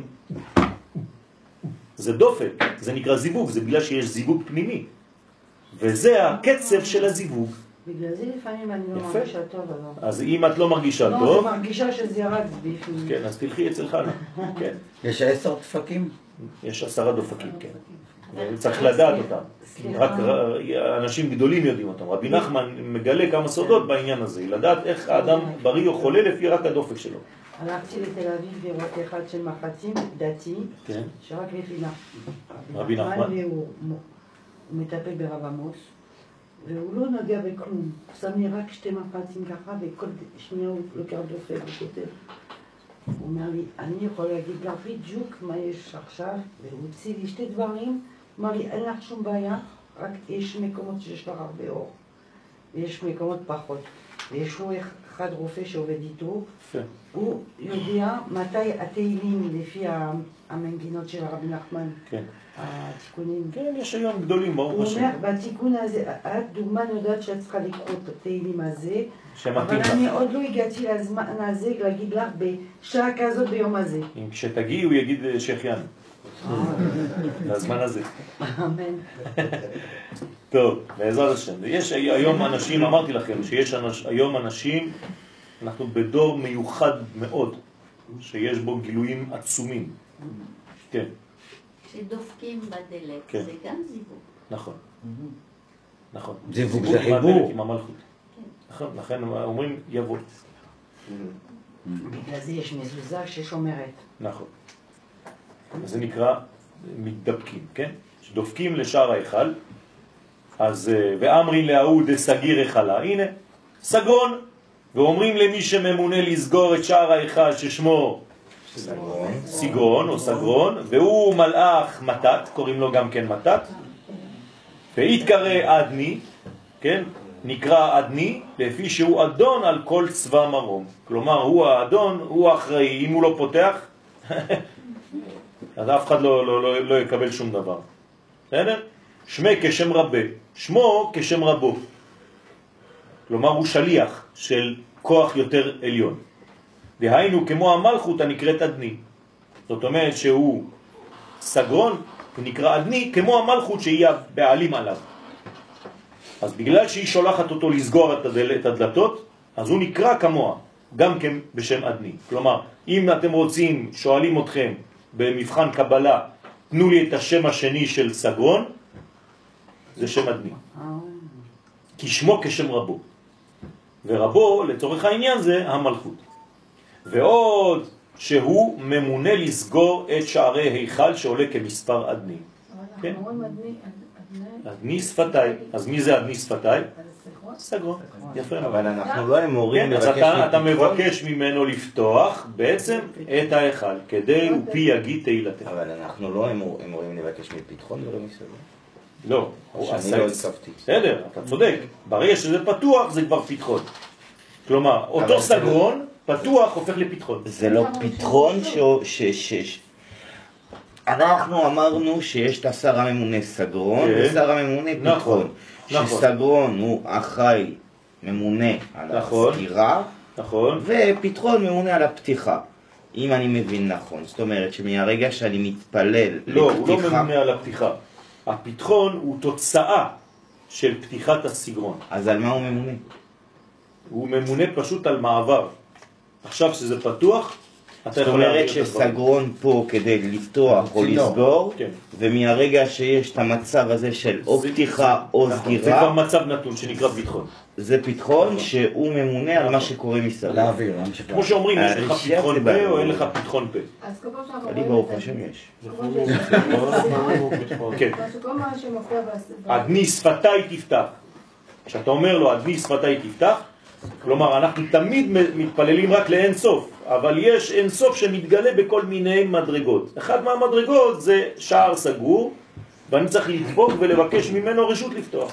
זה דופק, זה נקרא זיווג, זה בגלל שיש זיווג פנימי. וזה הקצב של הזיווג. בגלל זה לפעמים אני לא מרגישה טוב, אבל... אז אם את לא מרגישה טוב... לא, זה מרגישה שזה ירד בפנים. כן, אז תלכי אצל חנה. כן. יש 10 דפקים? יש 10 דופקים, כן. צריך לדעת אותם. רק אנשים גדולים יודעים אותם. רבי נחמן מגלה כמה סודות בעניין הזה. לדעת איך האדם בריא או חולה לפי רק הדופק שלו. הלכתי לתל אביב לראות אחד של מחצים דתי, שרק לפי רבי נחמן. הוא מטפל ברב עמוס. והוא לא נוגע בכלום, הוא שם לי רק 2 מחצים ככה, וכל שנייה הוא לוקח דופק וכותב. הוא אומר לי, אני יכול להגיד לך בדיוק מה יש עכשיו, והוא הוציא לי 2 דברים, הוא אמר לי, אין לך שום בעיה, רק יש מקומות שיש לך הרבה אור, ויש מקומות פחות. ויש לו אחד רופא שעובד איתו, הוא יודע מתי התהילים לפי המנגינות של הרבי נחמן. כן. התיקונים. כן, יש היום גדולים, ברוך השם. הוא אומר, בתיקון הזה, את דוגמה יודעת שאת צריכה לקרוא את התהילים הזה, אבל אני עוד לא הגעתי לזמן הזה להגיד לך בשעה כזאת ביום הזה. אם כשתגיעי הוא יגיד שחיינו. לזמן הזה. אמן. טוב, בעזרת השם. יש היום אנשים, אמרתי לכם, שיש היום אנשים, אנחנו בדור מיוחד מאוד, שיש בו גילויים עצומים. כן. כשדופקים בדלת, כן. זה גם זיווג. נכון. נכון. זיווג זה חיבור. עם המלכות. נכון, לכן אומרים יבוא. בגלל זה יש מזוזה ששומרת. נכון. זה נקרא מתדפקים, כן? שדופקים לשער ההיכל, אז ואמרי להוא דסגיר החלה, הנה, סגרון, ואומרים למי שממונה לסגור את שער ההיכל ששמו סגרון או סגרון, והוא מלאך מתת, קוראים לו גם כן מתת, והתקרא אדני, כן? נקרא אדני, לפי שהוא אדון על כל צבא מרום. כלומר, הוא האדון, הוא האחראי, אם הוא לא פותח, אז אף אחד לא יקבל שום דבר. בסדר? שמי כשם רבה, שמו כשם רבו. כלומר, הוא שליח של כוח יותר עליון. דהיינו, כמו המלכות הנקראת אדני. זאת אומרת שהוא סגרון, הוא נקרא אדני, כמו המלכות שהיא הבעלים עליו. אז בגלל שהיא שולחת אותו לסגור את הדלתות, אז הוא נקרא כמוה, גם כן בשם אדני. כלומר, אם אתם רוצים, שואלים אתכם במבחן קבלה, תנו לי את השם השני של סגרון, זה שם אדני. כי שמו כשם רבו. ורבו, לצורך העניין, זה המלכות. ועוד שהוא ממונה לסגור את שערי היכל שעולה כמספר אדני. כן? אנחנו אומרים אדני שפתיים. אז מי זה אדני שפתיים? סגרון. יפה. אבל אנחנו לא אמורים לבקש מפתחון. אתה מבקש ממנו לפתוח בעצם את ההיכל, כדי ופי יגיד תהילתך. אבל אנחנו לא אמורים לבקש מפתחון ולא מסגרון. לא. אני לא הצפתי. בסדר, אתה צודק. ברגע שזה פתוח זה כבר פתחון. כלומר, אותו סגרון פתוח הופך לפתחון. זה לא פתחון אנחנו אמרנו שיש את השר הממונה סגרון ושר הממונה פתחון. שסגרון הוא אחראי ממונה על הסגירה, ופתחון ממונה על הפתיחה. אם אני מבין נכון, זאת אומרת שמהרגע שאני מתפלל לפתיחה... לא, הוא לא ממונה על הפתיחה. הפתחון הוא תוצאה של פתיחת הסגרון. אז על מה הוא ממונה? הוא ממונה פשוט על מעבר. עכשיו שזה פתוח, זאת אומרת שסגרון פה כדי לפתוח או לסגור, ומהרגע שיש את המצב הזה של או פתיחה או סגירה, זה כבר מצב נתון שנקרא פתחון. זה פתחון שהוא ממונה על מה שקורה מסביב. להעביר. כמו שאומרים, יש לך פתחון פה או אין לך פתחון פה. אז כל פעם שאנחנו אני ברוך השם יש. כל מה שמופיע אדני שפתיי תפתח. כשאתה אומר לו אדני שפתיי תפתח, כלומר אנחנו תמיד מתפללים רק לאין סוף, אבל יש אין סוף שמתגלה בכל מיני מדרגות. אחד מהמדרגות זה שער סגור, ואני צריך לדפוק ולבקש ממנו רשות לפתוח.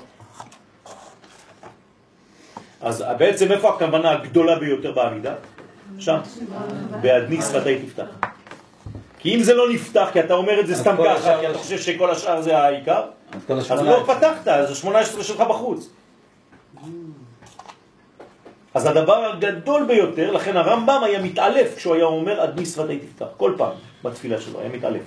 אז בעצם איפה הכוונה הגדולה ביותר בעמידה? שם, באדני שפתיי תפתח. כי אם זה לא נפתח, כי אתה אומר את זה סתם ככה, כי אתה חושב שכל השאר זה העיקר, אז לא פתחת, אז ה-18 שלך בחוץ. אז הדבר הגדול ביותר, לכן הרמב"ם היה מתעלף כשהוא היה אומר אדני שפתי תפתח, כל פעם בתפילה שלו, היה מתעלף.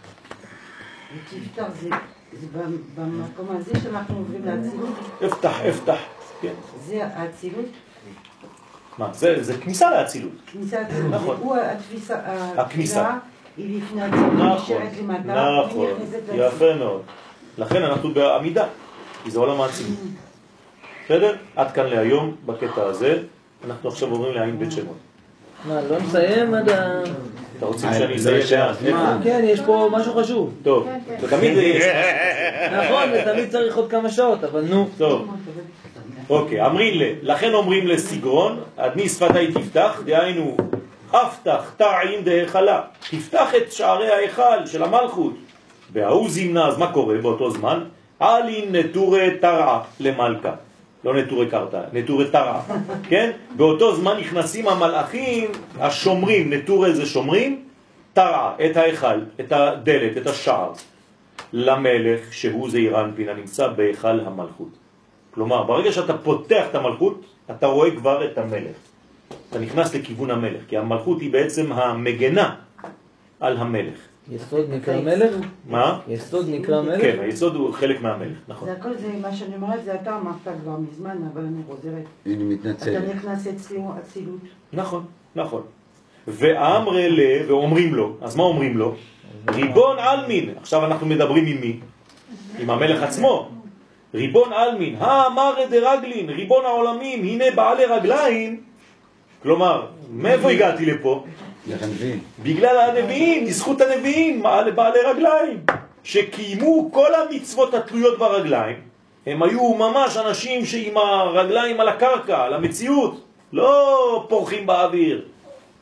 תפתח זה במקום הזה שאנחנו עוברים לאצילות? אפתח, כן. זה האצילות? מה? זה כניסה לאצילות. כניסה לאצילות. נכון. הוא הכניסה. היא לפני האצילות, נשארת למטה. נכון, יפה מאוד. לכן אנחנו בעמידה, כי זה עולם האצילות. בסדר? עד כאן להיום, בקטע הזה, אנחנו עכשיו עוברים לעין בית שמות. מה, לא נסיים עד ה... אתה רוצים שאני אסיים? כן, יש פה משהו חשוב. טוב, ותמיד יש... נכון, ותמיד צריך עוד כמה שעות, אבל נו. טוב. אוקיי, אמרים לכן אומרים לסגרון, אדני שפתי תפתח, דהיינו, אפתח תעין דהיכלה, תפתח את שערי ההיכל של המלכות. והוא זימנה, אז מה קורה באותו זמן? אלין נטורי תרעה למלכה. לא נטורי קרתא, נטורי תרעה, כן? באותו זמן נכנסים המלאכים השומרים, נטורי זה שומרים, תרעה, את ההיכל, את הדלת, את השער, למלך שהוא זעיר אנפין, הנמצא בהיכל המלכות. כלומר, ברגע שאתה פותח את המלכות, אתה רואה כבר את המלך. אתה נכנס לכיוון המלך, כי המלכות היא בעצם המגנה על המלך. יסוד נקרא מלך? מה? יסוד נקרא מלך? כן, היסוד הוא חלק מהמלך, נכון. זה הכל זה מה שאני אומרת, זה אתה אמרת כבר מזמן, אבל אני חוזרת. אני מתנצלת. אתה נכנס אצלנו אצילות. נכון, נכון. ואמרי לה, ואומרים לו, אז מה אומרים לו? ריבון אלמין. עכשיו אנחנו מדברים עם מי? עם המלך עצמו. ריבון אלמין, האמר דרגלין, ריבון העולמים, הנה בעלי רגליים. כלומר, מאיפה הגעתי לפה? בגלל הנביאים, בזכות הנביאים, בעלי רגליים, שקיימו כל המצוות התלויות ברגליים. הם היו ממש אנשים שעם הרגליים על הקרקע, על המציאות, לא פורחים באוויר.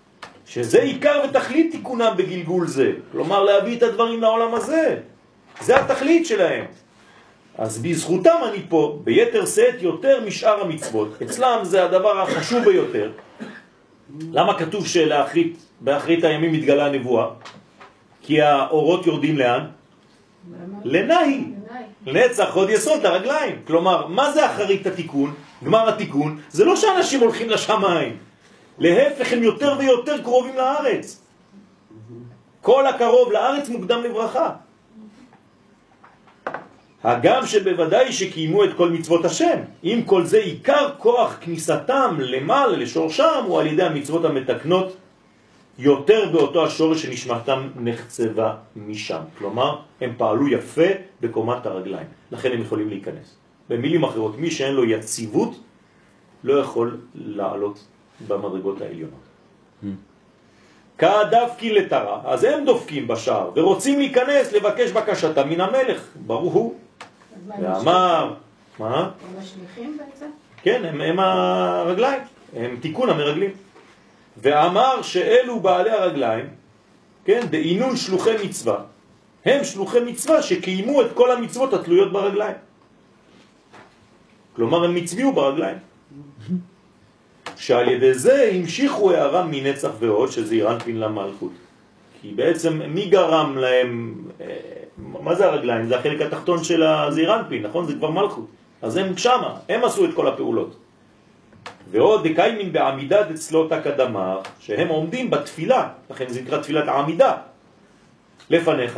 שזה עיקר ותכלית תיקונם בגלגול זה. כלומר, להביא את הדברים לעולם הזה. זה התכלית שלהם. אז בזכותם אני פה, ביתר שאת יותר משאר המצוות. אצלם זה הדבר החשוב ביותר. למה כתוב באחרית הימים מתגלה הנבואה? כי האורות יורדים לאן? לנהי. נצח עוד יסוד לרגליים. כלומר, מה זה אחרית התיקון? גמר התיקון? זה לא שאנשים הולכים לשמיים. להפך, הם יותר ויותר קרובים לארץ. כל הקרוב לארץ מוקדם לברכה. הגם שבוודאי שקיימו את כל מצוות השם. אם כל זה עיקר כוח כניסתם למעלה לשורשם, הוא על ידי המצוות המתקנות יותר באותו השורש שנשמתם נחצבה משם. כלומר, הם פעלו יפה בקומת הרגליים. לכן הם יכולים להיכנס. במילים אחרות, מי שאין לו יציבות לא יכול לעלות במדרגות העליונות. כדפקי לתרה, אז הם דופקים בשער ורוצים להיכנס לבקש בקשתה מן המלך, ברור הוא. ואמר, מה? הם משליחים בעצם? כן, הם הרגליים, הם תיקון המרגלים. ואמר שאלו בעלי הרגליים, כן, דעינון שלוחי מצווה, הם שלוחי מצווה שקיימו את כל המצוות התלויות ברגליים. כלומר, הם מצביעו ברגליים. שעל ידי זה המשיכו הערה מנצח ועוד, שזה אירנפין למלכות. כי בעצם מי גרם להם, מה זה הרגליים? זה החלק התחתון של הזעירנפין, נכון? זה כבר מלכות. אז הם שמה, הם עשו את כל הפעולות. ועוד דקיימין בעמידה דצלותה קדמה, שהם עומדים בתפילה, לכן זה נקרא תפילת העמידה, לפניך.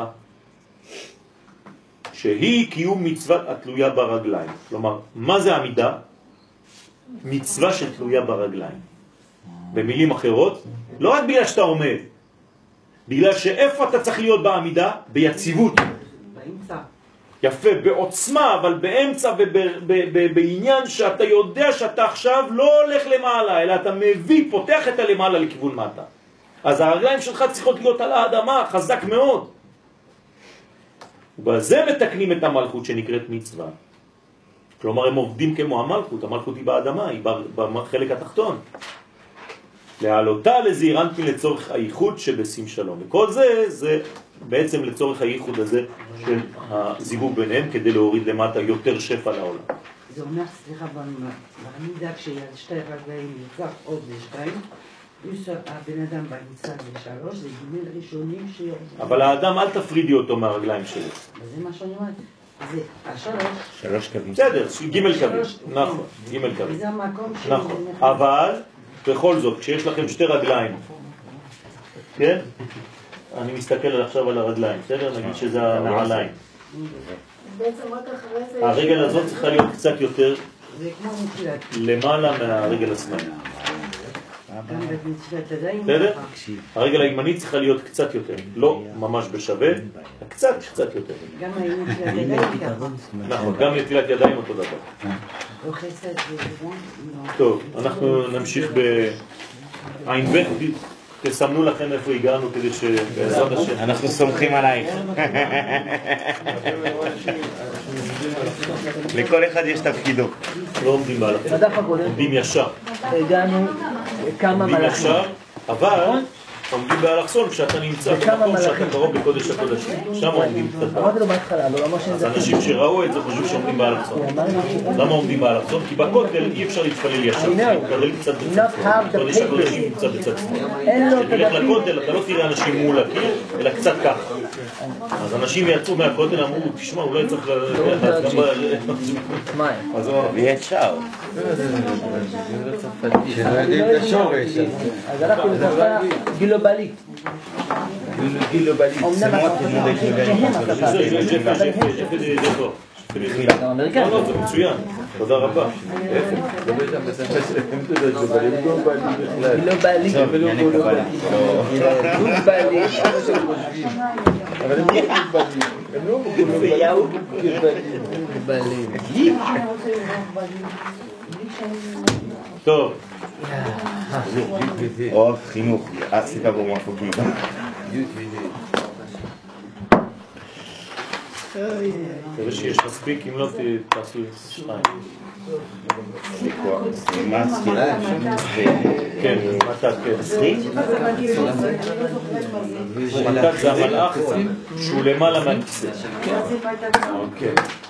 שהיא קיום מצוות התלויה ברגליים. כלומר, מה זה עמידה? מצווה שתלויה ברגליים. במילים אחרות, לא רק בגלל שאתה עומד, בגלל שאיפה אתה צריך להיות בעמידה? ביציבות. באמצע. יפה, בעוצמה, אבל באמצע ובעניין שאתה יודע שאתה עכשיו לא הולך למעלה, אלא אתה מביא, פותח את הלמעלה לכיוון מטה. אז הרגליים שלך צריכות להיות על האדמה, חזק מאוד. ובזה מתקנים את המלכות שנקראת מצווה. כלומר, הם עובדים כמו המלכות. המלכות היא באדמה, היא בחלק התחתון. להעלותה לזעירנפין לצורך הייחוד שבשים שלום. וכל זה, זה בעצם לצורך הייחוד הזה של הזיווג ביניהם, כדי להוריד למטה יותר שפע לעולם. זה אומר, סליחה, בעמידה כשיד שתי רגליים יצח עוד לשתיים, הבן אדם באמצע לשלוש, זה גימל ראשונים שיורדים. אבל האדם, אל תפרידי אותו מהרגליים שלו. זה מה שאני אומרת. זה שלוש קווים. בסדר, גימל קווים. נכון, גימל קווים. וזה המקום נכון, אבל בכל זאת, כשיש לכם שתי רגליים, כן? אני מסתכל עכשיו על הרגליים, בסדר? נגיד שזה הנעליים. בעצם רק אחרי זה... הרגל הזאת צריכה להיות קצת יותר זה כמו נטילת. למעלה מהרגל השמאלי. גם בנטילת ידיים. בסדר? הרגל הימנית צריכה להיות קצת יותר, לא ממש בשווה, קצת יותר. גם נטילת ידיים ככה. נכון, גם נטילת ידיים אותו דבר. טוב, אנחנו נמשיך בעין ב', תסמנו לכם איפה הגענו כדי שבעזרת השם. אנחנו סומכים עלייך. לכל אחד יש תפקידו. לא עומדים בהלכים, עומדים ישר. הגענו כמה עומדים מלאכים. ישר, אבל עומדים באלכסון כשאתה נמצא במקום שאתה קרוב בקודש הקודשים. שם עומדים קצת. אמרתי לו בהתחלה, אבל לא מה אז אנשים שראו את זה חושבים שעומדים באלכסון. למה עומדים באלכסון? כי בכותל אי אפשר להתפלל ישר, להתפלל קצת בצד. קודש הקודשים קצת בצד. כשתלך לכותל אתה לא תראה אנשים מול הקיר, אלא קצת ככה. אז אנשים יצאו מהכותל אמרו, תשמע, אולי צריך וישר. שלא יודעים את השורש. אז הלכתי לשפה גלובלית. גלובלית. אמנם אתה אמריקאי. לא, זה מצוין, תודה רבה. גלובלית. טוב. אוהב חינוך, עשית בו מפוקים. מקווה שיש מספיק, אם לא תעשו 2. מה הספירה? כן, מתת, כן. 20? מתת זה המלאך שהוא למעלה מהכיסא. אוקיי.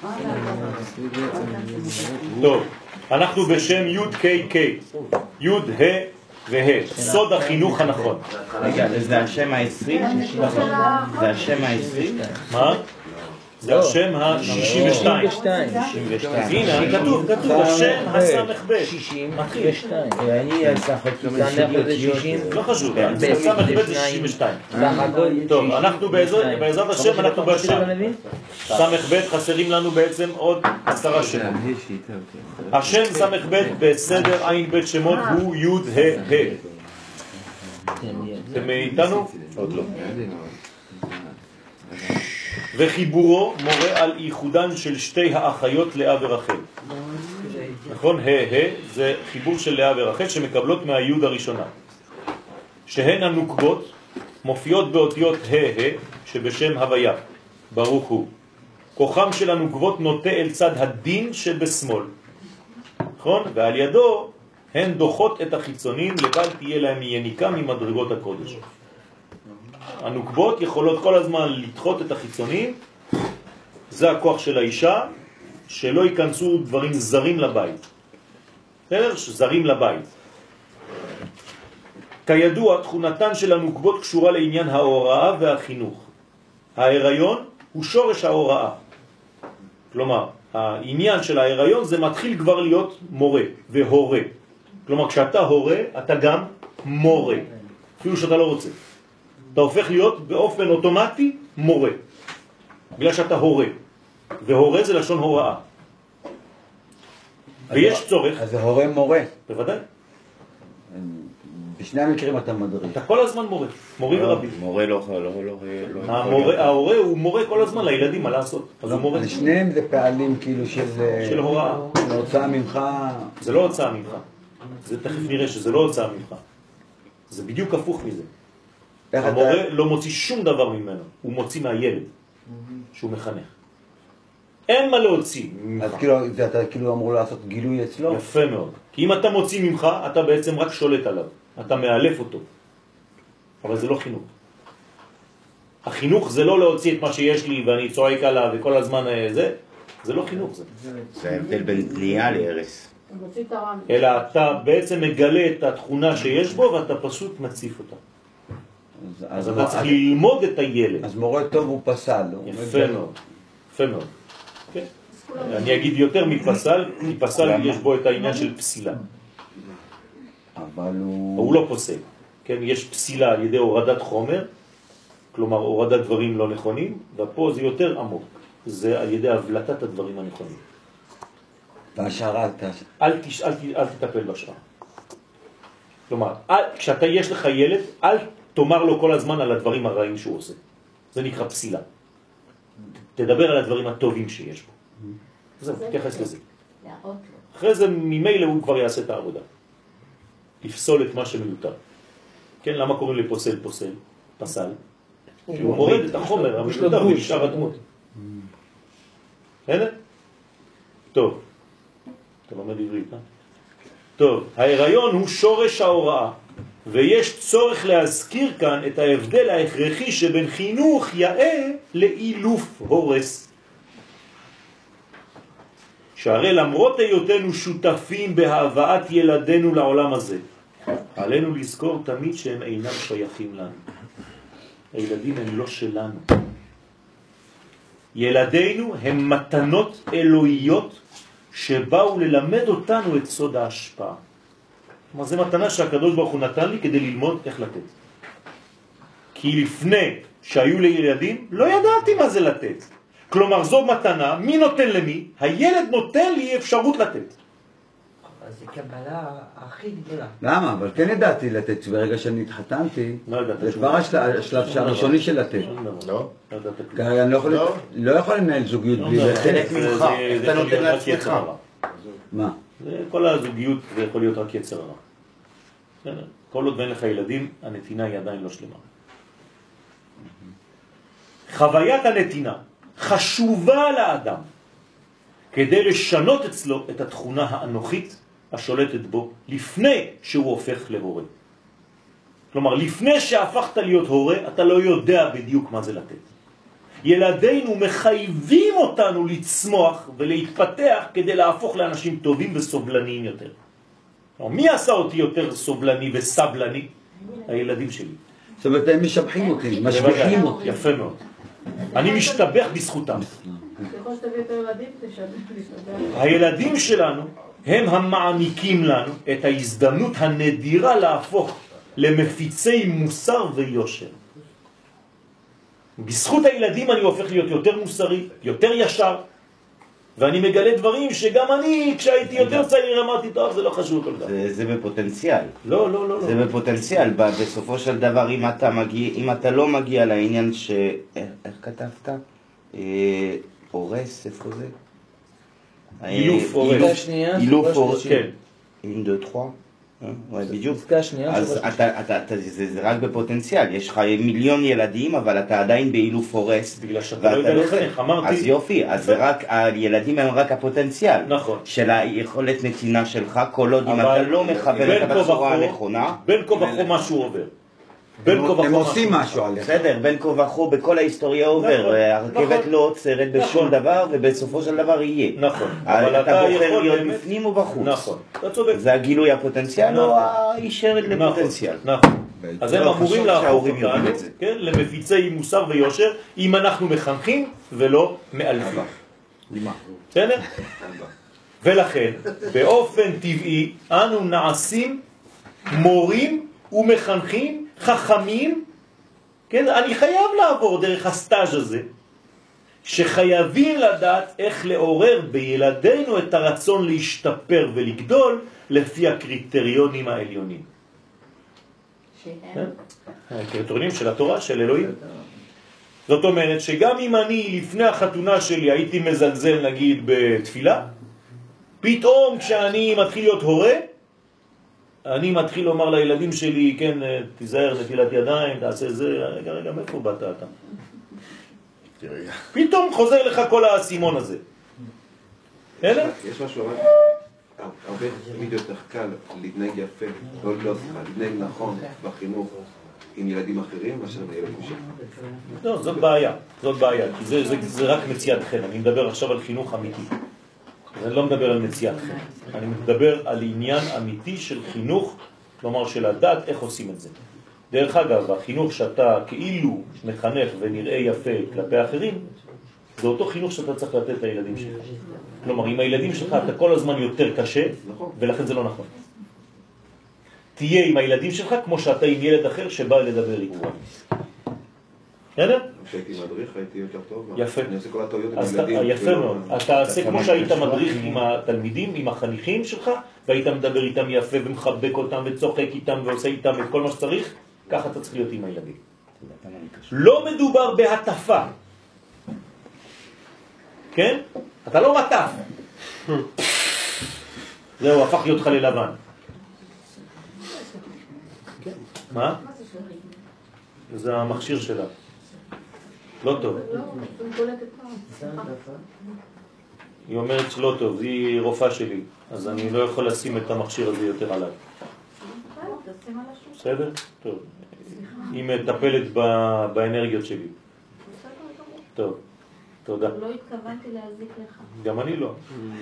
טוב, אנחנו בשם י' ק' ק', י' ה' וה', סוד החינוך הנכון. רגע, זה השם ה-20? זה השם ה-20? מה? זה השם ה-62. הנה, כתוב, השם הסמך ב'. 62. ואני הסמך זה 60. לא חשוב, הסמך ב' זה 62. טוב, אנחנו בעזרת השם, אנחנו בשם. סמך ב' חסרים לנו בעצם עוד 10 שמות. השם סמך ב' בסדר עין ב' שמות הוא י' ה' ה'. אתם איתנו? עוד לא. וחיבורו מורה על ייחודן של שתי האחיות לאה ורחל. נכון? ה' זה חיבור של לאה ורחל שמקבלות מהיוד הראשונה. שהן הנוקבות מופיעות באותיות ה' שבשם הוויה. ברוך הוא. כוחם של הנוקבות נוטה אל צד הדין שבשמאל. נכון? ועל ידו הן דוחות את החיצונים לבל תהיה להם יניקה ממדרגות הקודש. הנוקבות יכולות כל הזמן לדחות את החיצונים, זה הכוח של האישה, שלא ייכנסו דברים זרים לבית. בסדר? זרים לבית. כידוע, תכונתן של הנוקבות קשורה לעניין ההוראה והחינוך. ההיריון הוא שורש ההוראה. כלומר, העניין של ההיריון זה מתחיל כבר להיות מורה והורה. כלומר, כשאתה הורה, אתה גם מורה, אפילו שאתה לא רוצה. אתה הופך להיות באופן אוטומטי מורה, בגלל שאתה הורה, והורה זה לשון הוראה. ויש צורך. אז זה הורה מורה. בוודאי. בשני המקרים אתה מדריך. אתה כל הזמן מורה, מורי ורבי. מורה לא. ההורה הוא מורה כל הזמן לילדים, מה לעשות? אז הוא מורה. לשניהם זה פעלים כאילו של הוראה. הוצאה ממך. זה לא הוצאה ממך. זה תכף נראה שזה לא הוצאה ממך. זה בדיוק הפוך מזה. המורה לא מוציא שום דבר ממנו, הוא מוציא מהילד שהוא מחנך. אין מה להוציא ממך. אז כאילו, אתה כאילו אמור לעשות גילוי אצלו? יפה מאוד. כי אם אתה מוציא ממך, אתה בעצם רק שולט עליו. אתה מאלף אותו. אבל זה לא חינוך. החינוך זה לא להוציא את מה שיש לי ואני צועק עליו וכל הזמן זה לא חינוך זה. זה ההבדל בין בנייה להרס. אלא אתה בעצם מגלה את התכונה שיש בו ואתה פשוט מציף אותה. אז אתה צריך ללמוד את הילד. אז מורה טוב הוא פסל. יפה מאוד. יפה מאוד. אני אגיד יותר מפסל, כי פסל יש בו את העניין של פסילה. אבל הוא לא פוסל. יש פסילה על ידי הורדת חומר, כלומר הורדת דברים לא נכונים, ופה זה יותר עמוק. זה על ידי הבלטת הדברים הנכונים. והשארה, אל תטפל בשארה. כלומר, כשאתה יש לך ילד, אל תאמר לו כל הזמן על הדברים הרעים שהוא עושה. זה נקרא פסילה. תדבר על הדברים הטובים שיש בו. זהו, תתייחס לזה. אחרי זה ממילא הוא כבר יעשה את העבודה. תפסול את מה שמיותר. כן, למה קוראים לפוסל פוסל? פסל. שהוא מורד את החומר המשותף ונשאר הדמות. הנה? טוב. אתה לומד עברית, אה? טוב, ההיריון הוא שורש ההוראה, ויש צורך להזכיר כאן את ההבדל ההכרחי שבין חינוך יאה לאילוף הורס. שהרי למרות היותנו שותפים בהבאת ילדינו לעולם הזה, עלינו לזכור תמיד שהם אינם שייכים לנו. הילדים הם לא שלנו. ילדינו הם מתנות אלוהיות שבאו ללמד אותנו את סוד ההשפעה. כלומר, זו מתנה שהקדוש ברוך הוא נתן לי כדי ללמוד איך לתת. כי לפני שהיו לי ילדים, לא ידעתי מה זה לתת. כלומר, זו מתנה, מי נותן למי? הילד נותן לי אפשרות לתת. אז זה קבלה הכי גדולה. למה? אבל כן ידעתי לתת, ברגע שאני התחתנתי, זה כבר השלב הראשוני של לתת. לא? כי אני לא יכול לנהל זוגיות בלי לתת. חלק ממך, אתה נותן לעצמך. מה? כל הזוגיות זה יכול להיות רק יצר הרע. כל עוד ואין לך ילדים, הנתינה היא עדיין לא שלמה. חוויית הנתינה חשובה לאדם, כדי לשנות אצלו את התכונה האנוכית השולטת בו, לפני שהוא הופך להורה. כלומר, לפני שהפכת להיות הורה, אתה לא יודע בדיוק מה זה לתת. ילדינו מחייבים אותנו לצמוח ולהתפתח כדי להפוך לאנשים טובים וסובלניים יותר. מי עשה אותי יותר סובלני וסבלני? הילדים שלי. זאת אומרת, הם משבחים אותי, משביחים אותי. יפה מאוד. אני משתבח בזכותם. ככל שתביא יותר ילדים, תשתבח. הילדים שלנו הם המעניקים לנו את ההזדמנות הנדירה להפוך למפיצי מוסר ויושר. בזכות הילדים אני הופך להיות יותר מוסרי, יותר ישר, ואני מגלה דברים שגם אני, כשהייתי יותר צעיר, אמרתי, טוב, זה לא חשוב כל כך. זה בפוטנציאל. לא. זה בפוטנציאל. בסופו של דבר, אם אתה לא מגיע לעניין איך כתבת? אורס, איפה זה? אילוף אורס. אילוף אורס, כן. 1, 2, 3. בדיוק. אז זה רק בפוטנציאל, יש לך מיליון ילדים, אבל אתה עדיין באילוף הורס. בגלל שאתה לא יודע לחנך, אמרתי. אז יופי, אז זה רק, הילדים הם רק הפוטנציאל. נכון. של היכולת נתינה שלך, כל עוד אם אתה לא מכוון את בצורה הנכונה. בין כה וכה משהו עובר. הם עושים משהו עליך. בסדר, בין כה וכה בכל ההיסטוריה עובר. הרכבת לא עוצרת בשום דבר, ובסופו של דבר יהיה. נכון. אתה בוחר להיות בפנים ובחוץ. נכון. אתה צודק. זה הגילוי הפוטנציאל או האישרת לפוטנציאל. נכון. אז הם אמורים להפוך אותנו למפיצי מוסר ויושר, אם אנחנו מחנכים ולא מאלפים. בסדר? ולכן, באופן טבעי, אנו נעשים מורים ומחנכים חכמים, כן? אני חייב לעבור דרך הסטאז' הזה, שחייבים לדעת איך לעורר בילדינו את הרצון להשתפר ולגדול לפי הקריטריונים העליונים. הקריטריונים של התורה, של אלוהים. זאת אומרת שגם אם אני לפני החתונה שלי הייתי מזלזל נגיד בתפילה, פתאום כשאני מתחיל להיות הורה, אני מתחיל לומר לילדים שלי, כן, תיזהר נטילת ידיים, תעשה זה, רגע, מאיפה באת אתה? פתאום חוזר לך כל האסימון הזה. אלה? יש משהו, הרבה תמיד יותר קל להתנהג יפה, להתנהג נכון בחינוך עם ילדים אחרים, מאשר עם הילדים שלך. לא, זאת בעיה, כי זה רק מציאת חן. אני מדבר עכשיו על חינוך אמיתי. אני לא מדבר על מציאת חן. אני מדבר על עניין אמיתי של חינוך, כלומר של לדעת איך עושים את זה. דרך אגב, החינוך שאתה כאילו מחנך ונראה יפה כלפי אחרים, זה אותו חינוך שאתה צריך לתת לילדים שלך. כלומר, עם הילדים שלך אתה כל הזמן יותר קשה, ולכן זה לא נכון. תהיה עם הילדים שלך כמו שאתה עם ילד אחר שבא לדבר איתו. בסדר? כשהייתי מדריך הייתי יותר טוב. יפה. אני עושה כל הטעויות עם הילדים. יפה מאוד. אתה עושה כמו שהיית מדריך עם התלמידים, עם החניכים שלך, והיית מדבר איתם יפה ומחבק אותם וצוחק איתם ועושה איתם את כל מה שצריך, ככה אתה צריך להיות עם הילדים. לא מדובר בהטפה. כן? אתה לא מטף. זהו, הפך להיות לך ללבן. מה? זה המכשיר שלה. לא טוב. היא אומרת שלא טוב, היא רופאה שלי, אז אני לא יכול לשים את המכשיר הזה יותר עליי. בסדר? טוב. היא מטפלת באנרגיות שלי. טוב, תודה. לא התכוונתי להזיק לך. גם אני לא.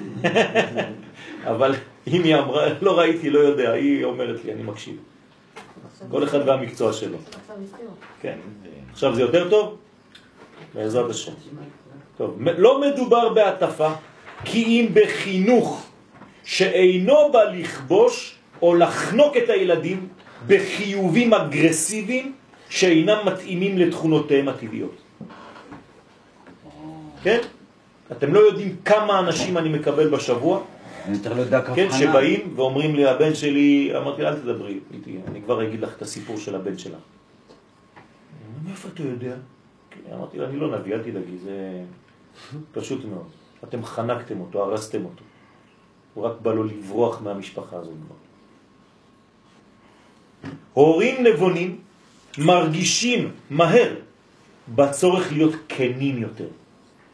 אבל אם היא אמרה, לא ראיתי, לא יודע, היא אומרת לי, אני מקשיב. כל אחד והמקצוע שלו. כן. עכשיו זה יותר טוב? בעזרת השם. טוב, לא מדובר בהטפה, כי אם בחינוך שאינו בא לכבוש או לחנוק את הילדים בחיובים אגרסיביים שאינם מתאימים לתכונותיהם הטבעיות. כן? אתם לא יודעים כמה אנשים אני מקבל בשבוע, כן, שבאים ואומרים לי, הבן שלי, אמרתי לה, אל תדברי איתי, אני כבר אגיד לך את הסיפור של הבן שלה. מאיפה אתה יודע? אמרתי לה, אני לא נביא, אל תדאגי, זה פשוט מאוד. אתם חנקתם אותו, הרסתם אותו. הוא רק בא לו לברוח מהמשפחה הזאת. הורים נבונים מרגישים מהר בצורך להיות כנים יותר.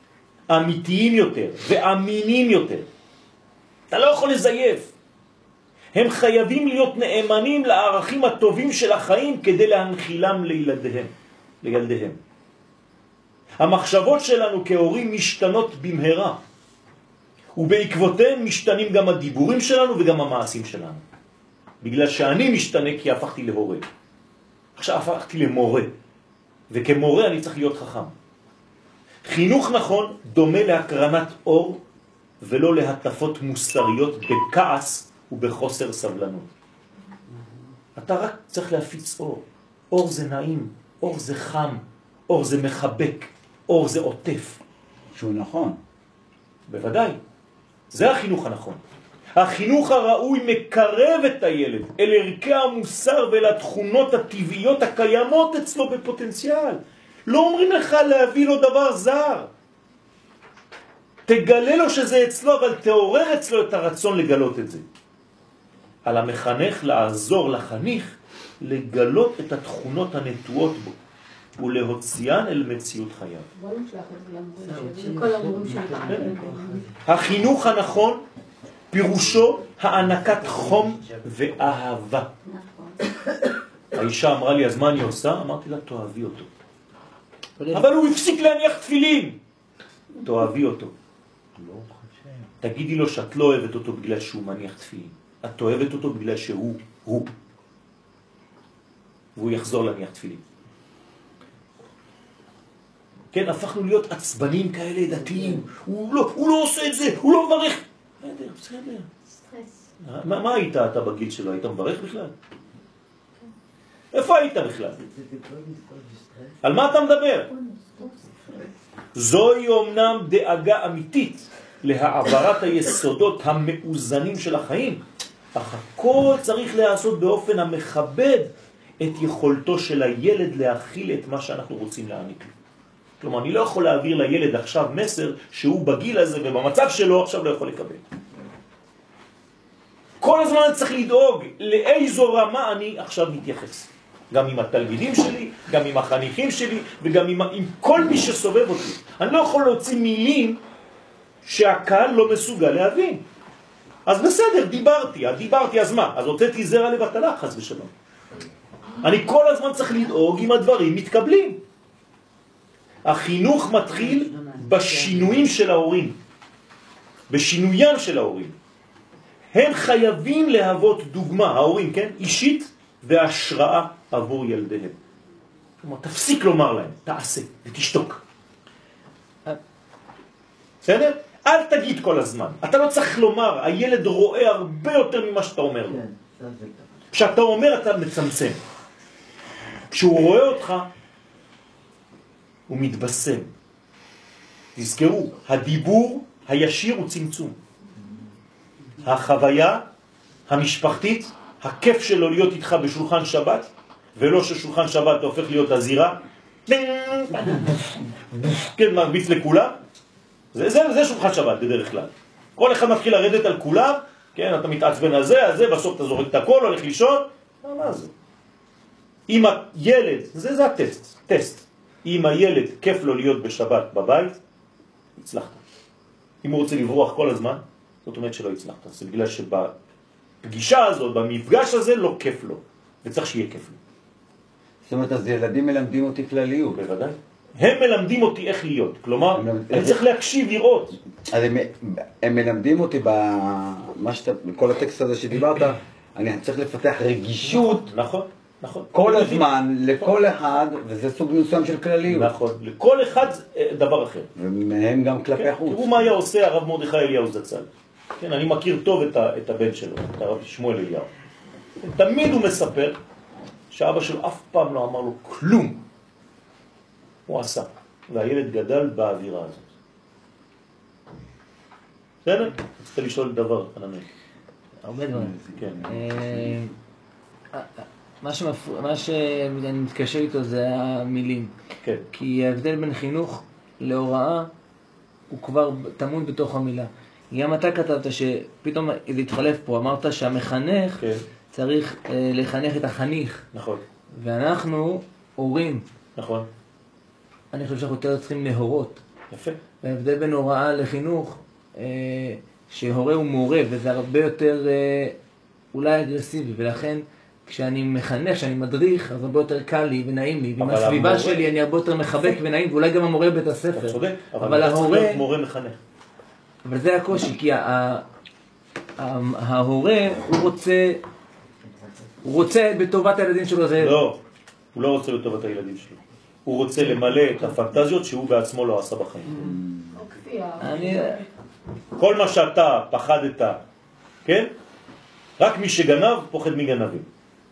אמיתיים יותר ואמינים יותר. אתה לא יכול לזייף. הם חייבים להיות נאמנים לערכים הטובים של החיים כדי להנחילם לילדיהם. המחשבות שלנו כהורים משתנות במהרה, ובעקבותיהם משתנים גם הדיבורים שלנו וגם המעשים שלנו. בגלל שאני משתנה כי הפכתי להורה. עכשיו הפכתי למורה, וכמורה אני צריך להיות חכם. חינוך נכון דומה להקרנת אור ולא להטפות מוסריות בכעס ובחוסר סבלנות. אתה רק צריך להפיץ אור. אור זה נעים, אור זה חם, אור זה מחבק, אור זה עוטף. שהוא נכון. בוודאי. זה החינוך הנכון. החינוך הראוי מקרב את הילד אל ערכי המוסר ולתכונות הטבעיות הקיימות אצלו בפוטנציאל. לא אומרים לך להביא לו דבר זר. תגלה לו שזה אצלו, אבל תעורר אצלו את הרצון לגלות את זה. על המחנך לעזור לחניך לגלות את התכונות הנטועות בו ולהוציאן אל מציאות חייו. בוא נשלח את זה לכל המורים שלנו. החינוך הנכון פירושו הענקת חום ואהבה. האישה אמרה לי, אז מה אני עושה? אמרתי לה, תאהבי אותו. אבל הוא הפסיק להניח תפילין. תאהבי אותו. תגידי לו שאת לא אוהבת אותו בגלל שהוא מניח תפילין. את אוהבת אותו בגלל שהוא הוא. והוא יחזור להניח תפילין. כן, הפכנו להיות עצבנים כאלה דתיים. הוא לא עושה את זה, הוא לא מברך. בסדר. סטרס. מה היית אתה בגיל שלו? היית מברך בכלל? איפה היית בכלל? על מה אתה מדבר? זוהי אומנם דאגה אמיתית להעברת היסודות המאוזנים של החיים, אך הכל צריך לעשות באופן המכבד את יכולתו של הילד להכיל את מה שאנחנו רוצים להעניק. כלומר, אני לא יכול להעביר לילד עכשיו מסר שהוא בגיל הזה ובמצב שלו עכשיו לא יכול לקבל. כל הזמן צריך לדאוג לאיזו רמה אני עכשיו מתייחס. גם עם התלמידים שלי, גם עם החניכים שלי וגם עם כל מי שסובב אותי. אני לא יכול להוציא מילים שהקהל לא מסוגל להבין. אז בסדר, דיברתי, אז מה? אז הוצאתי זרע לבטלה, חס ושלום. אני כל הזמן צריך לדאוג אם הדברים מתקבלים. החינוך מתחיל בשינויים של ההורים, בשינויים של ההורים. הם חייבים להוות דוגמה, ההורים, כן? אישית והשראה עבור ילדיהם. כלומר, תפסיק לומר להם, תעשה ותשתוק. בסדר? אל תגיד כל הזמן. אתה לא צריך לומר, הילד רואה הרבה יותר ממה שאתה אומר לו. כשאתה אומר אתה מצמצם. כשהוא רואה אותך, הוא מתבשם. תזכרו, הדיבור הישיר הוא צמצום. החוויה המשפחתית, הכיף שלו להיות איתך בשולחן שבת, ולא ששולחן שבת הופך להיות הזירה, כן, מרביץ לכולם. זה שולחן שבת בדרך כלל. כל אחד מתחיל לרדת על כולם, כן, אתה מתעצבן על זה, בסוף אתה זורק את הכל, הולך לישון. מה זה? אם הילד, זה הטסט. אם הילד כיף לו להיות בשבת בבית, הצלחת. אם הוא רוצה לברוח כל הזמן, זאת אומרת שלא הצלחת. זה בגלל שבפגישה הזאת, במפגש הזה, לא כיף לו. וצריך שיהיה כיף לו. זאת אומרת, אז ילדים מלמדים אותי כלליות. בוודאי. הם מלמדים אותי איך להיות. כלומר, אני צריך להקשיב, לראות. אז הם מלמדים אותי בכל הטקסט הזה שדיברת, אני צריך לפתח רגישות. נכון. כל הזמן, לכל אחד, וזה סוג מסוים של כלליות. נכון, לכל אחד דבר אחר. ומהם גם כלפי חוץ. תראו מה היה עושה הרב מרדכי אליהו זצ"ל. כן, אני מכיר טוב את הבן שלו, את הרב שמואל אליהו. תמיד הוא מספר שאבא שלו אף פעם לא אמר לו כלום. הוא עשה, והילד גדל באווירה הזאת. בסדר? רצית לשאול דבר, ענני. הרבה דברים. כן. מה שאני מתקשר איתו זה המילים. כן. כי ההבדל בין חינוך להוראה הוא כבר טמון בתוך המילה. גם אתה כתבת שפתאום זה התחלף פה, אמרת שהמחנך כן. צריך לחנך את החניך. נכון. ואנחנו הורים. נכון. אני חושב שאנחנו יותר צריכים להורות. יפה. ההבדל בין הוראה לחינוך, שהורה הוא מורה, וזה הרבה יותר אולי אגרסיבי, ולכן כשאני מחנך, כשאני מדריך, אז הרבה יותר קל לי ונעים לי, ועם הסביבה שלי אני הרבה יותר מחבק ונעים, ואולי גם המורה בבית הספר. אתה צודק, אבל ההורה... מורה מחנך. אבל זה הקושי, כי ההורה, הוא רוצה בטובת הילדים שלו. לא, הוא לא רוצה בטובת הילדים שלו. הוא רוצה למלא את הפנטזיות שהוא בעצמו לא עשה בחיים. כל מה שאתה פחדת, כן? רק מי שגנב פוחד מגנבים.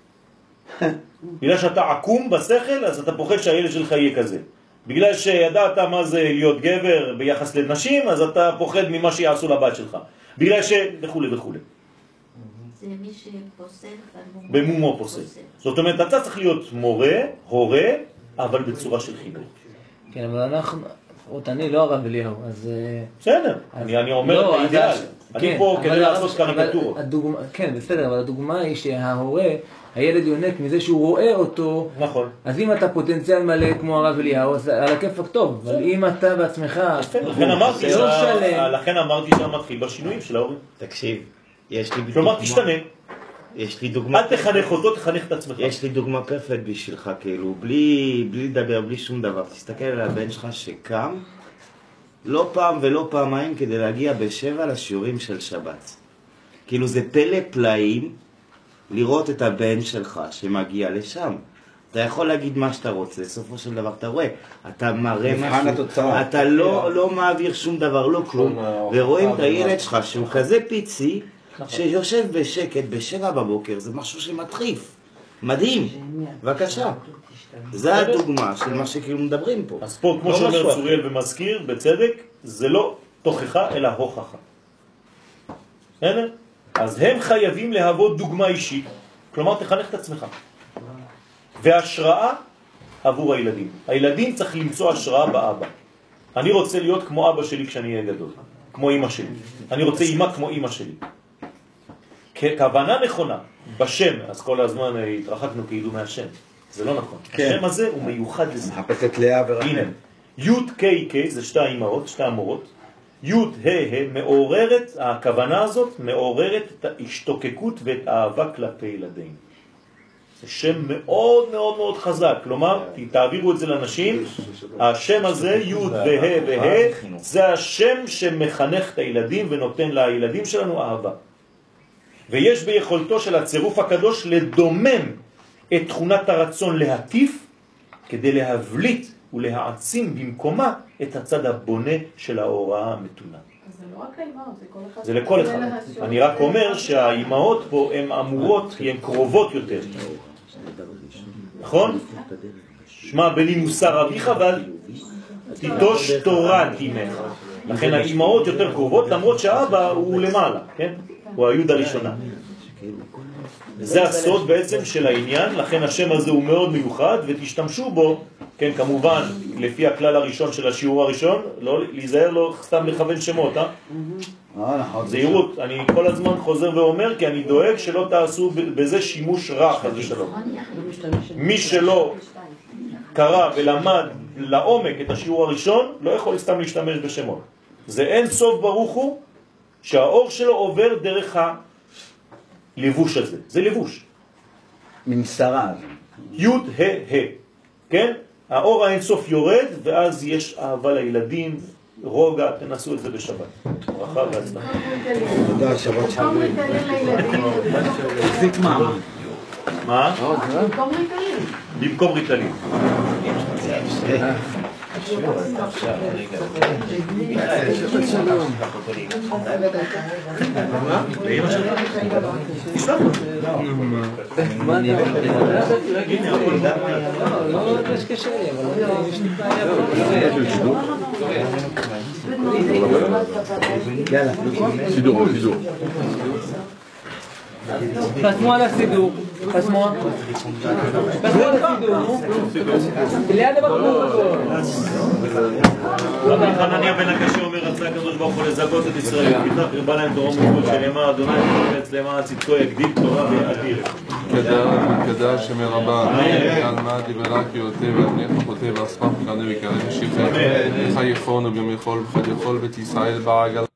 בגלל שאתה עקום בשכל, אז אתה פוחד שהילד שלך יהיה כזה. בגלל שידעת מה זה להיות גבר ביחס לנשים, אז אתה פוחד ממה שיעשו לבת שלך. בגלל ש... וכו' וכו'. זה מי שפוסל במומו פוסל. זאת אומרת, אתה צריך להיות מורה, הורה, אבל בצורה של חינוך. כן, אבל אנחנו... אני לא הרב אליהו, אז... בסדר, אני אומר את האידאל. אני פה כדי לעשות קריקטורות. כן, בסדר, אבל הדוגמה היא שההורה, הילד יונק מזה שהוא רואה אותו. נכון. אז אם אתה פוטנציאל מלא כמו הרב אליהו, אז על הכיפק טוב. אבל אם אתה בעצמך... לכן אמרתי שאתה מתחיל בשינויים של ההורים. תקשיב, יש לי... כלומר, תשתנה. יש לי דוגמה... אל תחנך אותו, תחנך את עצמך. יש לי דוגמה פרפקט בשבילך, כאילו, בלי לדבר, בלי שום דבר. תסתכל על הבן שלך שקם, לא פעם ולא פעמיים כדי להגיע ב7 לשיעורים של שבת. כאילו זה פלא פלאים לראות את הבן שלך שמגיע לשם. אתה יכול להגיד מה שאתה רוצה, סופו של דבר אתה רואה, אתה מראה משהו, אתה לא מעביר שום דבר, לא כלום, ורואים את הילד שלך שהוא כזה פיצי, שיושב בשקט ב7 בבוקר, זה משהו שמטריף, מדהים, בבקשה. זה הדוגמה של מה שכאילו מדברים פה. אז פה, כמו שאומר צוריאל ומזכיר, בצדק, זה לא תוכחה אלא הוכחה. אז הם חייבים להוות דוגמה אישית, כלומר תחנך את עצמך. והשראה עבור הילדים. הילדים צריך למצוא השראה באבא. אני רוצה להיות כמו אבא שלי כשאני אהיה גדול, כמו אמא שלי. אני רוצה אמא כמו אמא שלי. כוונה נכונה, בשם, אז כל הזמן התרחקנו כאילו מהשם. זה לא נכון. השם הזה הוא מיוחד לזה. מחפשת לאה ורחל. הנה, י' ק' ק' זה שתי אמהות, שתי המורות. י' ה' מעוררת, הכוונה הזאת מעוררת את ההשתוקקות ואת האהבה כלפי ילדינו. זה שם מאוד מאוד מאוד חזק, כלומר, תעבירו את זה לאנשים, השם הזה, י' וה' וה', זה השם שמחנך את הילדים ונותן לילדים שלנו אהבה. ויש ביכולתו של הצירוף הקדוש לדומם את תכונת הרצון להטיף, כדי להבליט ולהעצים במקומה את הצד הבונה של ההוראה המתונה. זה לא רק לאמהות, זה כל אחד. זה לכל אחד. אני רק אומר שהאימהות פה הן אמורות, כי הן קרובות יותר. נכון? שמע בני מוסר אביך ואל תיטוש תורת אמך. לכן האימהות יותר קרובות, למרות שהאבא הוא למעלה, כן? הוא היוד הראשונה. זה הסוד בעצם של העניין, לכן השם הזה הוא מאוד מיוחד, ותשתמשו בו, כן, כמובן, לפי הכלל הראשון של השיעור הראשון, לא להיזהר לו סתם לכוון שמות, זהירות, אני כל הזמן חוזר ואומר, כי אני דואג שלא תעשו בזה שימוש רע, חס ושלום. מי שלא קרא ולמד לעומק את השיעור הראשון, לא יכול סתם להשתמש בשמות. זה אין סוף ברוך הוא, שהאור שלו עובר דרך הלבוש הזה. זה לבוש. ממסרה. י' ה' ה'. כן? האור האינסוף יורד, ואז יש אהבה לילדים, רוגע, תנסו את זה בשבת. ברכה והצלחה. תודה, שבת שלום. תחזיק מה? מה? במקום ריטלין. במקום ריטלין. שבת שלום. לאמא שלך? תשלח לו. מה אני אומר? לא יש קשה לי, אבל יש לי בעיה. יאללה. סידור. חתמו על הסידור. חתמו על הסידור. ליד הבקבוק. רבי חנניה בן הקשה אומר, רצה הקדוש ברוך הוא לזכות את ישראל, פיתח רבה להם תורה ומלכות, שנאמר אדוני חפץ למען צדקו יגדיל תורה ויאדיר. מתקדש שמרבה, כלמד דברה קיותי ואבני חכותי ואספח וכאלה וכאלה ושיחה, איך היכון וגם יכול וכד יכול ותישראל בעגלה